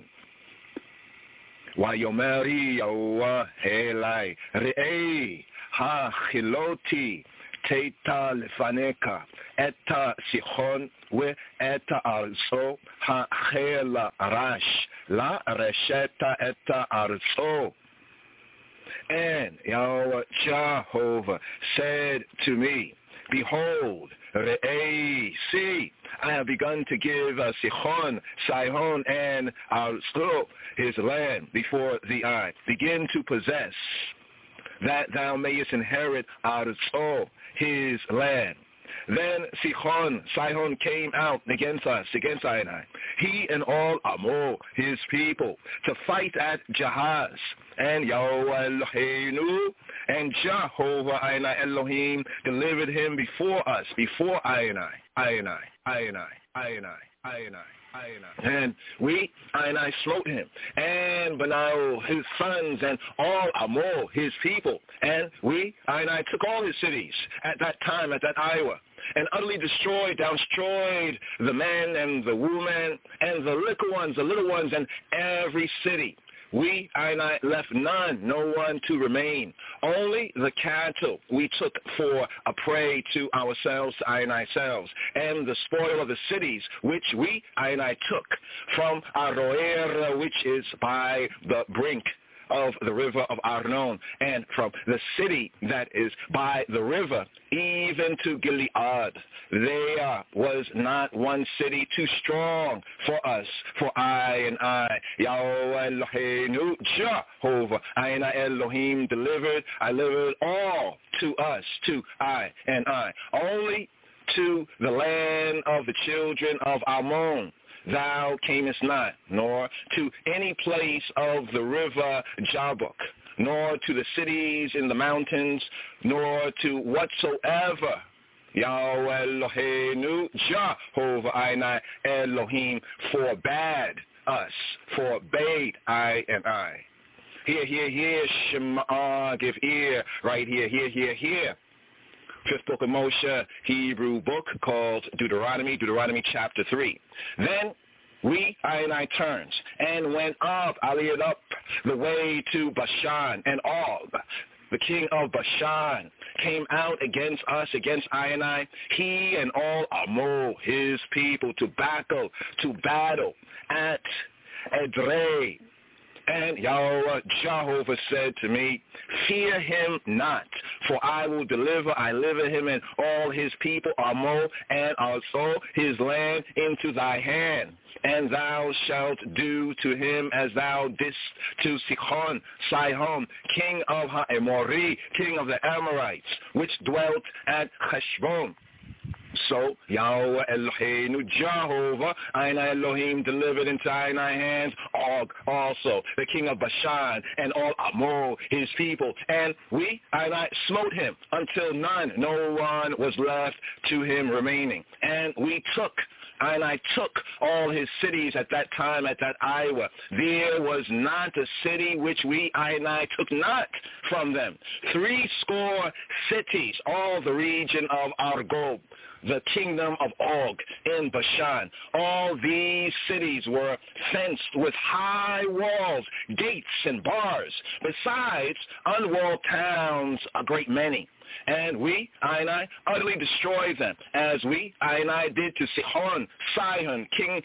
Wayomeri Yahuwah Elai Re'ei Ha-Chiloti Teita Lefaneka Eta Sichon We Eta Arzo Ha-Chela Rash La Resheta Eta Arzo. And Yahweh Jehovah said to me, behold, Re'ei, see, I have begun to give uh, Sichon, Sihon, and Arzo, his land, before the eye. Begin to possess, that thou mayest inherit Arzo, his land. Then Sichon, Sihon came out against us, against Sinai, he and all Amor, his people, to fight at Jahaz. And Yahweh Eloheinu and Jehovah Ainai Elohim delivered him before us, before Ainai, Ainai, Ainai, Ainai, Ainai. And we, Ainai, smote him, and Benau, his sons, and all Amor, his people. And we, Ainai, took all his cities at that time, at that Iowa, and utterly destroyed, destroyed the men and the women, and the little ones, the little ones, and every city. We, Ainai, left none, no one to remain. Only the cattle we took for a prey to ourselves, Ainai selves, and the spoil of the cities which we, Ainai, took from Aroer, which is by the brink of the river of Arnon, and from the city that is by the river, even to Gilead. There was not one city too strong for us, for I and I, Yahweh Eloheinu, Jehovah, I and I Elohim delivered, I delivered all to us, to I and I, only to the land of the children of Ammon. Thou camest not, nor to any place of the river Jabbok, nor to the cities in the mountains, nor to whatsoever Yahweh Eloheinu, Jehovah Ainai Elohim forbade us, forbade I and I. Hear, hear, hear, Shema, give ear, right here, here, here, here. Fifth book of Moshe, Hebrew book called Deuteronomy, Deuteronomy chapter three. Then we, I and I, turned and went up, aliyah up the way to Bashan, and Og, the king of Bashan, came out against us, against I and I, he and all Amor, his people, to battle, to battle at Edrei. And Yahweh Jehovah said to me, fear him not, for I will deliver, I deliver him and all his people, Amor, and also his land into thy hand. And thou shalt do to him as thou didst to Sichon, Sihon, king of Ha'emori, king of the Amorites, which dwelt at Heshbon. So Yahweh Eloheinu, Jehovah, Ainai Elohim, delivered into Ainai hands Og also, the king of Bashan, and all Amor, his people. And we, Ainai, smote him until none, no one was left to him remaining. And we took, Ainai took all his cities at that time, at that Iowa. There was not a city which we, Ainai, took not from them. Three score cities, all the region of Argob, the kingdom of Og in Bashan. All these cities were fenced with high walls, gates, and bars, besides unwalled towns a great many. And we, Ainai, utterly destroyed them, as we, Ainai, did to Sihon, Sihon, king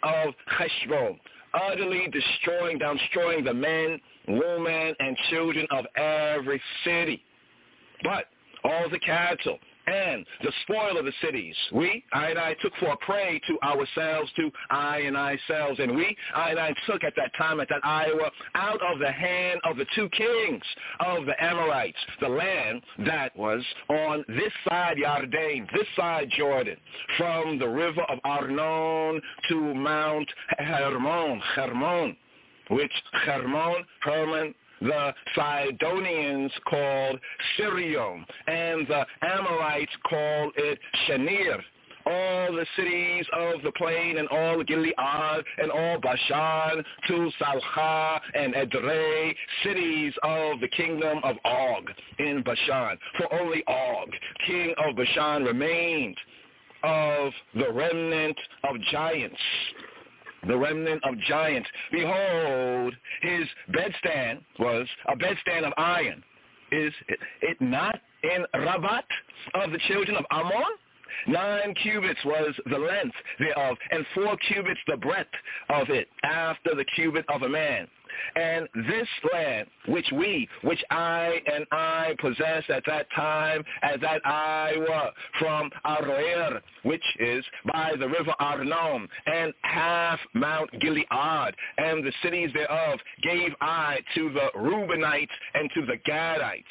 of Heshbon, utterly destroying, destroying the men, women, and children of every city. But all the cattle and the spoil of the cities, we, I and I, took for a prey to ourselves, to I and I selves, and we, I and I, took at that time, at that hour, out of the hand of the two kings of the Amorites, the land that was on this side Yarden, this side Jordan, from the river of Arnon to Mount Hermon, Hermon, which Hermon, Hermon, the Sidonians called Sirion, and the Amorites called it Shanir. All the cities of the plain, and all Gilead, and all Bashan, to Salcha and Edrei, cities of the kingdom of Og in Bashan. For only Og, king of Bashan, remained of the remnant of giants. The remnant of giants. Behold, his bedstand was a bedstand of iron. Is it not in Rabat of the children of Ammon? Nine cubits was the length thereof, and four cubits the breadth of it, after the cubit of a man. And this land, which we, which I and I possessed at that time, at that hour, from Aroer, which is by the river Arnon, and half Mount Gilead, and the cities thereof, gave I to the Reubenites and to the Gadites.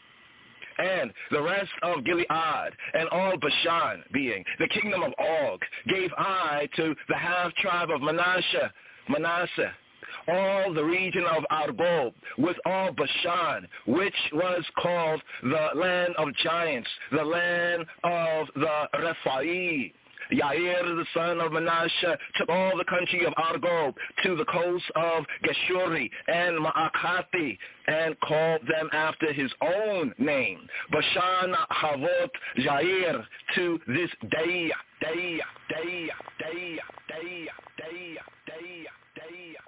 And the rest of Gilead and all Bashan, being the kingdom of Og, gave I to the half-tribe of Manasseh, Manasseh, all the region of Argob, with all Bashan, which was called the land of giants, the land of the Rephaim. Yair, the son of Manasseh, took all the country of Argob to the coast of Geshuri and Ma'akati, and called them after his own name. Bashan, Havot, Jair, to this day, day, day, day, day, day, day, day.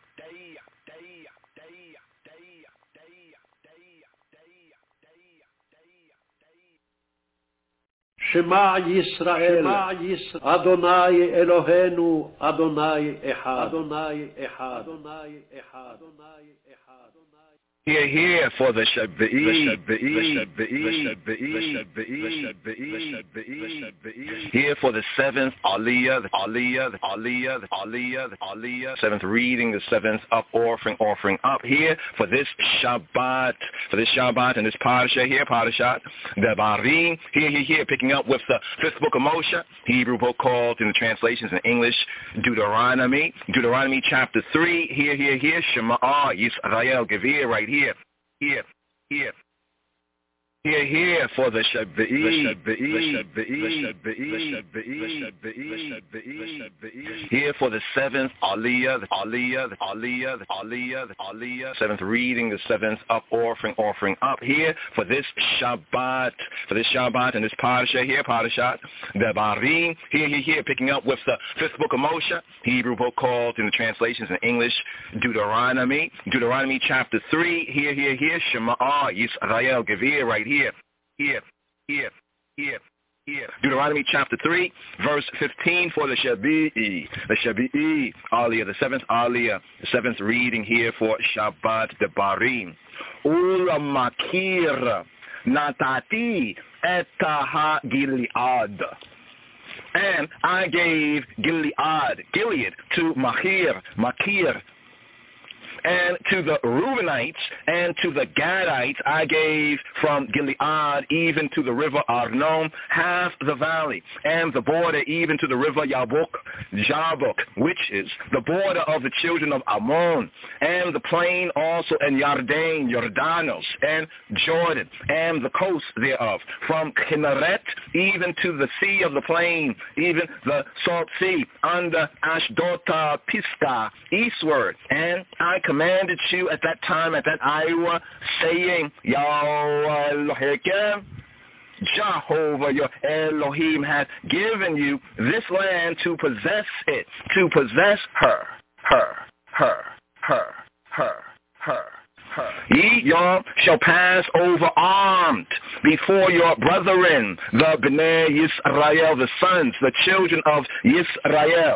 Shema Yisrael, Adonai Eloheinu, Adonai Echad, Adonai Echad, Adonai Echad, Adonai Echad. Here, here for the Shabba'i, the Shabba'i, the Shabba'i, here for the seventh Aliyah, the Aliyah, the Aliyah, the Aliyah, the Aliyah, seventh reading, the seventh up offering, offering up here for this Shabbat, for this Shabbat and this Parasha here, Parashat, the Barim, here, here, here, picking up with the fifth book of Moshe, Hebrew book called in the translations in English, Deuteronomy, Deuteronomy chapter three, here, here, here, Shema Yisrael, Gevir, right here. Here, here, here, here, here for the Shabba'i, the Shabba'i, the Shabba'i, the Shabba'i, here for the seventh Aliyah, the Aliyah, the Aliyah, the Aliyah, the Aliyah, seventh reading, the seventh up offering, offering up here for this Shabbat, for this Shabbat and this Parasha here, Parashat, the Barim, here, here, here, picking up with the fifth book of Moshe, Hebrew book called in the translations in English, Deuteronomy, Deuteronomy chapter three, here, here, here, Shema Yisrael, Gevir, right here, here, here, here, here. Deuteronomy chapter three, verse fifteen for the Shabba'i, the Shabba'i, Aliyah, the seventh Aliyah, the seventh reading here for Shabbat the Barim. Ula makir natati etaha Gilead. And I gave Gilead, Gilead to Machir, Machir, and to the Reubenites and to the Gadites I gave from Gilead even to the river Arnon, half the valley, and the border even to the river Yabok, Jabok, which is the border of the children of Ammon, and the plain also, and Yarden, Jordanos, and Jordan, and the coast thereof, from Kinneret even to the sea of the plain, even the salt sea, under Ashdota Pisgah, eastward, and I commanded you at that time, at that hour, saying, Yahweh Elohim, Jehovah your Elohim hath given you this land to possess it, to possess her, her, her, her, her, her. Ye, y'all, shall pass over armed before your brethren, the Bnei Yisrael, the sons, the children of Yisrael.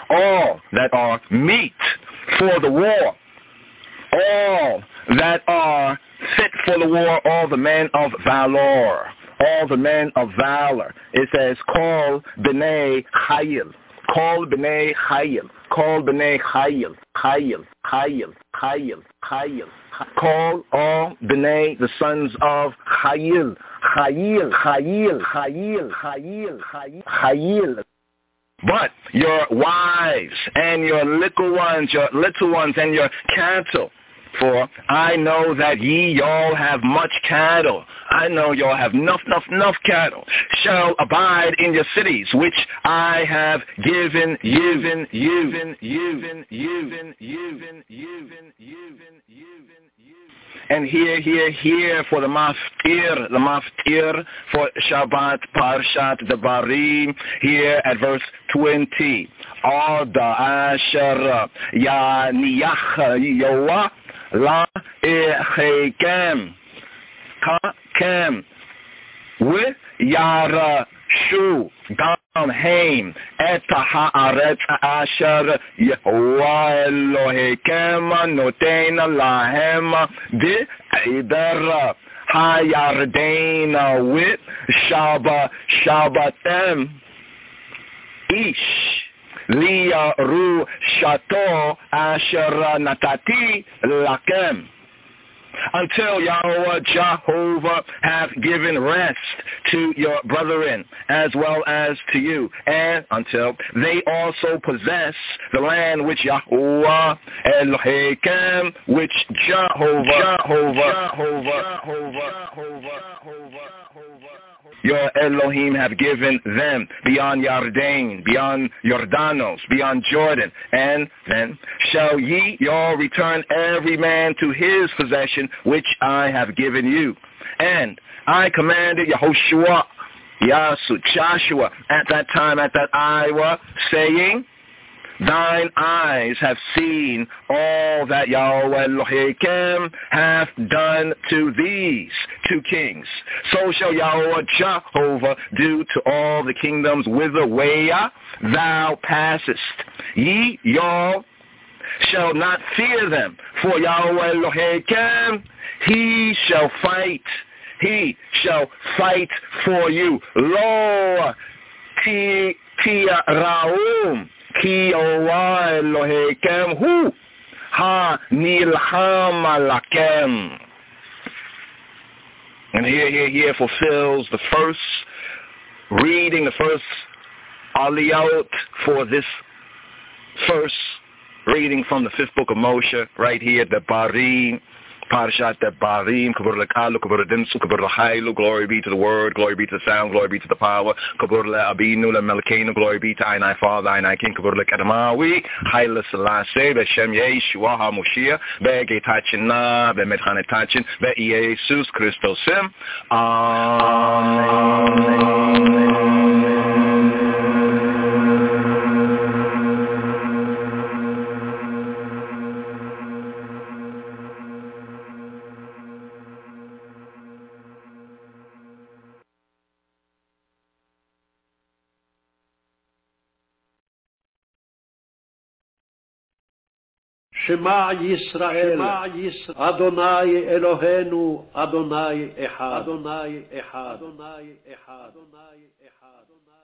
all that are meet for the war, all that are fit for the war, all the men of valor, all the men of valor. It says, call B'nai Chayil, call B'nai Chayil, call B'nai Chayil, Chayil, Chayil, Chayil, Chayil. Call all B'nai, the sons of Chayil, Chayil, Chayil, Chayil, Chayil, Chayil, Chayil. But your wives and your little ones, your little ones and your cattle, for I know that ye y'all have much cattle. I know y'all have enough, enough, enough cattle. Shall abide in your cities, which I have given, given, given, given, given, given, given, given, given. And here, here, here for the maftir, the maftir for Shabbat Parshat Devarim, here at verse twenty. Arda asher yaniyach Yoah la echekem kakem with yara shu gamheim et haaretz asher Yehovah Elohim noten lahem de hayardein with shaba shabatem ish Liya ru shato asher natati lakem. Until Yahweh Jehovah hath given rest to your brethren as well as to you, and until they also possess the land which Yahweh Elohim, which Jehovah, Jehovah, Jehovah, Jehovah, Jehovah, your Elohim have given them beyond Yarden, beyond Jordanos, beyond Jordan. And then shall ye y'all return every man to his possession, which I have given you. And I commanded Yehoshua, Yasu, Joshua, at that time, at that hour, saying, thine eyes have seen all that Yahweh Elohim hath done to these two kings. So shall Yahweh Jehovah do to all the kingdoms whither way thou passest. Ye, y'all, shall not fear them, for Yahweh Elohim, he shall fight. He shall fight for you. Lo ti raum. Ki Owa Elohim hu ha nilham lakem. And here, here, here fulfills the first reading, the first aliyot for this first reading from the fifth book of Moshe, right here, the Barim. Parashat Devarim, Kabur Lekalu, Kabur Dimsu, Kabur Lahailu, glory be to the word, glory be to the sound, glory be to the power, Kabur Le'abinu, Le'melekenu, glory be to Einai Father, Einai King, Kabur Le'kadamawi, Haile Selassie, Be'Shem Yeshua HaMoshiach, Be'Getachina, Be'Metchanetachin, Be'Yesus Christosim. Amen. Shema Yisrael, Adonai Eloheinu, Adonai Echad, Adonai Echad, Adonai Echad, Adonai Echad.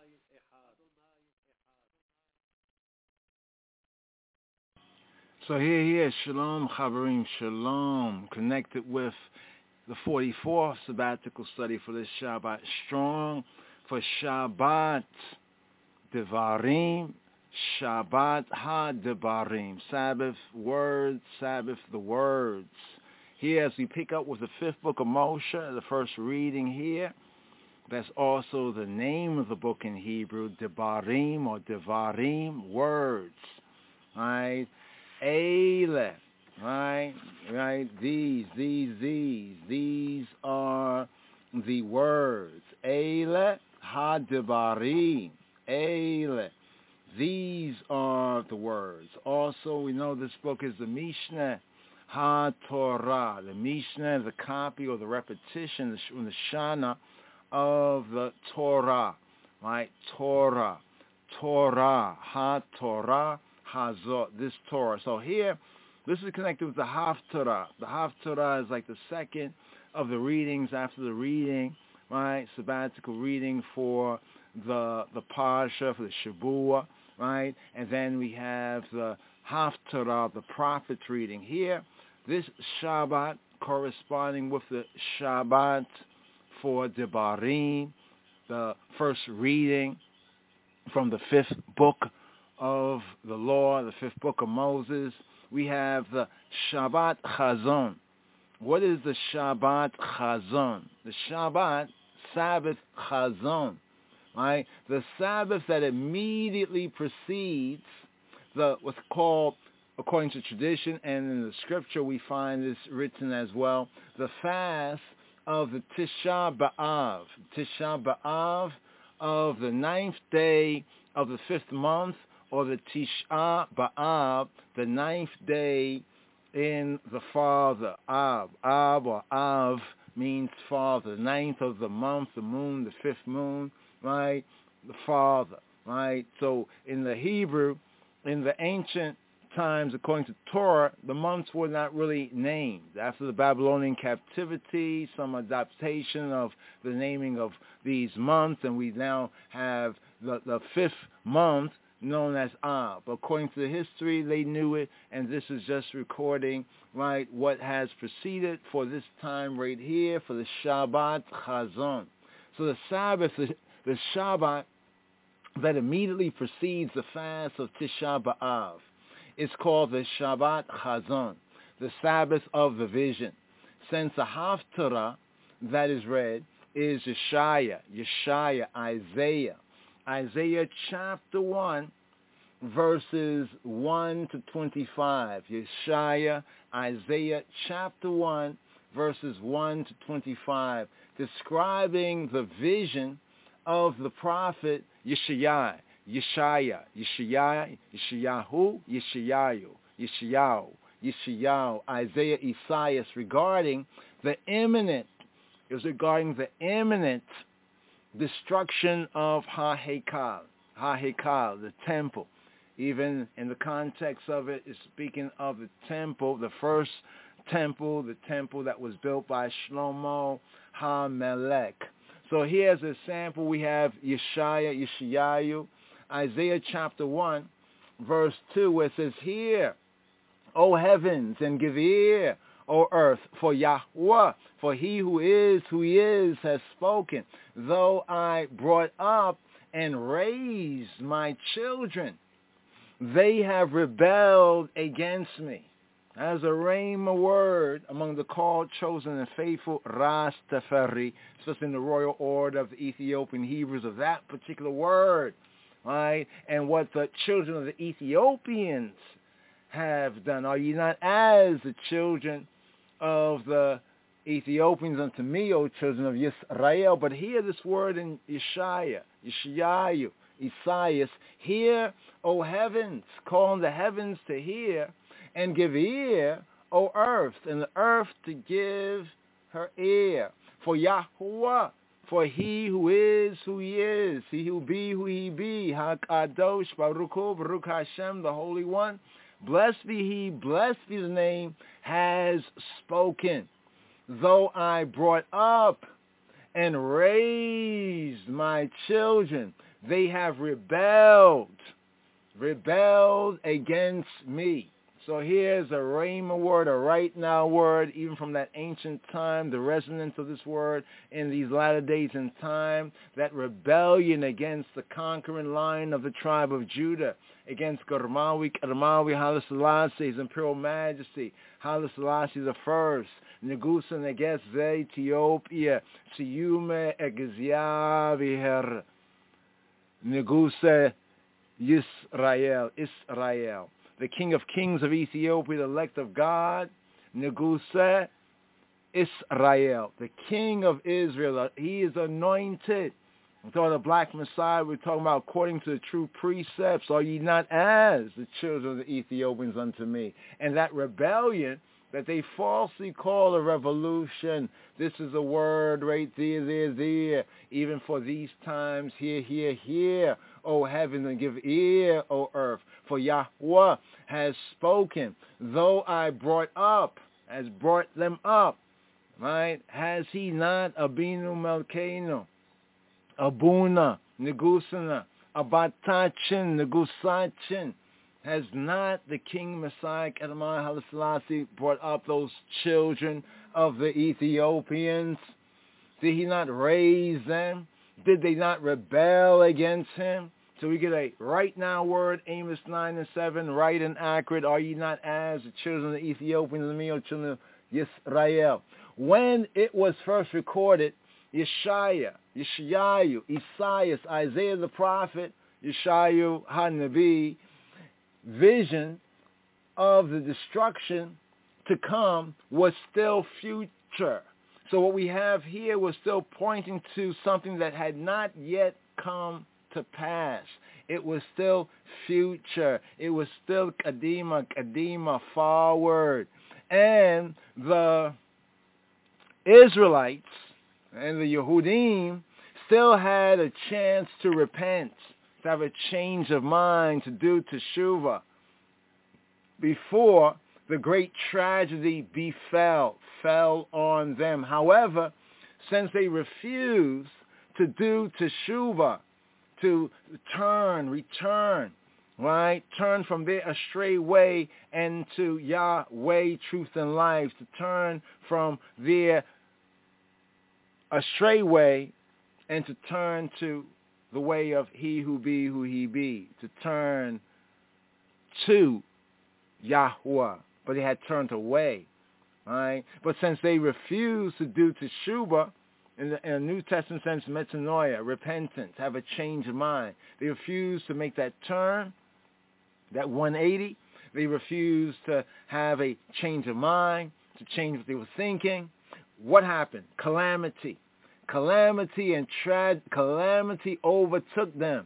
So here, here, Shalom, Chaverim, Shalom, connected with the forty-fourth sabbatical study for this Shabbat Strong, for Shabbat Devarim, Shabbat ha-Devarim, Sabbath words, Sabbath the words. Here as we pick up with the fifth book of Moshe, the first reading here, that's also the name of the book in Hebrew, Devarim or Devarim, words, right? Eile, right, right, these, these, these, these are the words. Eile ha-Devarim, Eile. These are the words. Also, we know this book is the Mishnah HaTorah. The Mishnah, the copy or the repetition, the, the Shana of the Torah, right? Torah. Torah, Ha-Torah, Hazot, this Torah. So here, this is connected with the Haftarah. The Haftarah is like the second of the readings after the reading, right? Sabbatical reading for the the Parsha, for the Shavua, right? And then we have the Haftarah, the prophet's reading. Here, this Shabbat corresponding with the Shabbat for Devarim, the first reading from the fifth book of the law, the fifth book of Moses. We have the Shabbat Chazon. What is the Shabbat Chazon? The Shabbat, Sabbath Chazon, right? The Sabbath that immediately precedes the what's called, according to tradition and in the scripture we find this written as well, the fast of the Tisha B'Av. Tisha B'Av of the ninth day of the fifth month, or the Tisha B'Av, the ninth day in the Father. Av, Av or Av means Father. The ninth of the month, the moon, the fifth moon, right? The Father, right? So in the Hebrew, in the ancient times, according to Torah, the months were not really named. After the Babylonian captivity, some adaptation of the naming of these months, and we now have the, the fifth month known as Av. According to the history, they knew it, and this is just recording, right, what has preceded for this time right here, for the Shabbat Chazon. So the Sabbath, the, the Shabbat that immediately precedes the fast of Tisha B'Av, is called the Shabbat Chazon, the Sabbath of the vision. Since the Haftarah that is read is Yeshaya, Yeshaya, Isaiah, Isaiah chapter one, verses one to twenty-five. Yeshaya, Isaiah chapter one, verses one to twenty-five, describing the vision of the prophet Yeshaya, Yeshaya, Yeshaya, Yeshayahu, Yeshayahu, Yeshayahu, Yeshayahu, Isaiah, Isaiah, regarding the imminent, it was regarding the imminent destruction of Ha-Hekal, Ha-Hekal, the temple. Even in the context of it, it's speaking of the temple, the first temple, the temple that was built by Shlomo HaMelech. So here's a sample. We have Yeshaya, Yeshayahu, Isaiah chapter one, verse two, where it says, "Hear, O heavens, and give ear, O earth, for Yahweh, for he who is, who he is, has spoken. Though I brought up and raised my children, they have rebelled against me." As a rhema word among the called, chosen, and faithful Rastafari, especially in the royal order of the Ethiopian Hebrews, of that particular word, right? And what the children of the Ethiopians have done. Are ye not as the children of the Ethiopians unto me, O children of Israel? But hear this word in Yeshaya, Yeshayahu, Isaiah. Hear, O heavens, calling the heavens to hear, and give ear, O earth, and the earth to give her ear. For Yahweh, for he who is who he is, he who be who he be, HaKadosh, Baruch Hu, Baruch Hashem, the Holy One, blessed be he, blessed be the name, has spoken. Though I brought up and raised my children, they have rebelled, rebelled against me. So here's a rhema word, a right now word, even from that ancient time, the resonance of this word in these latter days in time, that rebellion against the conquering line of the tribe of Judah, against Garmawi, Karmawi, Haile Selassie, His Imperial Majesty, Haile Selassie the First, Negusa Neges Ethiopia, Siyume Egziaviher, Negusa Yisrael, Israel. The King of Kings of Ethiopia, the elect of God, Neguseh Israel, the King of Israel. He is anointed. We're talking about the black Messiah. We're talking about according to the true precepts. Are ye not as the children of the Ethiopians unto me? And that rebellion that they falsely call a revolution. This is a word right there, there, there. Even for these times, here, here, here. O heaven, and give ear, O earth. For Yahweh has spoken. Though I brought up, has brought them up. Right? Has he not? Abinu Melkeinu. Abuna. Negusana. Abatachin. Negusachin. Has not the King Messiah Kedemah Haile Selassie brought up those children of the Ethiopians? Did he not raise them? Did they not rebel against him? So we get a right now word, Amos nine and seven, right and accurate. Are ye not as the children of the Ethiopians and the children of Yisrael? When it was first recorded, Yeshaya, Yeshayahu, Isaiah, Isaiah the prophet, Yeshayahu HaNabi, vision of the destruction to come was still future. So what we have here was still pointing to something that had not yet come to pass. It was still future. It was still kadima, kadima, forward. And the Israelites and the Yehudim still had a chance to repent, to have a change of mind, to do teshuvah before the great tragedy befell, fell on them. However, since they refused to do teshuvah, to turn, return, right? Turn from their astray way and to Yahweh, truth and life, to turn from their astray way and to turn to the way of he who be who he be, to turn to Yahweh, but they had turned away, right? But since they refused to do teshuvah, in the, in the New Testament sense, metanoia, repentance, have a change of mind. They refused to make that turn, that one eighty. They refused to have a change of mind, to change what they were thinking. What happened? Calamity. Calamity and tra- calamity overtook them.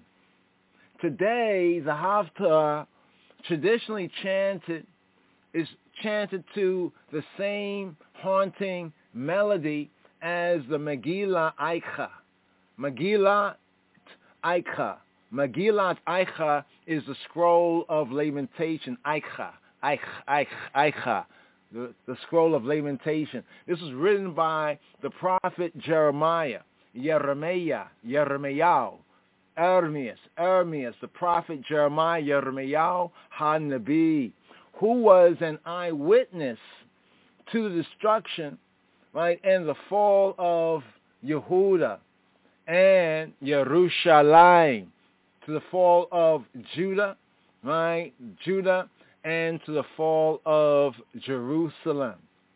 Today, the Haftarah, traditionally chanted, is chanted to the same haunting melody as the Megillah Eicha. Megillah Eicha. Megillah Eicha is the scroll of lamentation. Eicha. Eich, Eich, Eicha. The, the scroll of lamentation. This was written by the prophet Jeremiah, Jeremiah, Jeremiah, Ermias, Ermias, the prophet Jeremiah, Jeremiah HaNabi, who was an eyewitness to the destruction, right, and the fall of Yehuda and Yerushalayim, to the fall of Judah, right, Judah, and to the fall of Jerusalem.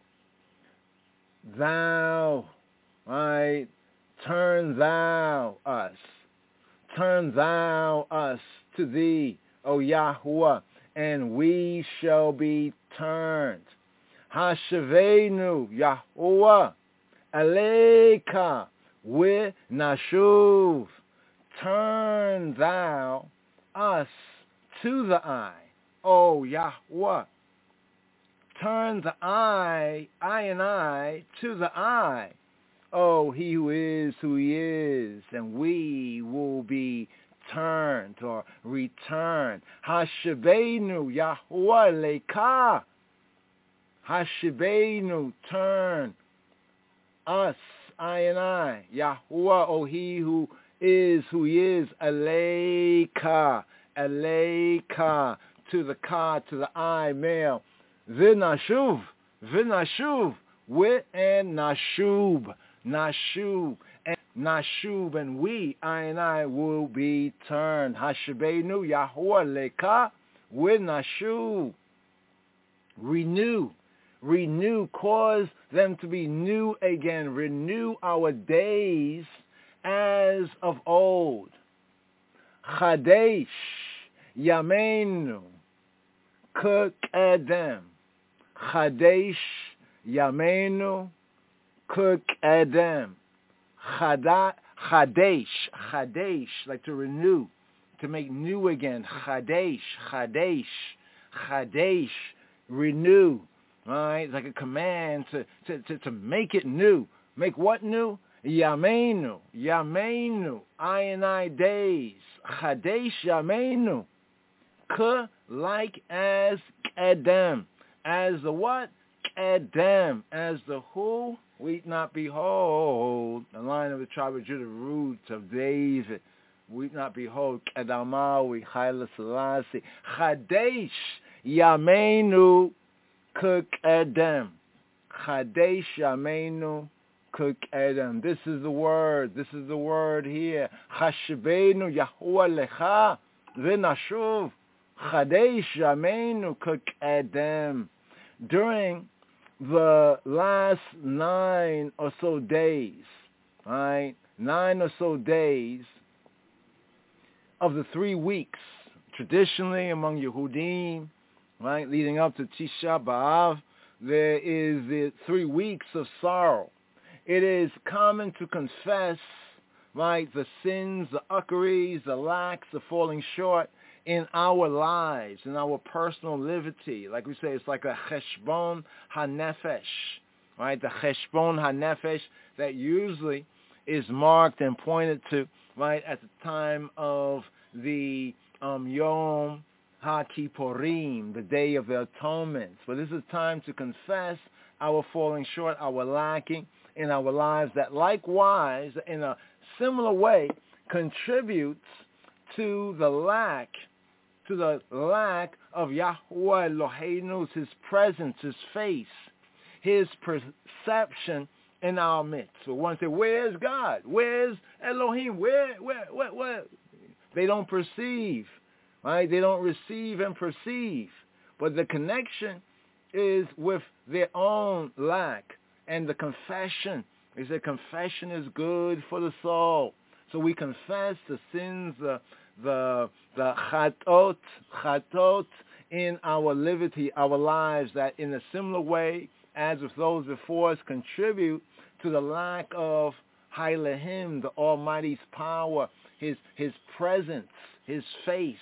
Thou, right, turn thou us, turn thou us to thee, O Yahuwah, and we shall be turned. Hashavenu Yahuwah Aleika we nashuv. Turn thou us to the eye, O Yahuwah. Turn the eye, I and I, to the eye. Oh, he who is who he is, and we will be turned or returned. Hashabenu Yahuwah Leka. Hashabenu, turn us, I and I. Yahuwah, oh, he who is who he is. Aleka, Aleka, to the ka, to the I, male. Vinashuv, Vinashuv, with and Nashub, Nashub, and Nashub, and we, I and I, will be turned. Hashabenu Yahuwah Leka, with Nashub. Renew, renew, cause them to be new again. Renew our days as of old. Chadesh, Yamenu, Kukadem. Chadesh, Yamenu, Kukadem. Chadesh, Chadesh, like to renew, to make new again. Chadesh, Chadesh, Chadesh, renew. right? It's like a command to, to, to, to make it new. Make what new? Yameinu, Yameinu, I and I days, Chadesh Yameinu, K like as Kedem, as the what? Kedem, as the who? Weep not behold, the line of the tribe of Judah, root of David. Weep not behold, Kedamawi, Haile Selassie, Chadesh Yameinu, K Kedem, Chadesh Yameinu, Cook Adam. This is the word. This is the word here. Chashbeinu Yahuwah Lecha V'Nashuv Chadesh Yameinu Cook Adam. During the last nine or so days, right? Nine or so days of the three weeks, traditionally among Yehudim, right, leading up to Tisha B'Av, there is the three weeks of sorrow. It is common to confess, right, the sins, the uckeries, the lacks, the falling short in our lives, in our personal liberty. Like we say, it's like a cheshbon hanefesh, right? The cheshbon hanefesh that usually is marked and pointed to, right, at the time of the um, Yom HaKippurim, the Day of the Atonement. But this is time to confess our falling short, our lacking in our lives, that likewise, in a similar way, contributes to the lack, to the lack of Yahweh Eloheinu's, his presence, his face, his perception in our midst. So one say, where's God? Where's Elohim? Where, where, where, where? They don't perceive, right? They don't receive and perceive. But the connection is with their own lack. And the confession, they say confession is good for the soul. So we confess the sins, the the the chatot, chatot in our liberty, our lives, that in a similar way as with those before us contribute to the lack of Hailehim, the Almighty's power, his his presence, his face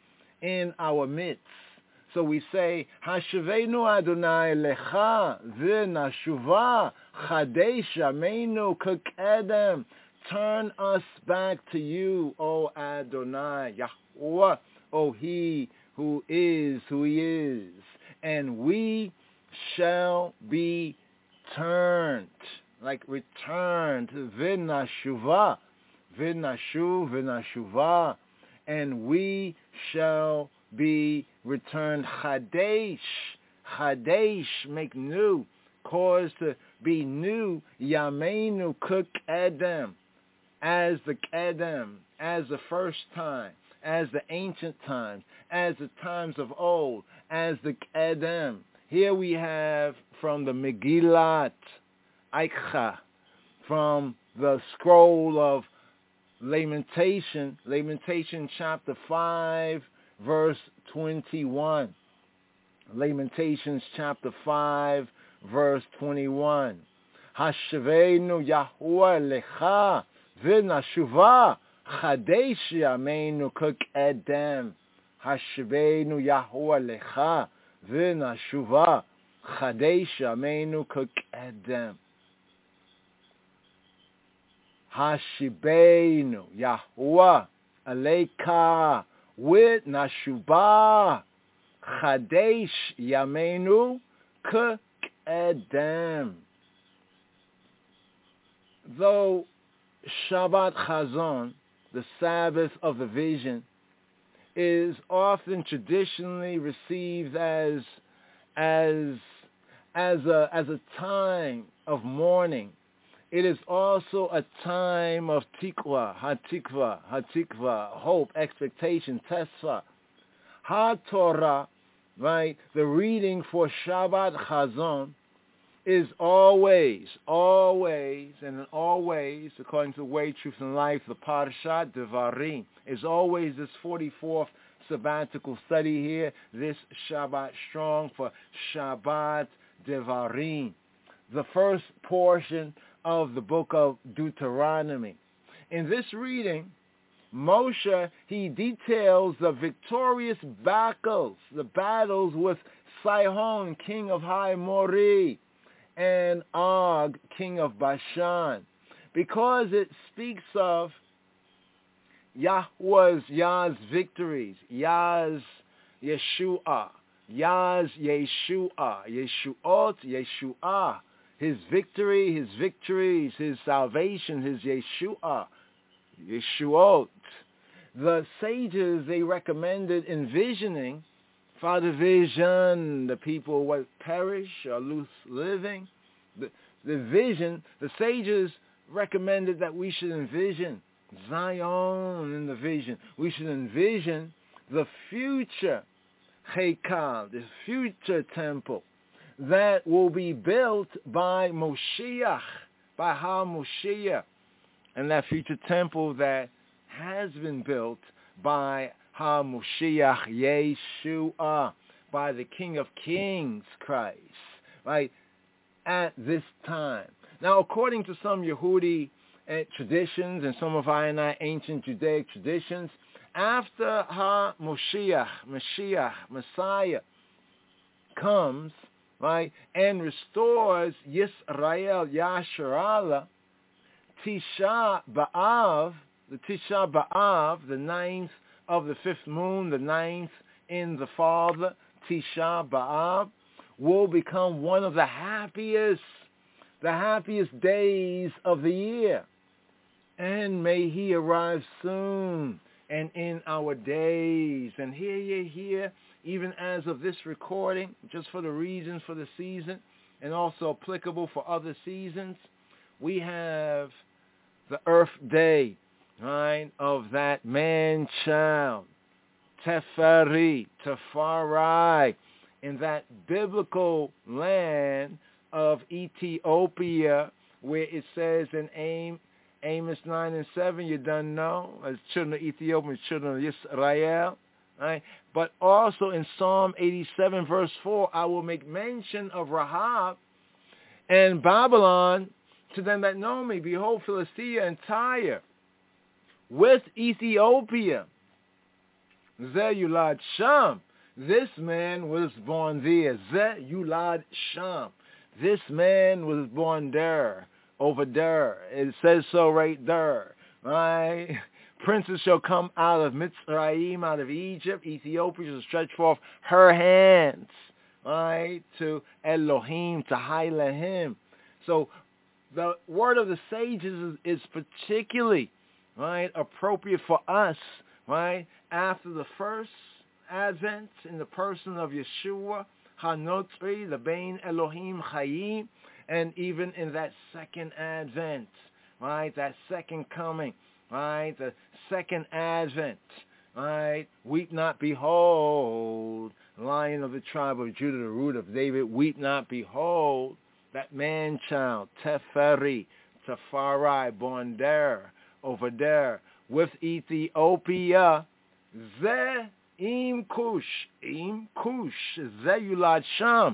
in our midst. So we say, Hashivenu Adonai lecha v'nashuva chadesh yameinu k'kedem. Turn us back to you, O Adonai, Yahweh, O He who is, who He is, and we shall be turned, like returned, v'nashuva, v'nashuv, v'nashuva, and we shall be returned. Chadesh, Chadesh, make new, cause to be new. Yameinu k'kedem, as the Kedem, as the first time, as the ancient times, as the times of old, as the Kedem. Here we have from the Megillat Eicha, from the scroll of Lamentation, Lamentation chapter five, verse twenty-one. Lamentations chapter five, verse twenty-one. Hashveinu Yahuwah lecha v'nashuva chadesh yameinu k'kedem. Hashveinu Yahuwah lecha v'nashuva chadesh yameinu k'kedem. Hashibeinu Yahuwah aleika with Nashuba Chadesh Yameinu K'edem. Though Shabbat Chazon, the Sabbath of the vision, is often traditionally received as as as a as a time of mourning, it is also a time of tikva, hatikva, hatikva, hope, expectation, tesva. Ha-Torah, right, the reading for Shabbat Chazon is always, always, and always, according to Way, Truth, and Life, the Parshat Devarim, is always this forty-fourth sabbatical study here, this Shabbat strong for Shabbat Devarim, the first portion of the book of Deuteronomy. In this reading, Moshe, he details the victorious battles, the battles with Sihon, king of High Mori, and Og, king of Bashan, because it speaks of Yahweh's, Yah's victories, Yah's Yeshua, Yah's Yeshua, Yeshuot, Yeshua, his victory, his victories, his salvation, his Yeshua, Yeshuot. The sages, they recommended envisioning for the vision, the people what perish or lose living. The, the vision, the sages recommended that we should envision Zion in the vision. We should envision the future Heikal, the future temple that will be built by Moshiach, by HaMoshiach, and that future temple that has been built by HaMoshiach Yeshua, by the King of Kings, Christ, right, at this time. Now, according to some Yehudi uh, traditions and some of I and I ancient Judaic traditions, after HaMoshiach, Mashiach, Messiah, comes, right, and restores Yisrael, Yasharallah, Tisha B'Av, the Tisha B'Av, the ninth of the fifth moon, the ninth in the Father, Tisha B'Av, will become one of the happiest, the happiest days of the year. And may he arrive soon and in our days. And here you hear, even as of this recording, just for the reasons for the season, and also applicable for other seasons, we have the Earth Day, right, of that man-child, Teferi, Tefarai, in that biblical land of Ethiopia, where it says in Am- Amos nine and seven, you don't know, as children of Ethiopia, children of Israel, right? But also in Psalm eighty-seven, verse four, I will make mention of Rahab and Babylon to them that know me. Behold, Philistia and Tyre, with Ethiopia, Zeyulad Sham. This man was born there. Zeyulad Sham. This man was born there, over there. It says so right there, right? Princes shall come out of Mitzrayim, out of Egypt. Ethiopia shall stretch forth her hands, right, to Elohim, to Hailahim. So the word of the sages is, is particularly, right, appropriate for us, right, after the first Advent in the person of Yeshua, Hanotri, the Bein Elohim Chayim, and even in that second Advent, right, that second coming, right, the second Advent, right, weep not, behold, Lion of the tribe of Judah, the root of David, weep not, behold, that man-child, Teferi, Tefarai, born there, over there, with Ethiopia, Ze Im Kush, Im Kush, Zeyulad Sham,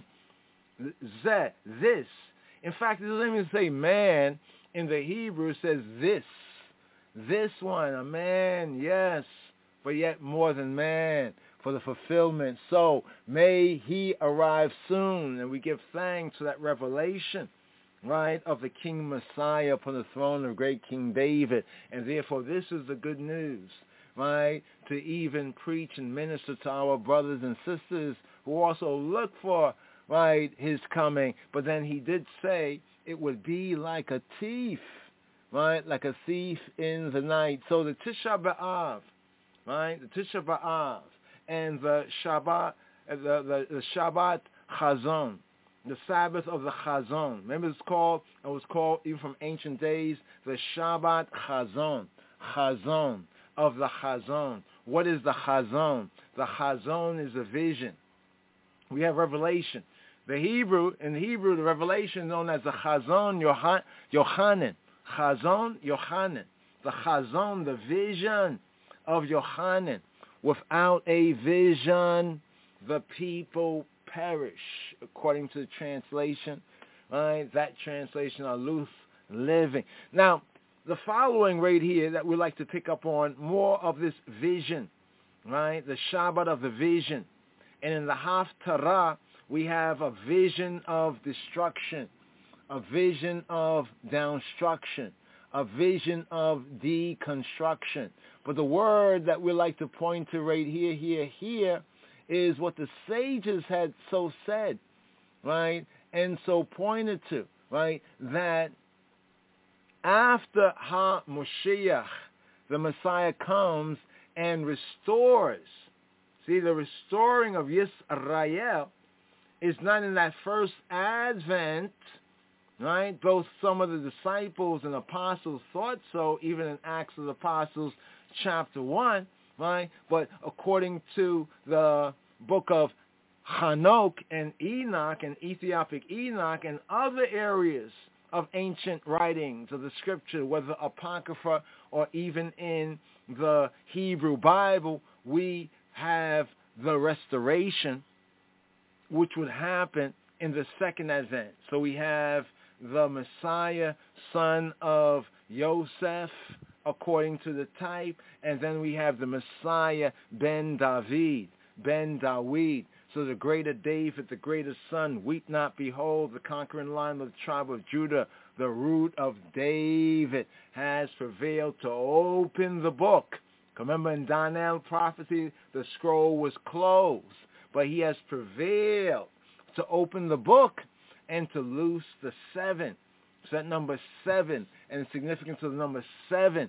Ze, this. In fact, it doesn't even say man in the Hebrew, it says this. This one, a man, yes, but yet more than man, for the fulfillment. So may he arrive soon, and we give thanks for that revelation, right, of the King Messiah upon the throne of great King David. And therefore, this is the good news, right, to even preach and minister to our brothers and sisters who also look for, right, his coming. But then he did say it would be like a thief, right, like a thief in the night. So the Tisha B'Av, right, the Tisha B'Av, and the Shabbat, the, the, the Shabbat Chazon, the Sabbath of the Chazon. Remember it's called, it was called, even from ancient days, the Shabbat Chazon, Chazon, of the Chazon. What is the Chazon? The Chazon is a vision. We have revelation. The Hebrew, in Hebrew, the revelation known as the Chazon Yochanan. Chazon Yochanan. The Chazon, the vision of Yochanan. Without a vision, the people perish, according to the translation. Right? That translation, are loose living. Now, the following right here that we like to pick up on, more of this vision, right? The Shabbat of the vision. And in the Haftarah, we have a vision of destruction, a vision of downstruction, a vision of deconstruction. But the word that we like to point to right here, here, here, is what the sages had so said, right? And so pointed to, right? That after Ha-Moshiach, the Messiah comes and restores. See, the restoring of Yisrael is not in that first advent, right? Though some of the disciples and apostles thought so, even in Acts of the Apostles chapter one, right? But according to the book of Hanok and Enoch and Ethiopic Enoch and other areas of ancient writings of the scripture, whether Apocrypha or even in the Hebrew Bible, we have the restoration which would happen in the second advent. So we have the Messiah, son of Yosef, according to the type, and then we have the Messiah, Ben David, Ben Dawid. So the greater David, the greater son, weep not, behold, the conquering line of the tribe of Judah, the root of David, has prevailed to open the book. Remember in Daniel prophecy, the scroll was closed, but he has prevailed to open the book and to loose the seven. So that number seven, and the significance of the number seven,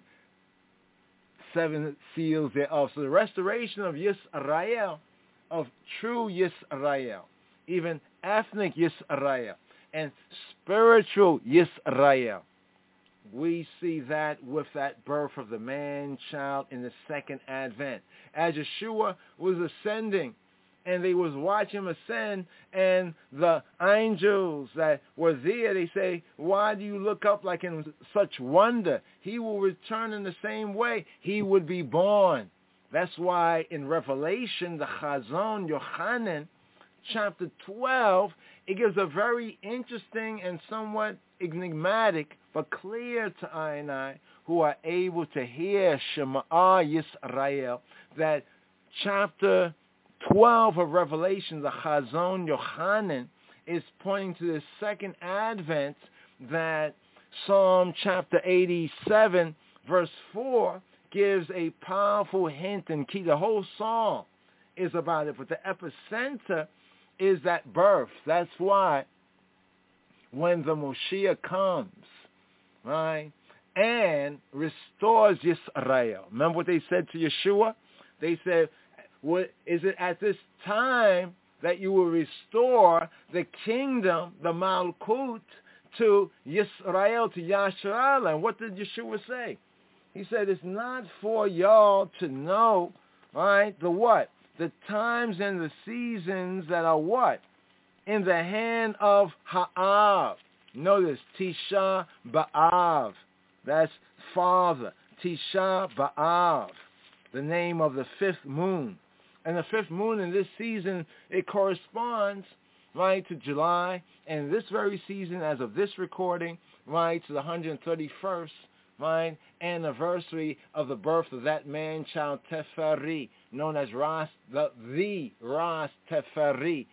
seven seals thereof. So the restoration of Yisrael, of true Yisrael, even ethnic Yisrael, and spiritual Yisrael. We see that with that birth of the man-child in the second advent. As Yeshua was ascending, and they was watching him ascend, and the angels that were there, they say, why do you look up like in such wonder? He will return in the same way. He would be born. That's why in Revelation, the Chazon Yochanan, chapter twelve, it gives a very interesting and somewhat enigmatic, but clear to I and I, who are able to hear Shema Yisrael, that chapter twelve of Revelation, the Chazon Yochanan, is pointing to the second advent, that Psalm chapter eighty-seven, verse four, gives a powerful hint and key. The whole psalm is about it, but the epicenter is that birth. That's why when the Moshiach comes, right, and restores Yisrael. Remember what they said to Yeshua? They said, what, is it at this time that you will restore the kingdom, the Malkut, to Yisrael, to Yasharallah? And what did Yeshua say? He said, it's not for y'all to know, right, the what? The times and the seasons that are what? In the hand of Ha'av. Notice, Tisha B'Av. That's Father. Tisha B'Av, the name of the fifth moon. And the fifth moon in this season, it corresponds, right, to July. And this very season, as of this recording, right, to the one hundred thirty-first, right, anniversary of the birth of that man-child Teferi, known as Ras, the, the Ras Teferi,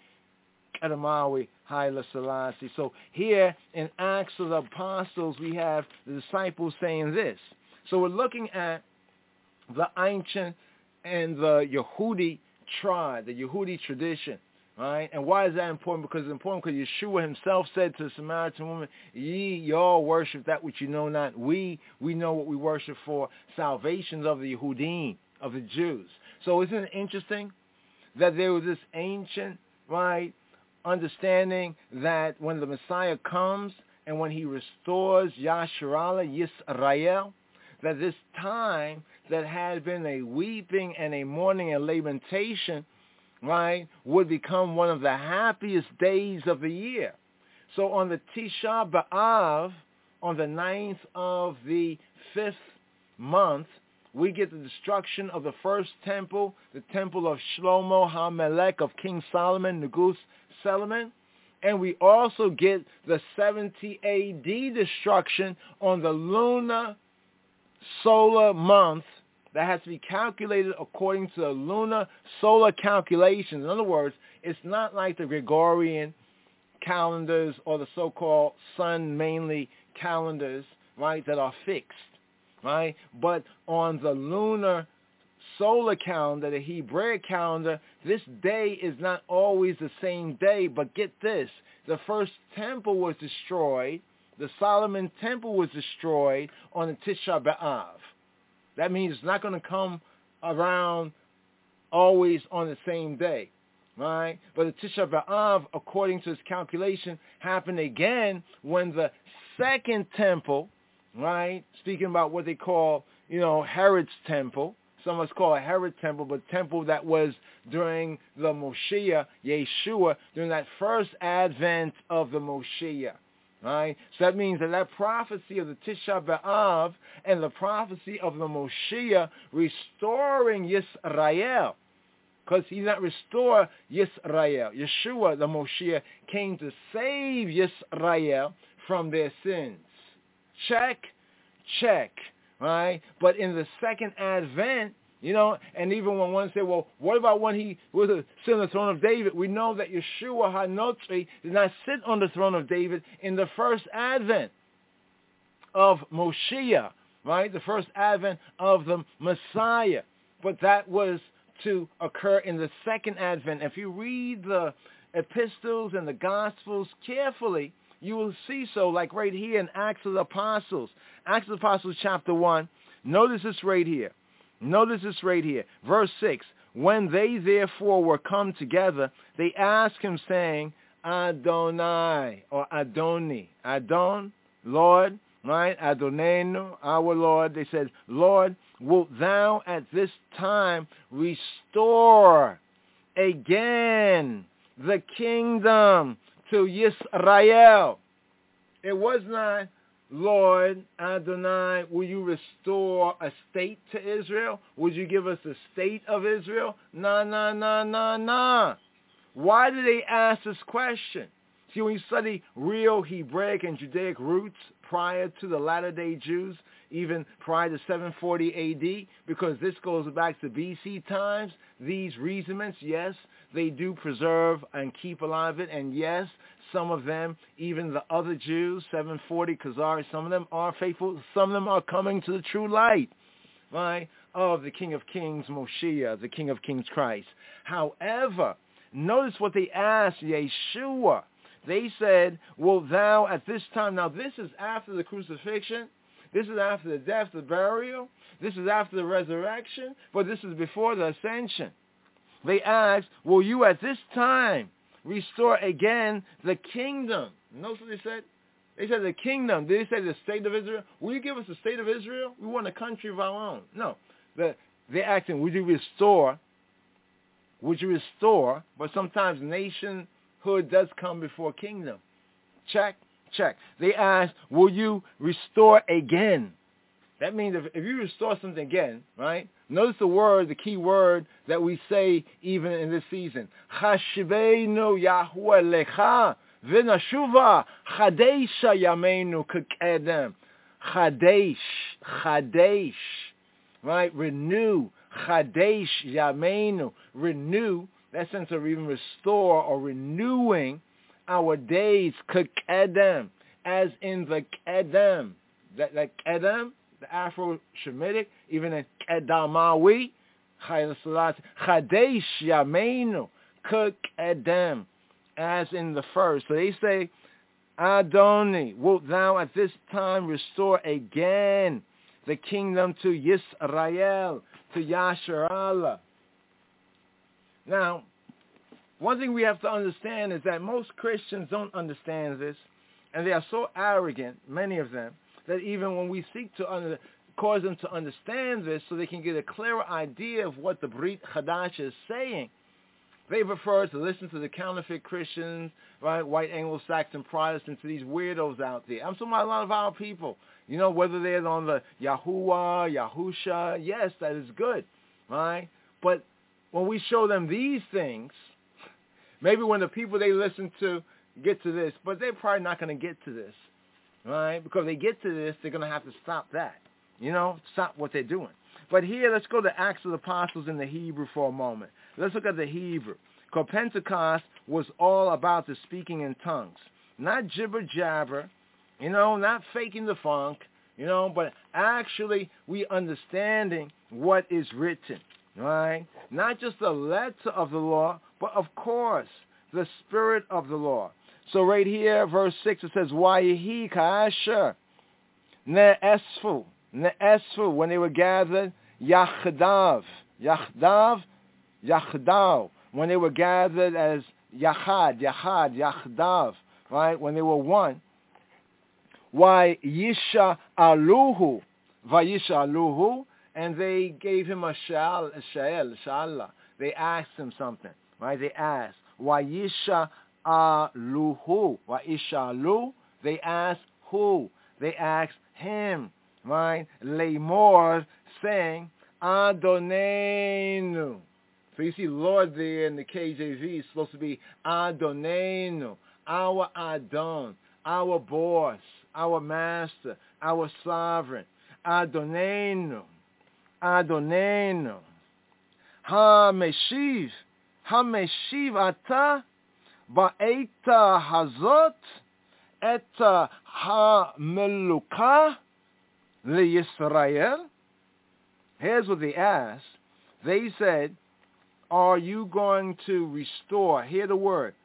Kedemawi Haile Selassie. So here in Acts of the Apostles, we have the disciples saying this. So we're looking at the ancient and the Yehudi tribe, the Yehudi tradition. Right? And why is that important? Because it's important because Yeshua himself said to the Samaritan woman, ye, y'all worship that which you know not. We, we know what we worship for, salvations of the Yehudim, of the Jews. So isn't it interesting that there was this ancient, right, understanding that when the Messiah comes and when he restores Yasharallah, Yisrael, that this time that had been a weeping and a mourning and lamentation, right, would become one of the happiest days of the year. So on the Tisha B'Av, on the ninth of the fifth month, we get the destruction of the first temple, the temple of Shlomo HaMelech, of King Solomon, Negus Solomon. And we also get the seventy A D destruction on the lunar solar month that has to be calculated according to the lunar solar calculations. In other words, it's not like the Gregorian calendars or the so-called sun mainly calendars, right, that are fixed, right? But on the lunar solar calendar, the Hebraic calendar, this day is not always the same day. But get this, the first temple was destroyed, the Solomon temple was destroyed on the Tisha B'Av. That means it's not going to come around always on the same day, right? But the Tisha B'Av, according to his calculation, happened again when the second temple, right, speaking about what they call, you know, Herod's temple. Some of us call it Herod temple, but temple that was during the Moshiach, Yeshua, during that first advent of the Moshiach. Right? So that means that that prophecy of the Tisha B'Av and the prophecy of the Moshiach restoring Yisrael, because he did not restore Yisrael. Yeshua, the Moshiach, came to save Yisrael from their sins. Check, check, right? But in the second advent, you know, and even when one said, well, what about when he was sitting on the throne of David? We know that Yeshua HaNotzi did not sit on the throne of David in the first advent of Moshiach, right? The first advent of the Messiah. But that was to occur in the second advent. If you read the epistles and the Gospels carefully, you will see so, like right here in Acts of the Apostles. Acts of the Apostles chapter one. Notice this right here. Notice this right here. Verse six. When they therefore were come together, they asked him, saying, Adonai, or Adoni. Adon, Lord, right? Adonenu, our Lord. They said, Lord, wilt thou at this time restore again the kingdom to Yisrael? It was not, Lord Adonai, will you restore a state to Israel? Would you give us a state of Israel? Nah, nah, nah, nah, nah. Why did they ask this question? See, when you study real Hebraic and Judaic roots prior to the latter-day Jews, even prior to seven forty A D, because this goes back to B C times, these reasonments, yes, they do preserve and keep alive it, and yes, some of them, even the other Jews, seven forty Khazari, some of them are faithful, some of them are coming to the true light, right, of the King of Kings, Moshiach, the King of Kings, Christ. However, notice what they asked Yeshua. They said, will thou at this time, now this is after the crucifixion, this is after the death, the burial, this is after the resurrection, but this is before the ascension. They asked, will you at this time restore again the kingdom? Notice what they said? They said the kingdom. Did they say the state of Israel? Will you give us the state of Israel? We want a country of our own. No. The, they're asking, would you restore? Would you restore? But sometimes nationhood does come before kingdom. Check, check. They asked, will you restore again? That means if, if you restore something again, right? Notice the word, the key word that we say even in this season. Chashivenu Yahweh lecha v'nashuva chadesha yameinu k'kedem. Chadesh, chadesh, right? Renew, chadesh yameinu. Renew, that sense of even restore or renewing our days k'kedem, as in the kedem. That, that kedem, the Afro-Shemitic, even in Kedamawi, Chadesh Yameinu, Kedem, as in the first. So they say, Adoni, wilt thou at this time restore again the kingdom to Yisrael, to Yasharallah. Now, one thing we have to understand is that most Christians don't understand this, and they are so arrogant, many of them, that even when we seek to under, cause them to understand this so they can get a clearer idea of what the Brit Chadash is saying, they prefer to listen to the counterfeit Christians, right, white Anglo-Saxon Protestants, to these weirdos out there. I'm talking about a lot of our people, you know, whether they're on the Yahuwah, Yahusha, yes, that is good, right? But when we show them these things, maybe when the people they listen to get to this, but they're probably not going to get to this. Right? Because they get to this, they're going to have to stop that. You know, stop what they're doing. But here, let's go to Acts of the Apostles in the Hebrew for a moment. Let's look at the Hebrew. Because Pentecost was all about the speaking in tongues. Not jibber-jabber, you know, not faking the funk, you know, but actually we understanding what is written, right? Not just the letter of the law, but of course, the spirit of the law. So right here, verse six, it says, Wayehi ka'asher ne'esfu, ne'esfu, when they were gathered, yachdav, yachdav, yachdav, when they were gathered as yachad, yachad, yachdav, right, when they were one. Why Yisha Aluhu, Vayisha Aluhu, and they gave him a shal, a shal, shala. They asked him something, right? They asked, Why Yisha Aluhu, Why Yisha Alu? They asked who? They asked him, right? Lemor, saying, Adonenu. So you see Lord there in the K J V is supposed to be Adonenu, our Adon, our boss, our master, our sovereign. Adonenu, Adonenu. Ha-meshiv, ha-meshiv ata ba'eta hazot eta ha-meluka li-Yisrael. Here's what they asked. They said, are you going to restore? Hear the word.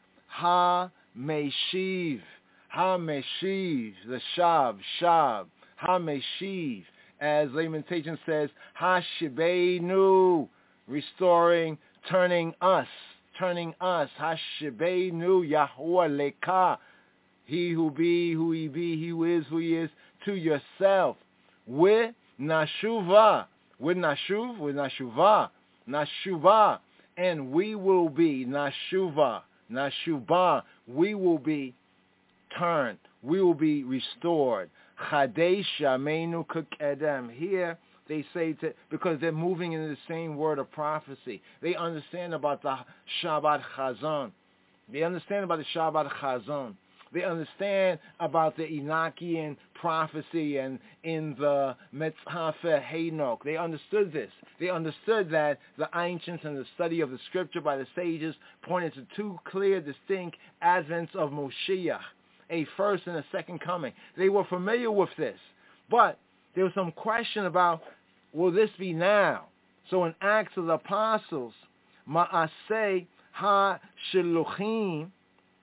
Ha-meshiv. Ha-meshiv. The shav, shav. Ha-meshiv. As Lamentation says, Ha-shibeinu. Restoring, turning us. Turning us. Ha-shibeinu. Yahuwah leka. He who be, who he be, he who is, who he is, to yourself. With nashuva. With nashuv, with nashuva. Nashuva. And we will be, nashuva, nashuva, we will be turned. We will be restored. Chadesha meinu k'kedem. Here they say, to, because they're moving in the same word of prophecy. They understand about the Shabbat Chazon. They understand about the Shabbat Chazon. They understand about the Enochian prophecy and in the Metzhafe Henoch. They understood this. They understood that the ancients and the study of the scripture by the sages pointed to two clear, distinct advents of Moshiach, a first and a second coming. They were familiar with this. But there was some question about, will this be now? So in Acts of the Apostles, Ma'aseh ha-shiluchim,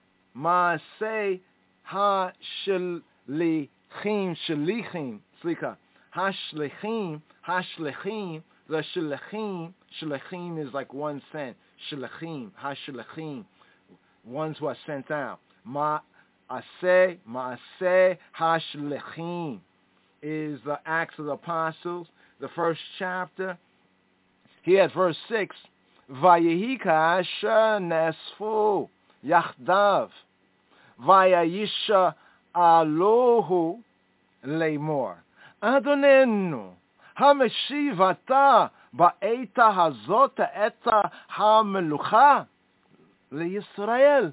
Maaseh ha-shlichim, shlichim, slika, ha-shlichim, ha-shlichim, the shlichim, shlichim is like one sent, shlichim, ha-shlichim, ones who are sent out. Maaseh, Maaseh ha-shlichim is the Acts of the Apostles, the first chapter. Here at verse six, Vayehi ka'asher nesfu yachdav, Vayayisha Alohu Lemor. Adonenu, ha-meshiv ata ba'eta hazot eta ha-melucha li-Yisrael.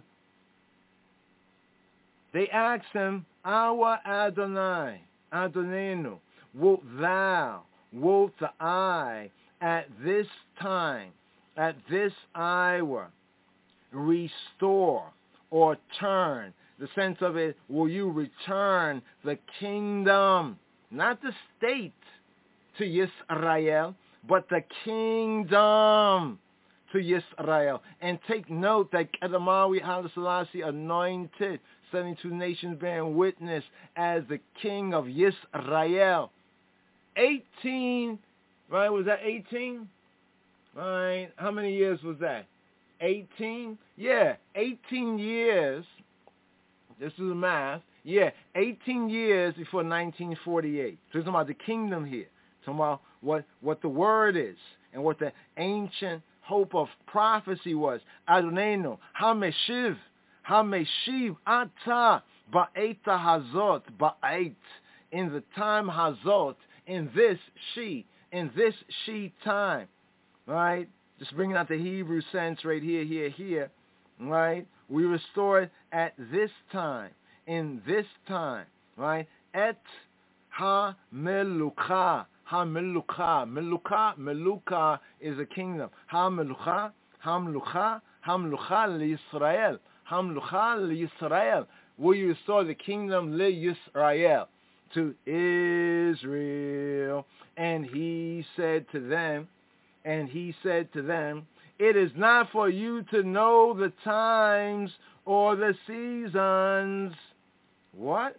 They asked him, our Adonai, Adonenu, wilt thou, wilt I, at this time, at this hour, restore or turn? The sense of it, will you return the kingdom, not the state, to Yisrael, but the kingdom to Yisrael? And take note that Kedamawi Haile Selassie anointed seventy-two nations bearing witness as the king of Yisrael. eighteen, right? Was that eighteen? Right? How many years was that? eighteen? Yeah, eighteen years. This is the math. Yeah, eighteen years before nineteen forty-eight. So it's talking about the kingdom here. Talking about what, what the word is and what the ancient hope of prophecy was. Adonenu, ha-meshiv, ha-meshiv ata ba'eta hazot, ba'et. In the time hazot, in this she, in this she time. Right? Just bringing out the Hebrew sense right here, here, here, right? We restore it at this time, in this time, right? Et ha-melucha, Ha-melucha. Melucha, melucha is a kingdom. Ha-melucha, ha-melucha, ha-melucha li-Yisrael. Ha-melucha li-Yisrael. Will you restore the kingdom li-Yisrael, to Israel? And he said to them, and he said to them, it is not for you to know the times or the seasons. What?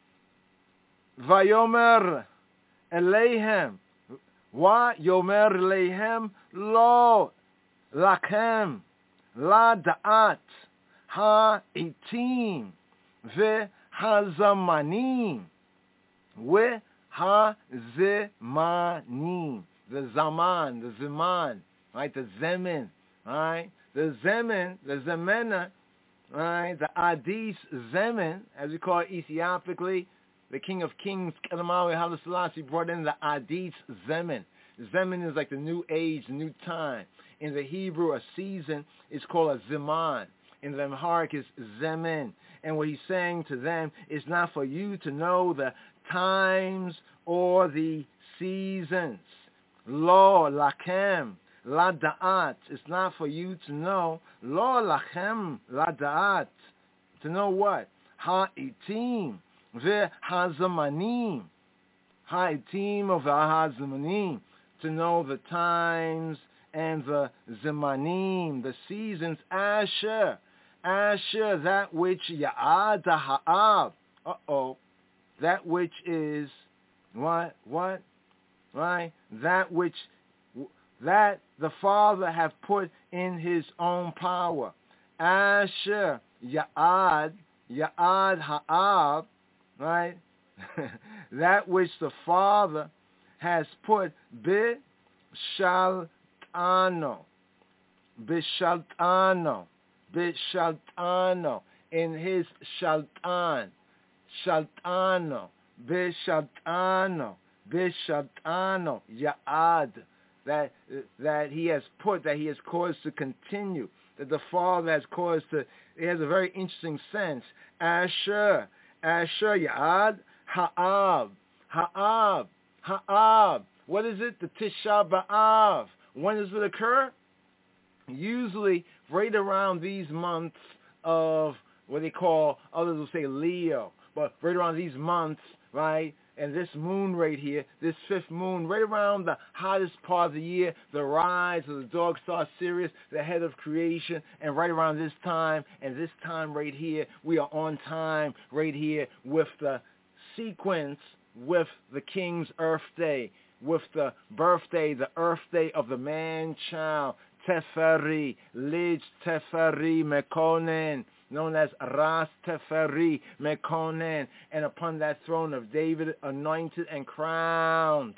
Vayomer Eleihem. What? Yomer Eleihem lo lakem la da'at ha-itim ve ha-zamanim ve ha-zemanim. The zaman, the zaman, right? The zemen, right? The zemen, the zemena, right? The adis zemen, as we call it Ethiopically. The King of Kings, Kedamawi Haile Selassie, brought in the adis zemen. Zemen is like the new age, new time. In the Hebrew, a season is called a zeman. In the Amharic, is zemen. And what he's saying to them is not for you to know the times or the seasons. Lo lachem la da'at. It's not for you to know. Lo lachem la da'at. To know what? Ha-itim ve ha-zamanim. Ha-itim of ha-zamanim. To know the times and the zamanim, the seasons. Asher. Asher, that which ya'ad ha'ab. Uh-oh. That which is, what? What? Right? That which, that the Father have put in his own power. Asher, Ya'ad, Ya'ad Ha'ab, right? That which the Father has put, Bishaltano, Bishaltano, Bishaltano, in his Shaltan, Shaltano, Bishaltano, Bishaltano, Ya'ad, that that he has put, that he has caused to continue, that the Father has caused to, it has a very interesting sense. Asher, Asher, Ya'ad, Ha'ab, Ha'ab, Ha'ab. What is it? The Tisha B'Av. When does it occur? Usually right around these months of what they call, others will say Leo, but right around these months, right? And this moon right here, this fifth moon, right around the hottest part of the year, the rise of the dog star Sirius, the head of creation, and right around this time, and this time right here, we are on time right here with the sequence, with the King's Earth Day, with the birthday, the Earth Day of the man-child, Teferi, Lij Teferi Mekonen, known as Ras Teferi Mekonen, and upon that throne of David, anointed and crowned,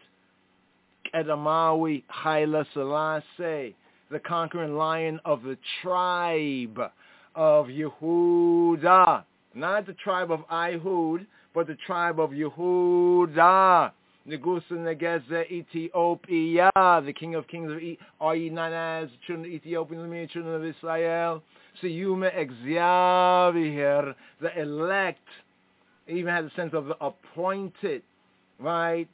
Kedamawi Haile Selassie, the conquering lion of the tribe of Yehuda, not the tribe of Ihud, but the tribe of Yehuda. Negusa Negeze Ethiopia, the King of Kings of E. Are ye not as children of Ethiopia, the children of Israel? Siyume Exaviher, the elect, even has a sense of the appointed, right?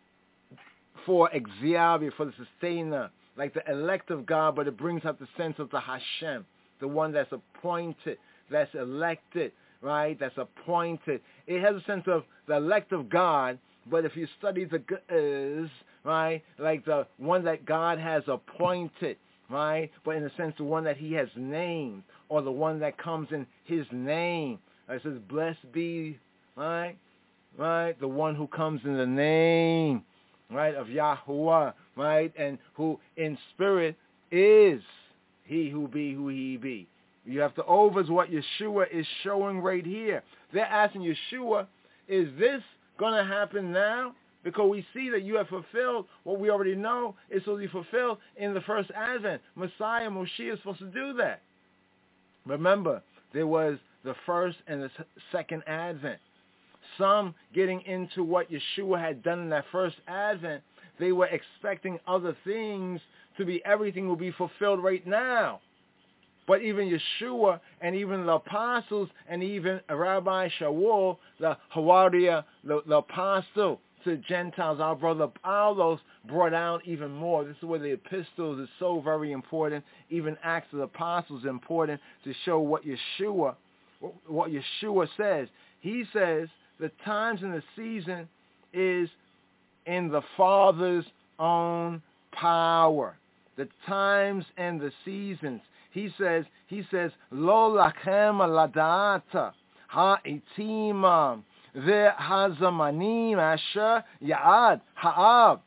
For Exavier, for the sustainer, like the elect of God, but it brings out the sense of the Hashem, the one that's appointed, that's elected, right? That's appointed. It has a sense of the elect of God. But if you study the is, right, like the one that God has appointed, right, but in a sense the one that he has named, or the one that comes in his name. It says, blessed be, right, right, the one who comes in the name, right, of Yahuwah, right, and who in spirit is he who be who he be. You have to over is what Yeshua is showing right here. They're asking Yeshua, is this going to happen now? Because we see that you have fulfilled what we already know is supposed to be fulfilled in the first advent. Messiah, Moshiach is supposed to do that. Remember, there was the first and the second advent. Some getting into what Yeshua had done in that first advent, they were expecting other things to be, everything will be fulfilled right now. But even Yeshua and even the apostles and even Rabbi Shaul, the Hawaria, the, the apostle to to the Gentiles. Our brother Paulos brought out even more. This is where the epistles is so very important. Even Acts of the Apostles is important to show what Yeshua, what Yeshua says. He says the times and the season is in the Father's own power. The times and the seasons. He says, he says, Lo lachem ladata ha'itimam ve'hazamanim asher ya'ad ha'ab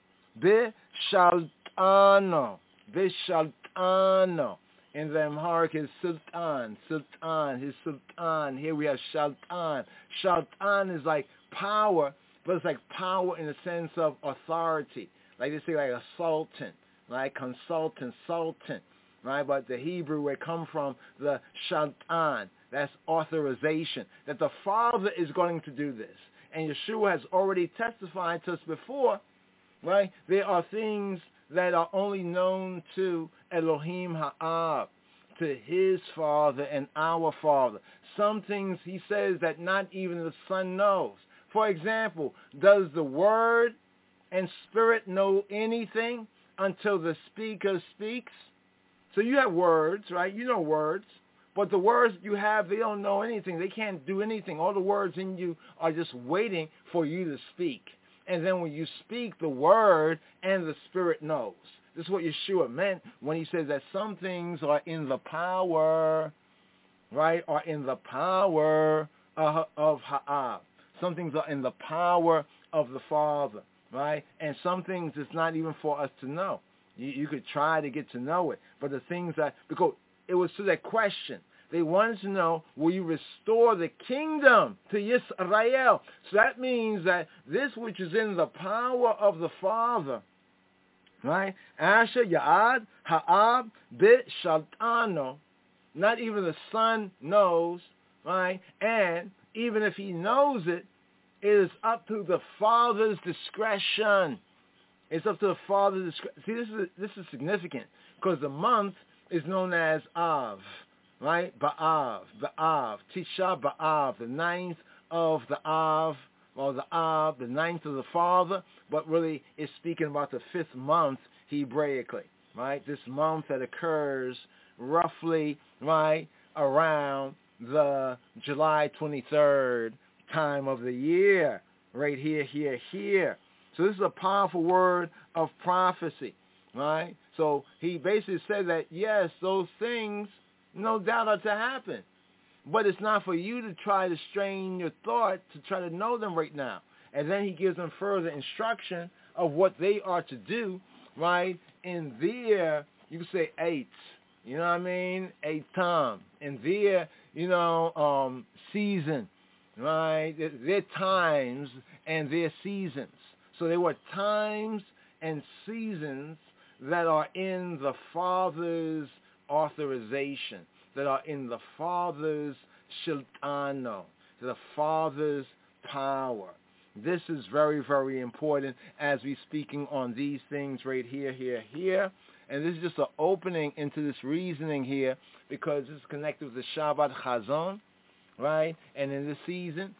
be'shaltano be'shaltano. In the Amharic is sultan, sultan, his sultan. Here we have shaltan. Shaltan is like power, but it's like power in the sense of authority. Like they say, like a sultan, like consultant, sultan, right? But the Hebrew where it comes from, the shaltan, that's authorization, that the Father is going to do this. And Yeshua has already testified to us before, right? There are things that are only known to Elohim Ha'ab, to his Father and our Father. Some things he says that not even the Son knows. For example, does the Word and Spirit know anything until the speaker speaks? So you have words, right? You know words. But the words you have, they don't know anything. They can't do anything. All the words in you are just waiting for you to speak. And then when you speak the word and the Spirit knows. This is what Yeshua meant when he says that some things are in the power, right, are in the power of, of Ha'ab. Some things are in the power of the Father, right? And some things it's not even for us to know. You, you could try to get to know it. But the things that, because it was to that question. They wanted to know, will you restore the kingdom to Yisrael? So that means that this which is in the power of the Father, right? Asher Ya'ad Ha'ab Bit Shaltano. Not even the Son knows, right? And even if he knows it, it is up to the Father's discretion. It's up to the Father's discretion. See, this is this is significant because the month is known as Av, right? Ba'av, Ba'av, Tisha B'Av, the ninth of the Av, or the Av, the ninth of the Father, but really it's speaking about the fifth month Hebraically, right? This month that occurs roughly, right, around the July twenty-third time of the year, right here, here, here. So this is a powerful word of prophecy, right? So he basically said that, yes, those things, no doubt, are to happen. But it's not for you to try to strain your thought to try to know them right now. And then he gives them further instruction of what they are to do, right, in their, you could say, eight, you know what I mean, eight time, in their, you know, um, season, right, their times and their seasons. So there were times and seasons that are in the Father's authorization, that are in the Father's shiltano, the Father's power. This is very, very important as we're speaking on these things right here, here, here. And this is just an opening into this reasoning here because it's connected with the Shabbat Chazon, right? And in this season,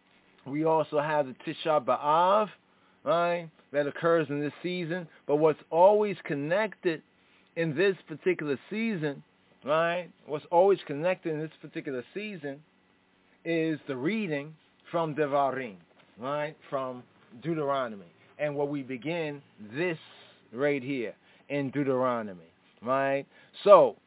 we also have the Tisha B'Av, right, that occurs in this season. But what's always connected in this particular season, right, what's always connected in this particular season is the reading from Devarim, right, from Deuteronomy. And where we begin this right here in Deuteronomy, right? So,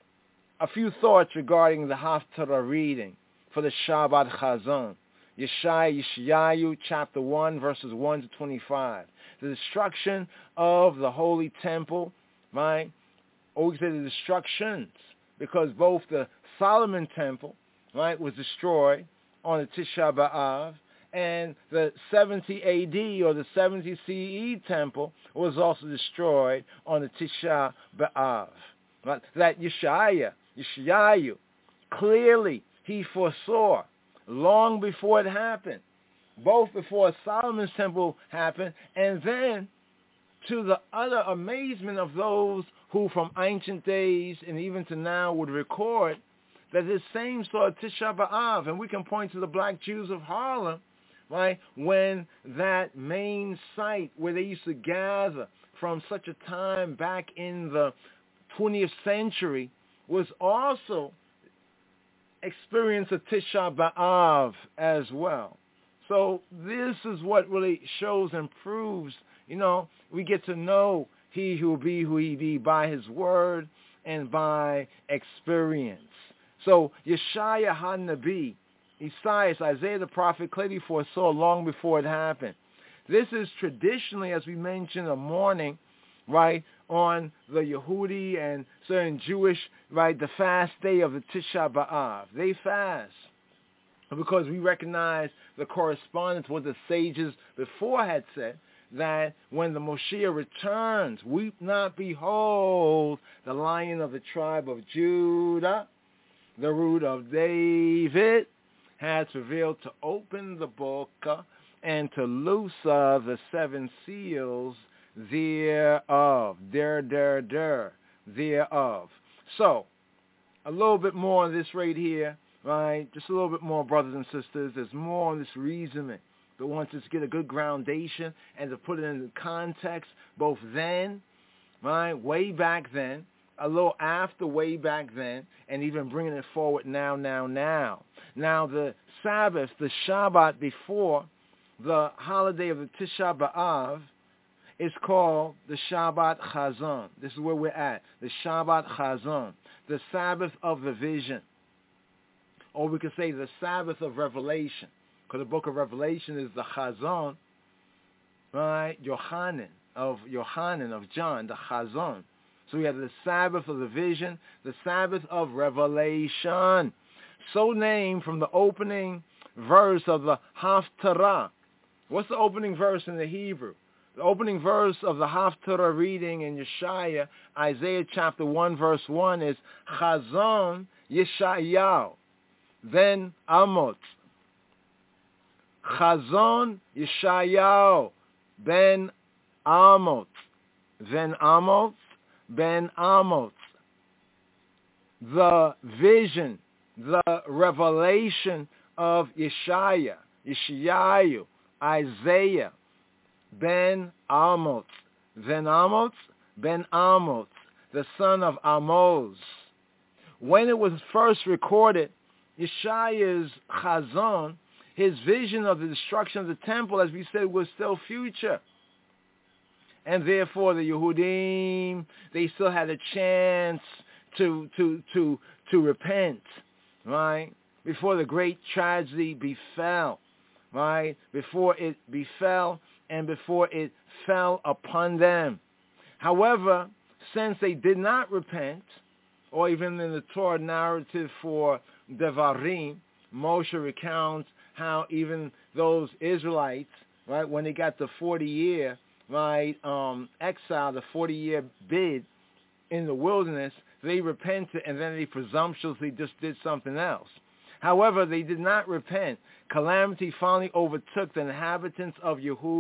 a few thoughts regarding the Haftarah reading for the Shabbat Chazon. Yeshaya, Yeshayahu, chapter one, verses one to twenty-five. The destruction of the Holy Temple, right? Or we say the destructions, because both the Solomon Temple, right, was destroyed on the Tisha B'Av, and the seventy A D or the seventy C E Temple was also destroyed on the Tisha B'Av. Right? That Yeshaya, Yeshayahu, clearly he foresaw long before it happened, both before Solomon's temple happened, and then to the utter amazement of those who from ancient days and even to now would record that this same saw Tisha B'Av, and we can point to the black Jews of Harlem, right, when that main site where they used to gather from such a time back in the twentieth century was also experience of Tisha B'Av as well. So this is what really shows and proves, you know, we get to know he who will be who he be by his word and by experience. So Yeshaya HaNabi, Isaiah, Isaiah the prophet, clearly foresaw long before it happened. This is traditionally, as we mentioned, a morning, right, on the Yehudi and certain Jewish, right, the fast day of the Tisha B'Av. They fast because we recognize the correspondence what the sages before had said, that when the Moshiach returns, weep not, behold, the Lion of the tribe of Judah, the root of David, has prevailed to open the book and to loose uh, the seven seals thereof, der, der, der, thereof. So, a little bit more on this right here, right? Just a little bit more, brothers and sisters. There's more on this reasoning. But wants us to get a good groundation and to put it in context, both then, right, way back then, a little after way back then, and even bringing it forward now, now, now. Now, the Sabbath, the Shabbat before the holiday of the Tisha B'Av is called the Shabbat Chazon. This is where we're at, the Shabbat Chazon, the Sabbath of the vision. Or we could say the Sabbath of revelation, because the book of Revelation is the Chazon, right, Yochanan, of Yochanan, of John, the Chazon. So we have the Sabbath of the vision, the Sabbath of revelation, so named from the opening verse of the Haftarah. What's the opening verse in the Hebrew? The opening verse of the Haftarah reading in Yeshaya, Isaiah chapter one, verse one is Chazon Yeshayahu, then Amos. Chazon Yeshayahu, ben Amos, then Amos, ben Amos. The vision, the revelation of Yeshaya, Yeshayahu, Isaiah, ben Amos, then Amos, ben Amos, the son of Amos. When it was first recorded, Yeshaya's Chazon, his vision of the destruction of the temple, as we said, was still future. And therefore the Yehudim, they still had a chance to to to to repent, right? Before the great tragedy befell, right? Before it befell and before it fell upon them. However, since they did not repent, or even in the Torah narrative for Devarim, Moshe recounts how even those Israelites, right, when they got the forty-year, right, um, exile, the forty-year bid in the wilderness, they repented and then they presumptuously just did something else. However, they did not repent. Calamity finally overtook the inhabitants of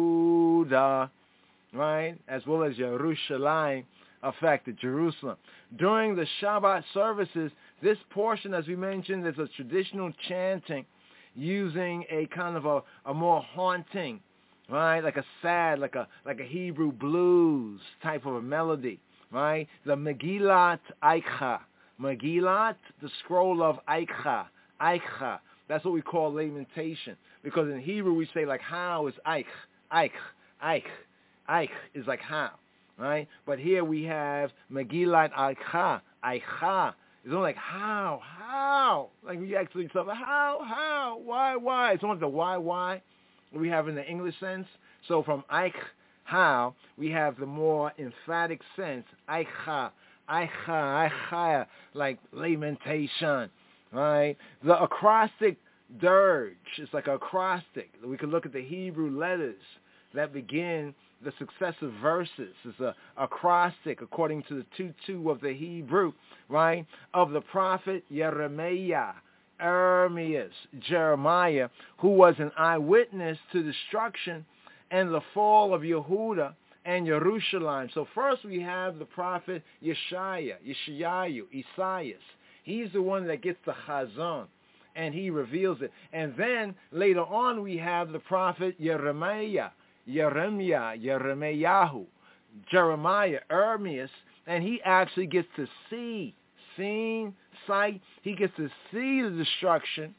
Yehuda, right, as well as Yerushalayim, affected Jerusalem. During the Shabbat services, this portion, as we mentioned, is a traditional chanting using a kind of a, a more haunting, right, like a sad, like a like a Hebrew blues type of a melody, right? The Megillat Eicha. Megillat, the scroll of Eicha. Eicha. That's what we call lamentation. Because in Hebrew we say like how is Eich. Eich. Eich. Eich is like how. Right? But here we have Megillat Eicha. Eicha. It's only like how, how? Like we actually say, how, how, why, why? It's only the why, why we have in the English sense. So from Eich, how, we have the more emphatic sense, Eicha, Eicha, Eicha, like lamentation, right? The acrostic dirge is like an acrostic. We could look at the Hebrew letters that begin the successive verses. It's a acrostic according to the two two of the Hebrew, right? Of the prophet Jeremiah, Ermias, Jeremiah, who was an eyewitness to destruction and the fall of Yehuda and Jerusalem. So first we have the prophet Yeshaya, Yeshayahu, Isaiah. He's the one that gets the Chazon. and he reveals it. And then later on we have the prophet Jeremiah, Jeremiah, Jeremiah, Jeremiah, Ermias, and he actually gets to see, seeing, sight, he gets to see the destruction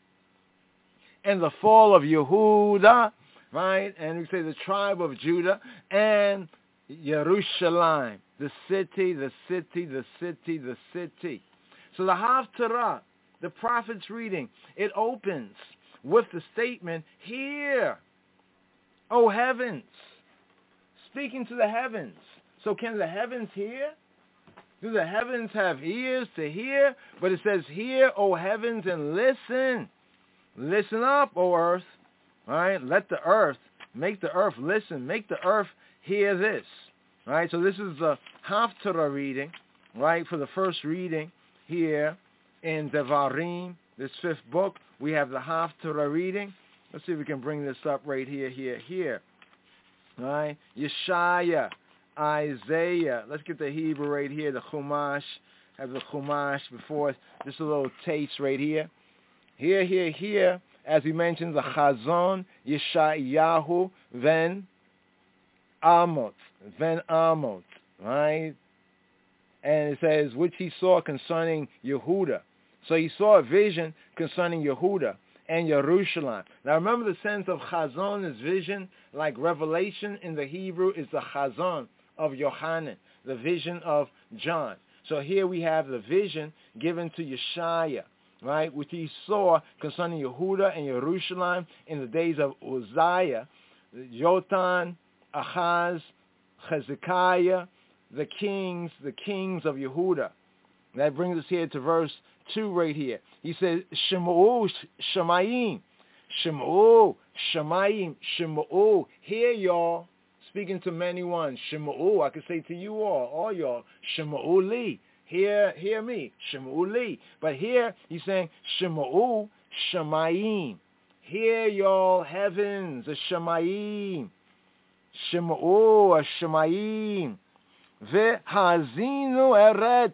and the fall of Yehuda, right? And we say the tribe of Judah and Jerusalem, the city, the city, the city, the city. So the Haftarah, the prophet's reading, it opens with the statement, "Hear, O heavens," speaking to the heavens. So can the heavens hear? Do the heavens have ears to hear? But it says, "Hear, O heavens, and listen. Listen up, O earth." All right? Let the earth, make the earth listen. Make the earth hear this. All right? So this is the Haftarah reading, right? For the first reading here in Devarim, this fifth book, we have the Haftarah reading. Let's see if we can bring this up right here, here, here. All right? Yeshaya, Isaiah. Let's get the Hebrew right here, the Chumash. Have the Chumash before us. Just a little taste right here. Here, here, here, as we mentioned, the Chazon, Yeshayahu, then Amos, then Amos, right? And it says, which he saw concerning Yehuda. So he saw a vision concerning Yehuda and Jerusalem. Now remember the sense of Chazon is vision, like revelation in the Hebrew is the Chazon of Yohanan, the vision of John. So here we have the vision given to Yeshaya, right, which he saw concerning Yehuda and Jerusalem in the days of Uzziah, Jotham, Ahaz, Hezekiah, the kings, the kings of Yehuda. That brings us here to verse two right here. He says, Shem'u, Shemayim, Shem'u, Shemayim, Shem'u. Hear y'all, speaking to many ones. Shem'u, I could say to you all, all y'all, Shem'u li. Hear, hear me, Shem'u li. But here he's saying, Shem'u, Shemayim. Hear y'all heavens, the Shemayim. Shem'u, Shemayim. Ve'hazinu eret.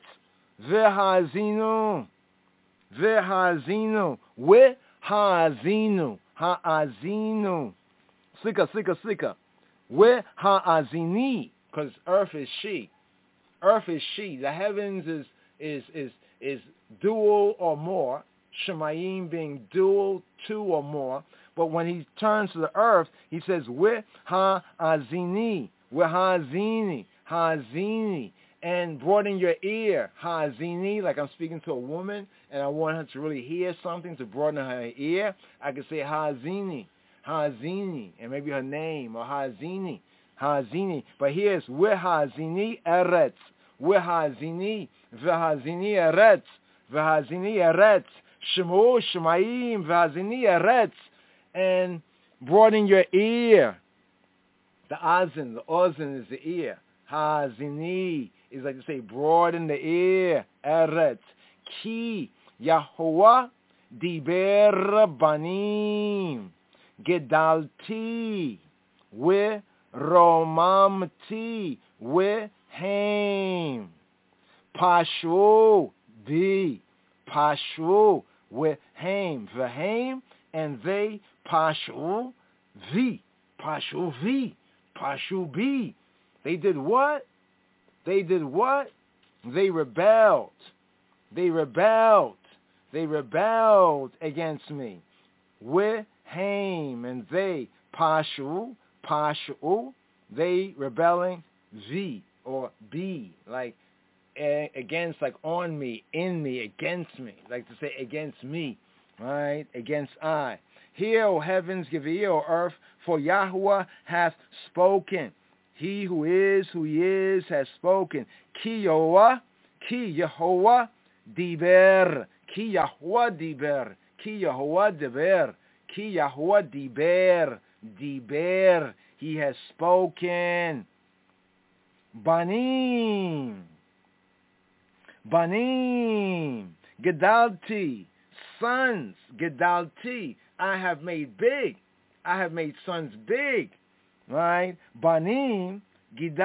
Ve'hazinu. Ve'hazinu. Ve'hazinu. Ha'azinu. Sika, sika, sika. Ve'hazini. Because earth is she. Earth is she. The heavens is is is is dual or more. Shemayim being dual, two or more. But when he turns to the earth, he says, Ve'hazini. Ve'hazini. Hazini, and broaden your ear. Hazini, like I'm speaking to a woman, and I want her to really hear something, to broaden her ear. I could say Hazini, Hazini, and maybe her name, or Hazini, Hazini. But here's Vehazini Eretz, Vehazini, Vehazini Eretz, Vehazini Eretz, Shemu Shemayim, Vehazini Eretz, and broaden your ear. The Azin, the Ozin is the ear. Hazini is like to say, broaden the ear. Eretz. Ki Yahuwah diber banim. Gedalti. We romamti. We haim. Pashu di. Pashu. We haim. Vehaim. And they pashu vi. Pashu vi. Pashu bi. They did what? They did what? They rebelled. They rebelled. They rebelled against me. Wehaim, and they, Pashu, Pashu, they rebelling, V, or B, like a, against, like on me, in me, against me, like to say against me, right? Against I. Hear, O heavens, give ear, O earth, for Yahuwah hath spoken. He who is, who he is, has spoken. Ki Yahuwah, Ki Yahuwah diber, Ki Yahuwah diber, Ki Yahuwah diber, Ki Yahuwah diber, diber. He has spoken. Banim, Banim, Gedalti, sons, Gedalti. I have made big. I have made sons big. Right? Banim,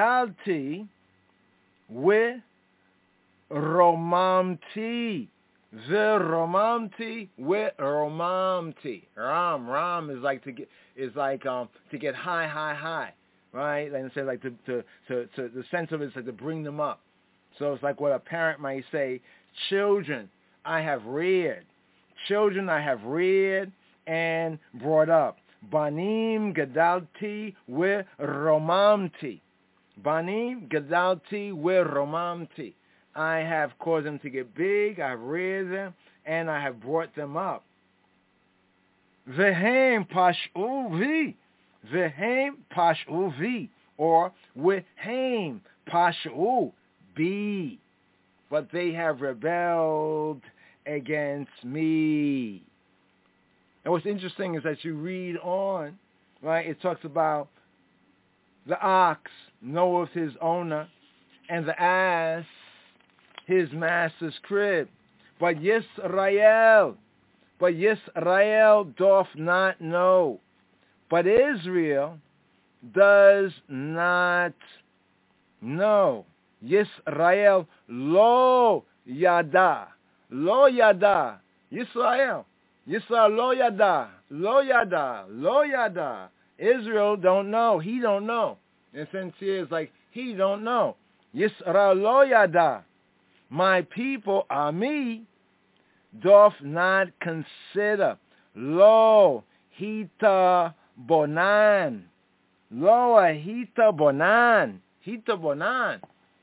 Gidalti, we romamti, Viromamti with romamti. Ram, ram is like to get is like um to get high, high, high, right? And say like to to, to to the sense of it is like to bring them up. So it's like what a parent might say: children I have reared, children I have reared and brought up. Banim gadalti with romamti. Banim gadalti with romamti. I have caused them to get big, I have reared them, and I have brought them up. Vehem pashuvi. Vehem pashuvi. Or vehem pashu be. But they have rebelled against me. And what's interesting is that you read on, right, it talks about the ox knoweth his owner, and the ass his master's crib. But Yisrael, but Yisrael doth not know. But Israel does not know. Yisrael lo yada. Lo yada. Yisrael. Yisrael lo yada. Lo yada. Lo yada. Israel don't know. He don't know. In a sense here, it's like he don't know. Yisrael lo yada. My people, Ami, doth not consider. Lo hita bonan. Lo hita bonan. Hita bonan.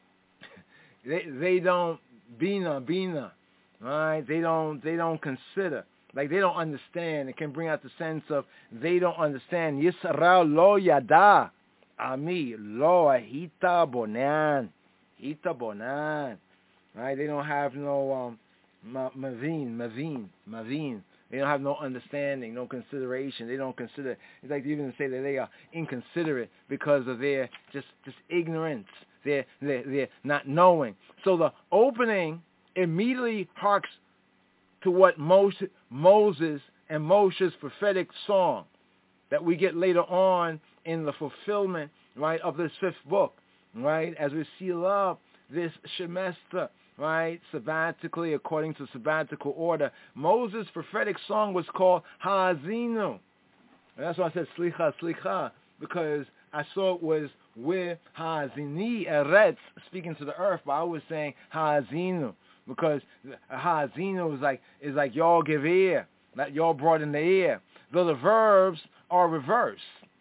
They they don't bina bina. Right? They don't they don't consider. Like they don't understand. It can bring out the sense of they don't understand. Yisrael lo yada. Ami lo hita bonan. Hita bonan. Right? They don't have no um, mavin, mavin, mavin. They don't have no understanding, no consideration. They don't consider. It's like they even say that they are inconsiderate because of their just, just ignorance. They're, they're, they're not knowing. So the opening immediately harks to what Moses, Moses and Moshe's prophetic song that we get later on in the fulfillment, right, of this fifth book, right, as we seal up this Shemester, right, sabbatically, according to sabbatical order. Moses' prophetic song was called Ha'azinu. And that's why I said Slicha, Slicha, because I saw it was with Ha'azini Eretz, speaking to the earth, but I was saying Ha'azinu, because Ha'azinu is like, is like y'all give ear, that y'all brought in the ear. Though the verbs are reversed.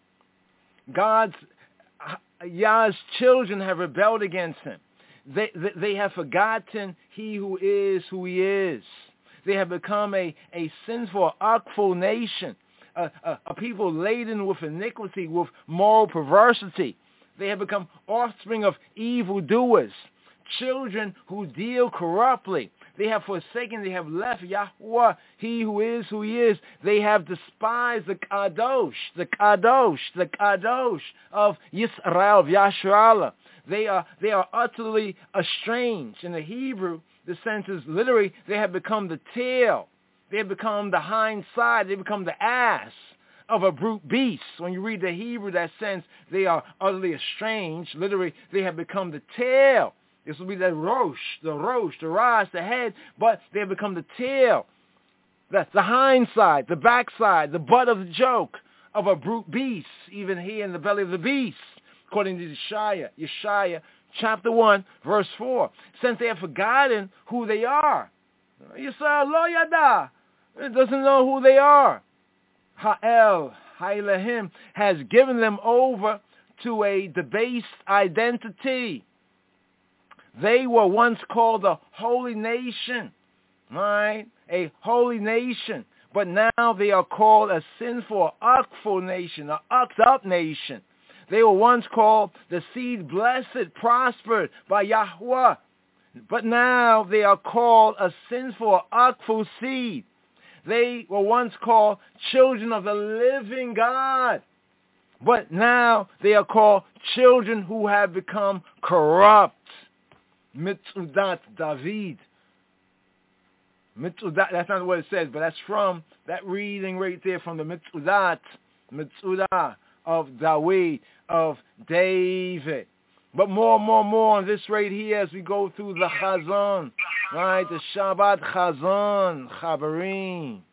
God's, Yah's children have rebelled against him. They, they they have forgotten he who is who he is. They have become a, a sinful, akful nation, a, a, a people laden with iniquity, with moral perversity. They have become offspring of evildoers, children who deal corruptly. They have forsaken, they have left Yahweh, he who is who he is. They have despised the Kadosh, the Kadosh, the Kadosh of Yisrael, of Yasharallah. They are they are utterly estranged. In the Hebrew, the sense is literally they have become the tail. They have become the hind side. They become the ass of a brute beast. When you read the Hebrew, that sense, they are utterly estranged. Literally, they have become the tail. This will be the rosh, the rosh, the ras, the head, but they have become the tail, the, the hind side, the backside, the butt of the joke of a brute beast, even here in the belly of the beast. According to Yeshaya, Yeshaya, chapter one, verse four. Since they have forgotten who they are. Yisrael lo yada. It doesn't know who they are. Ha'el, Ha'elahim, has given them over to a debased identity. They were once called a holy nation, right? A holy nation. But now they are called a sinful, akful nation, a ucked up nation. They were once called the seed blessed, prospered by Yahweh. But now they are called a sinful, akful seed. They were once called children of the living God. But now they are called children who have become corrupt. Mitzudat David. Mitzudat, that's not what it says, but that's from that reading right there from the Mitzudat, Mitzudah of David, of David. But more, more, more on this right here as we go through the Chazon, right? The Shabbat Chazon, Chabarim.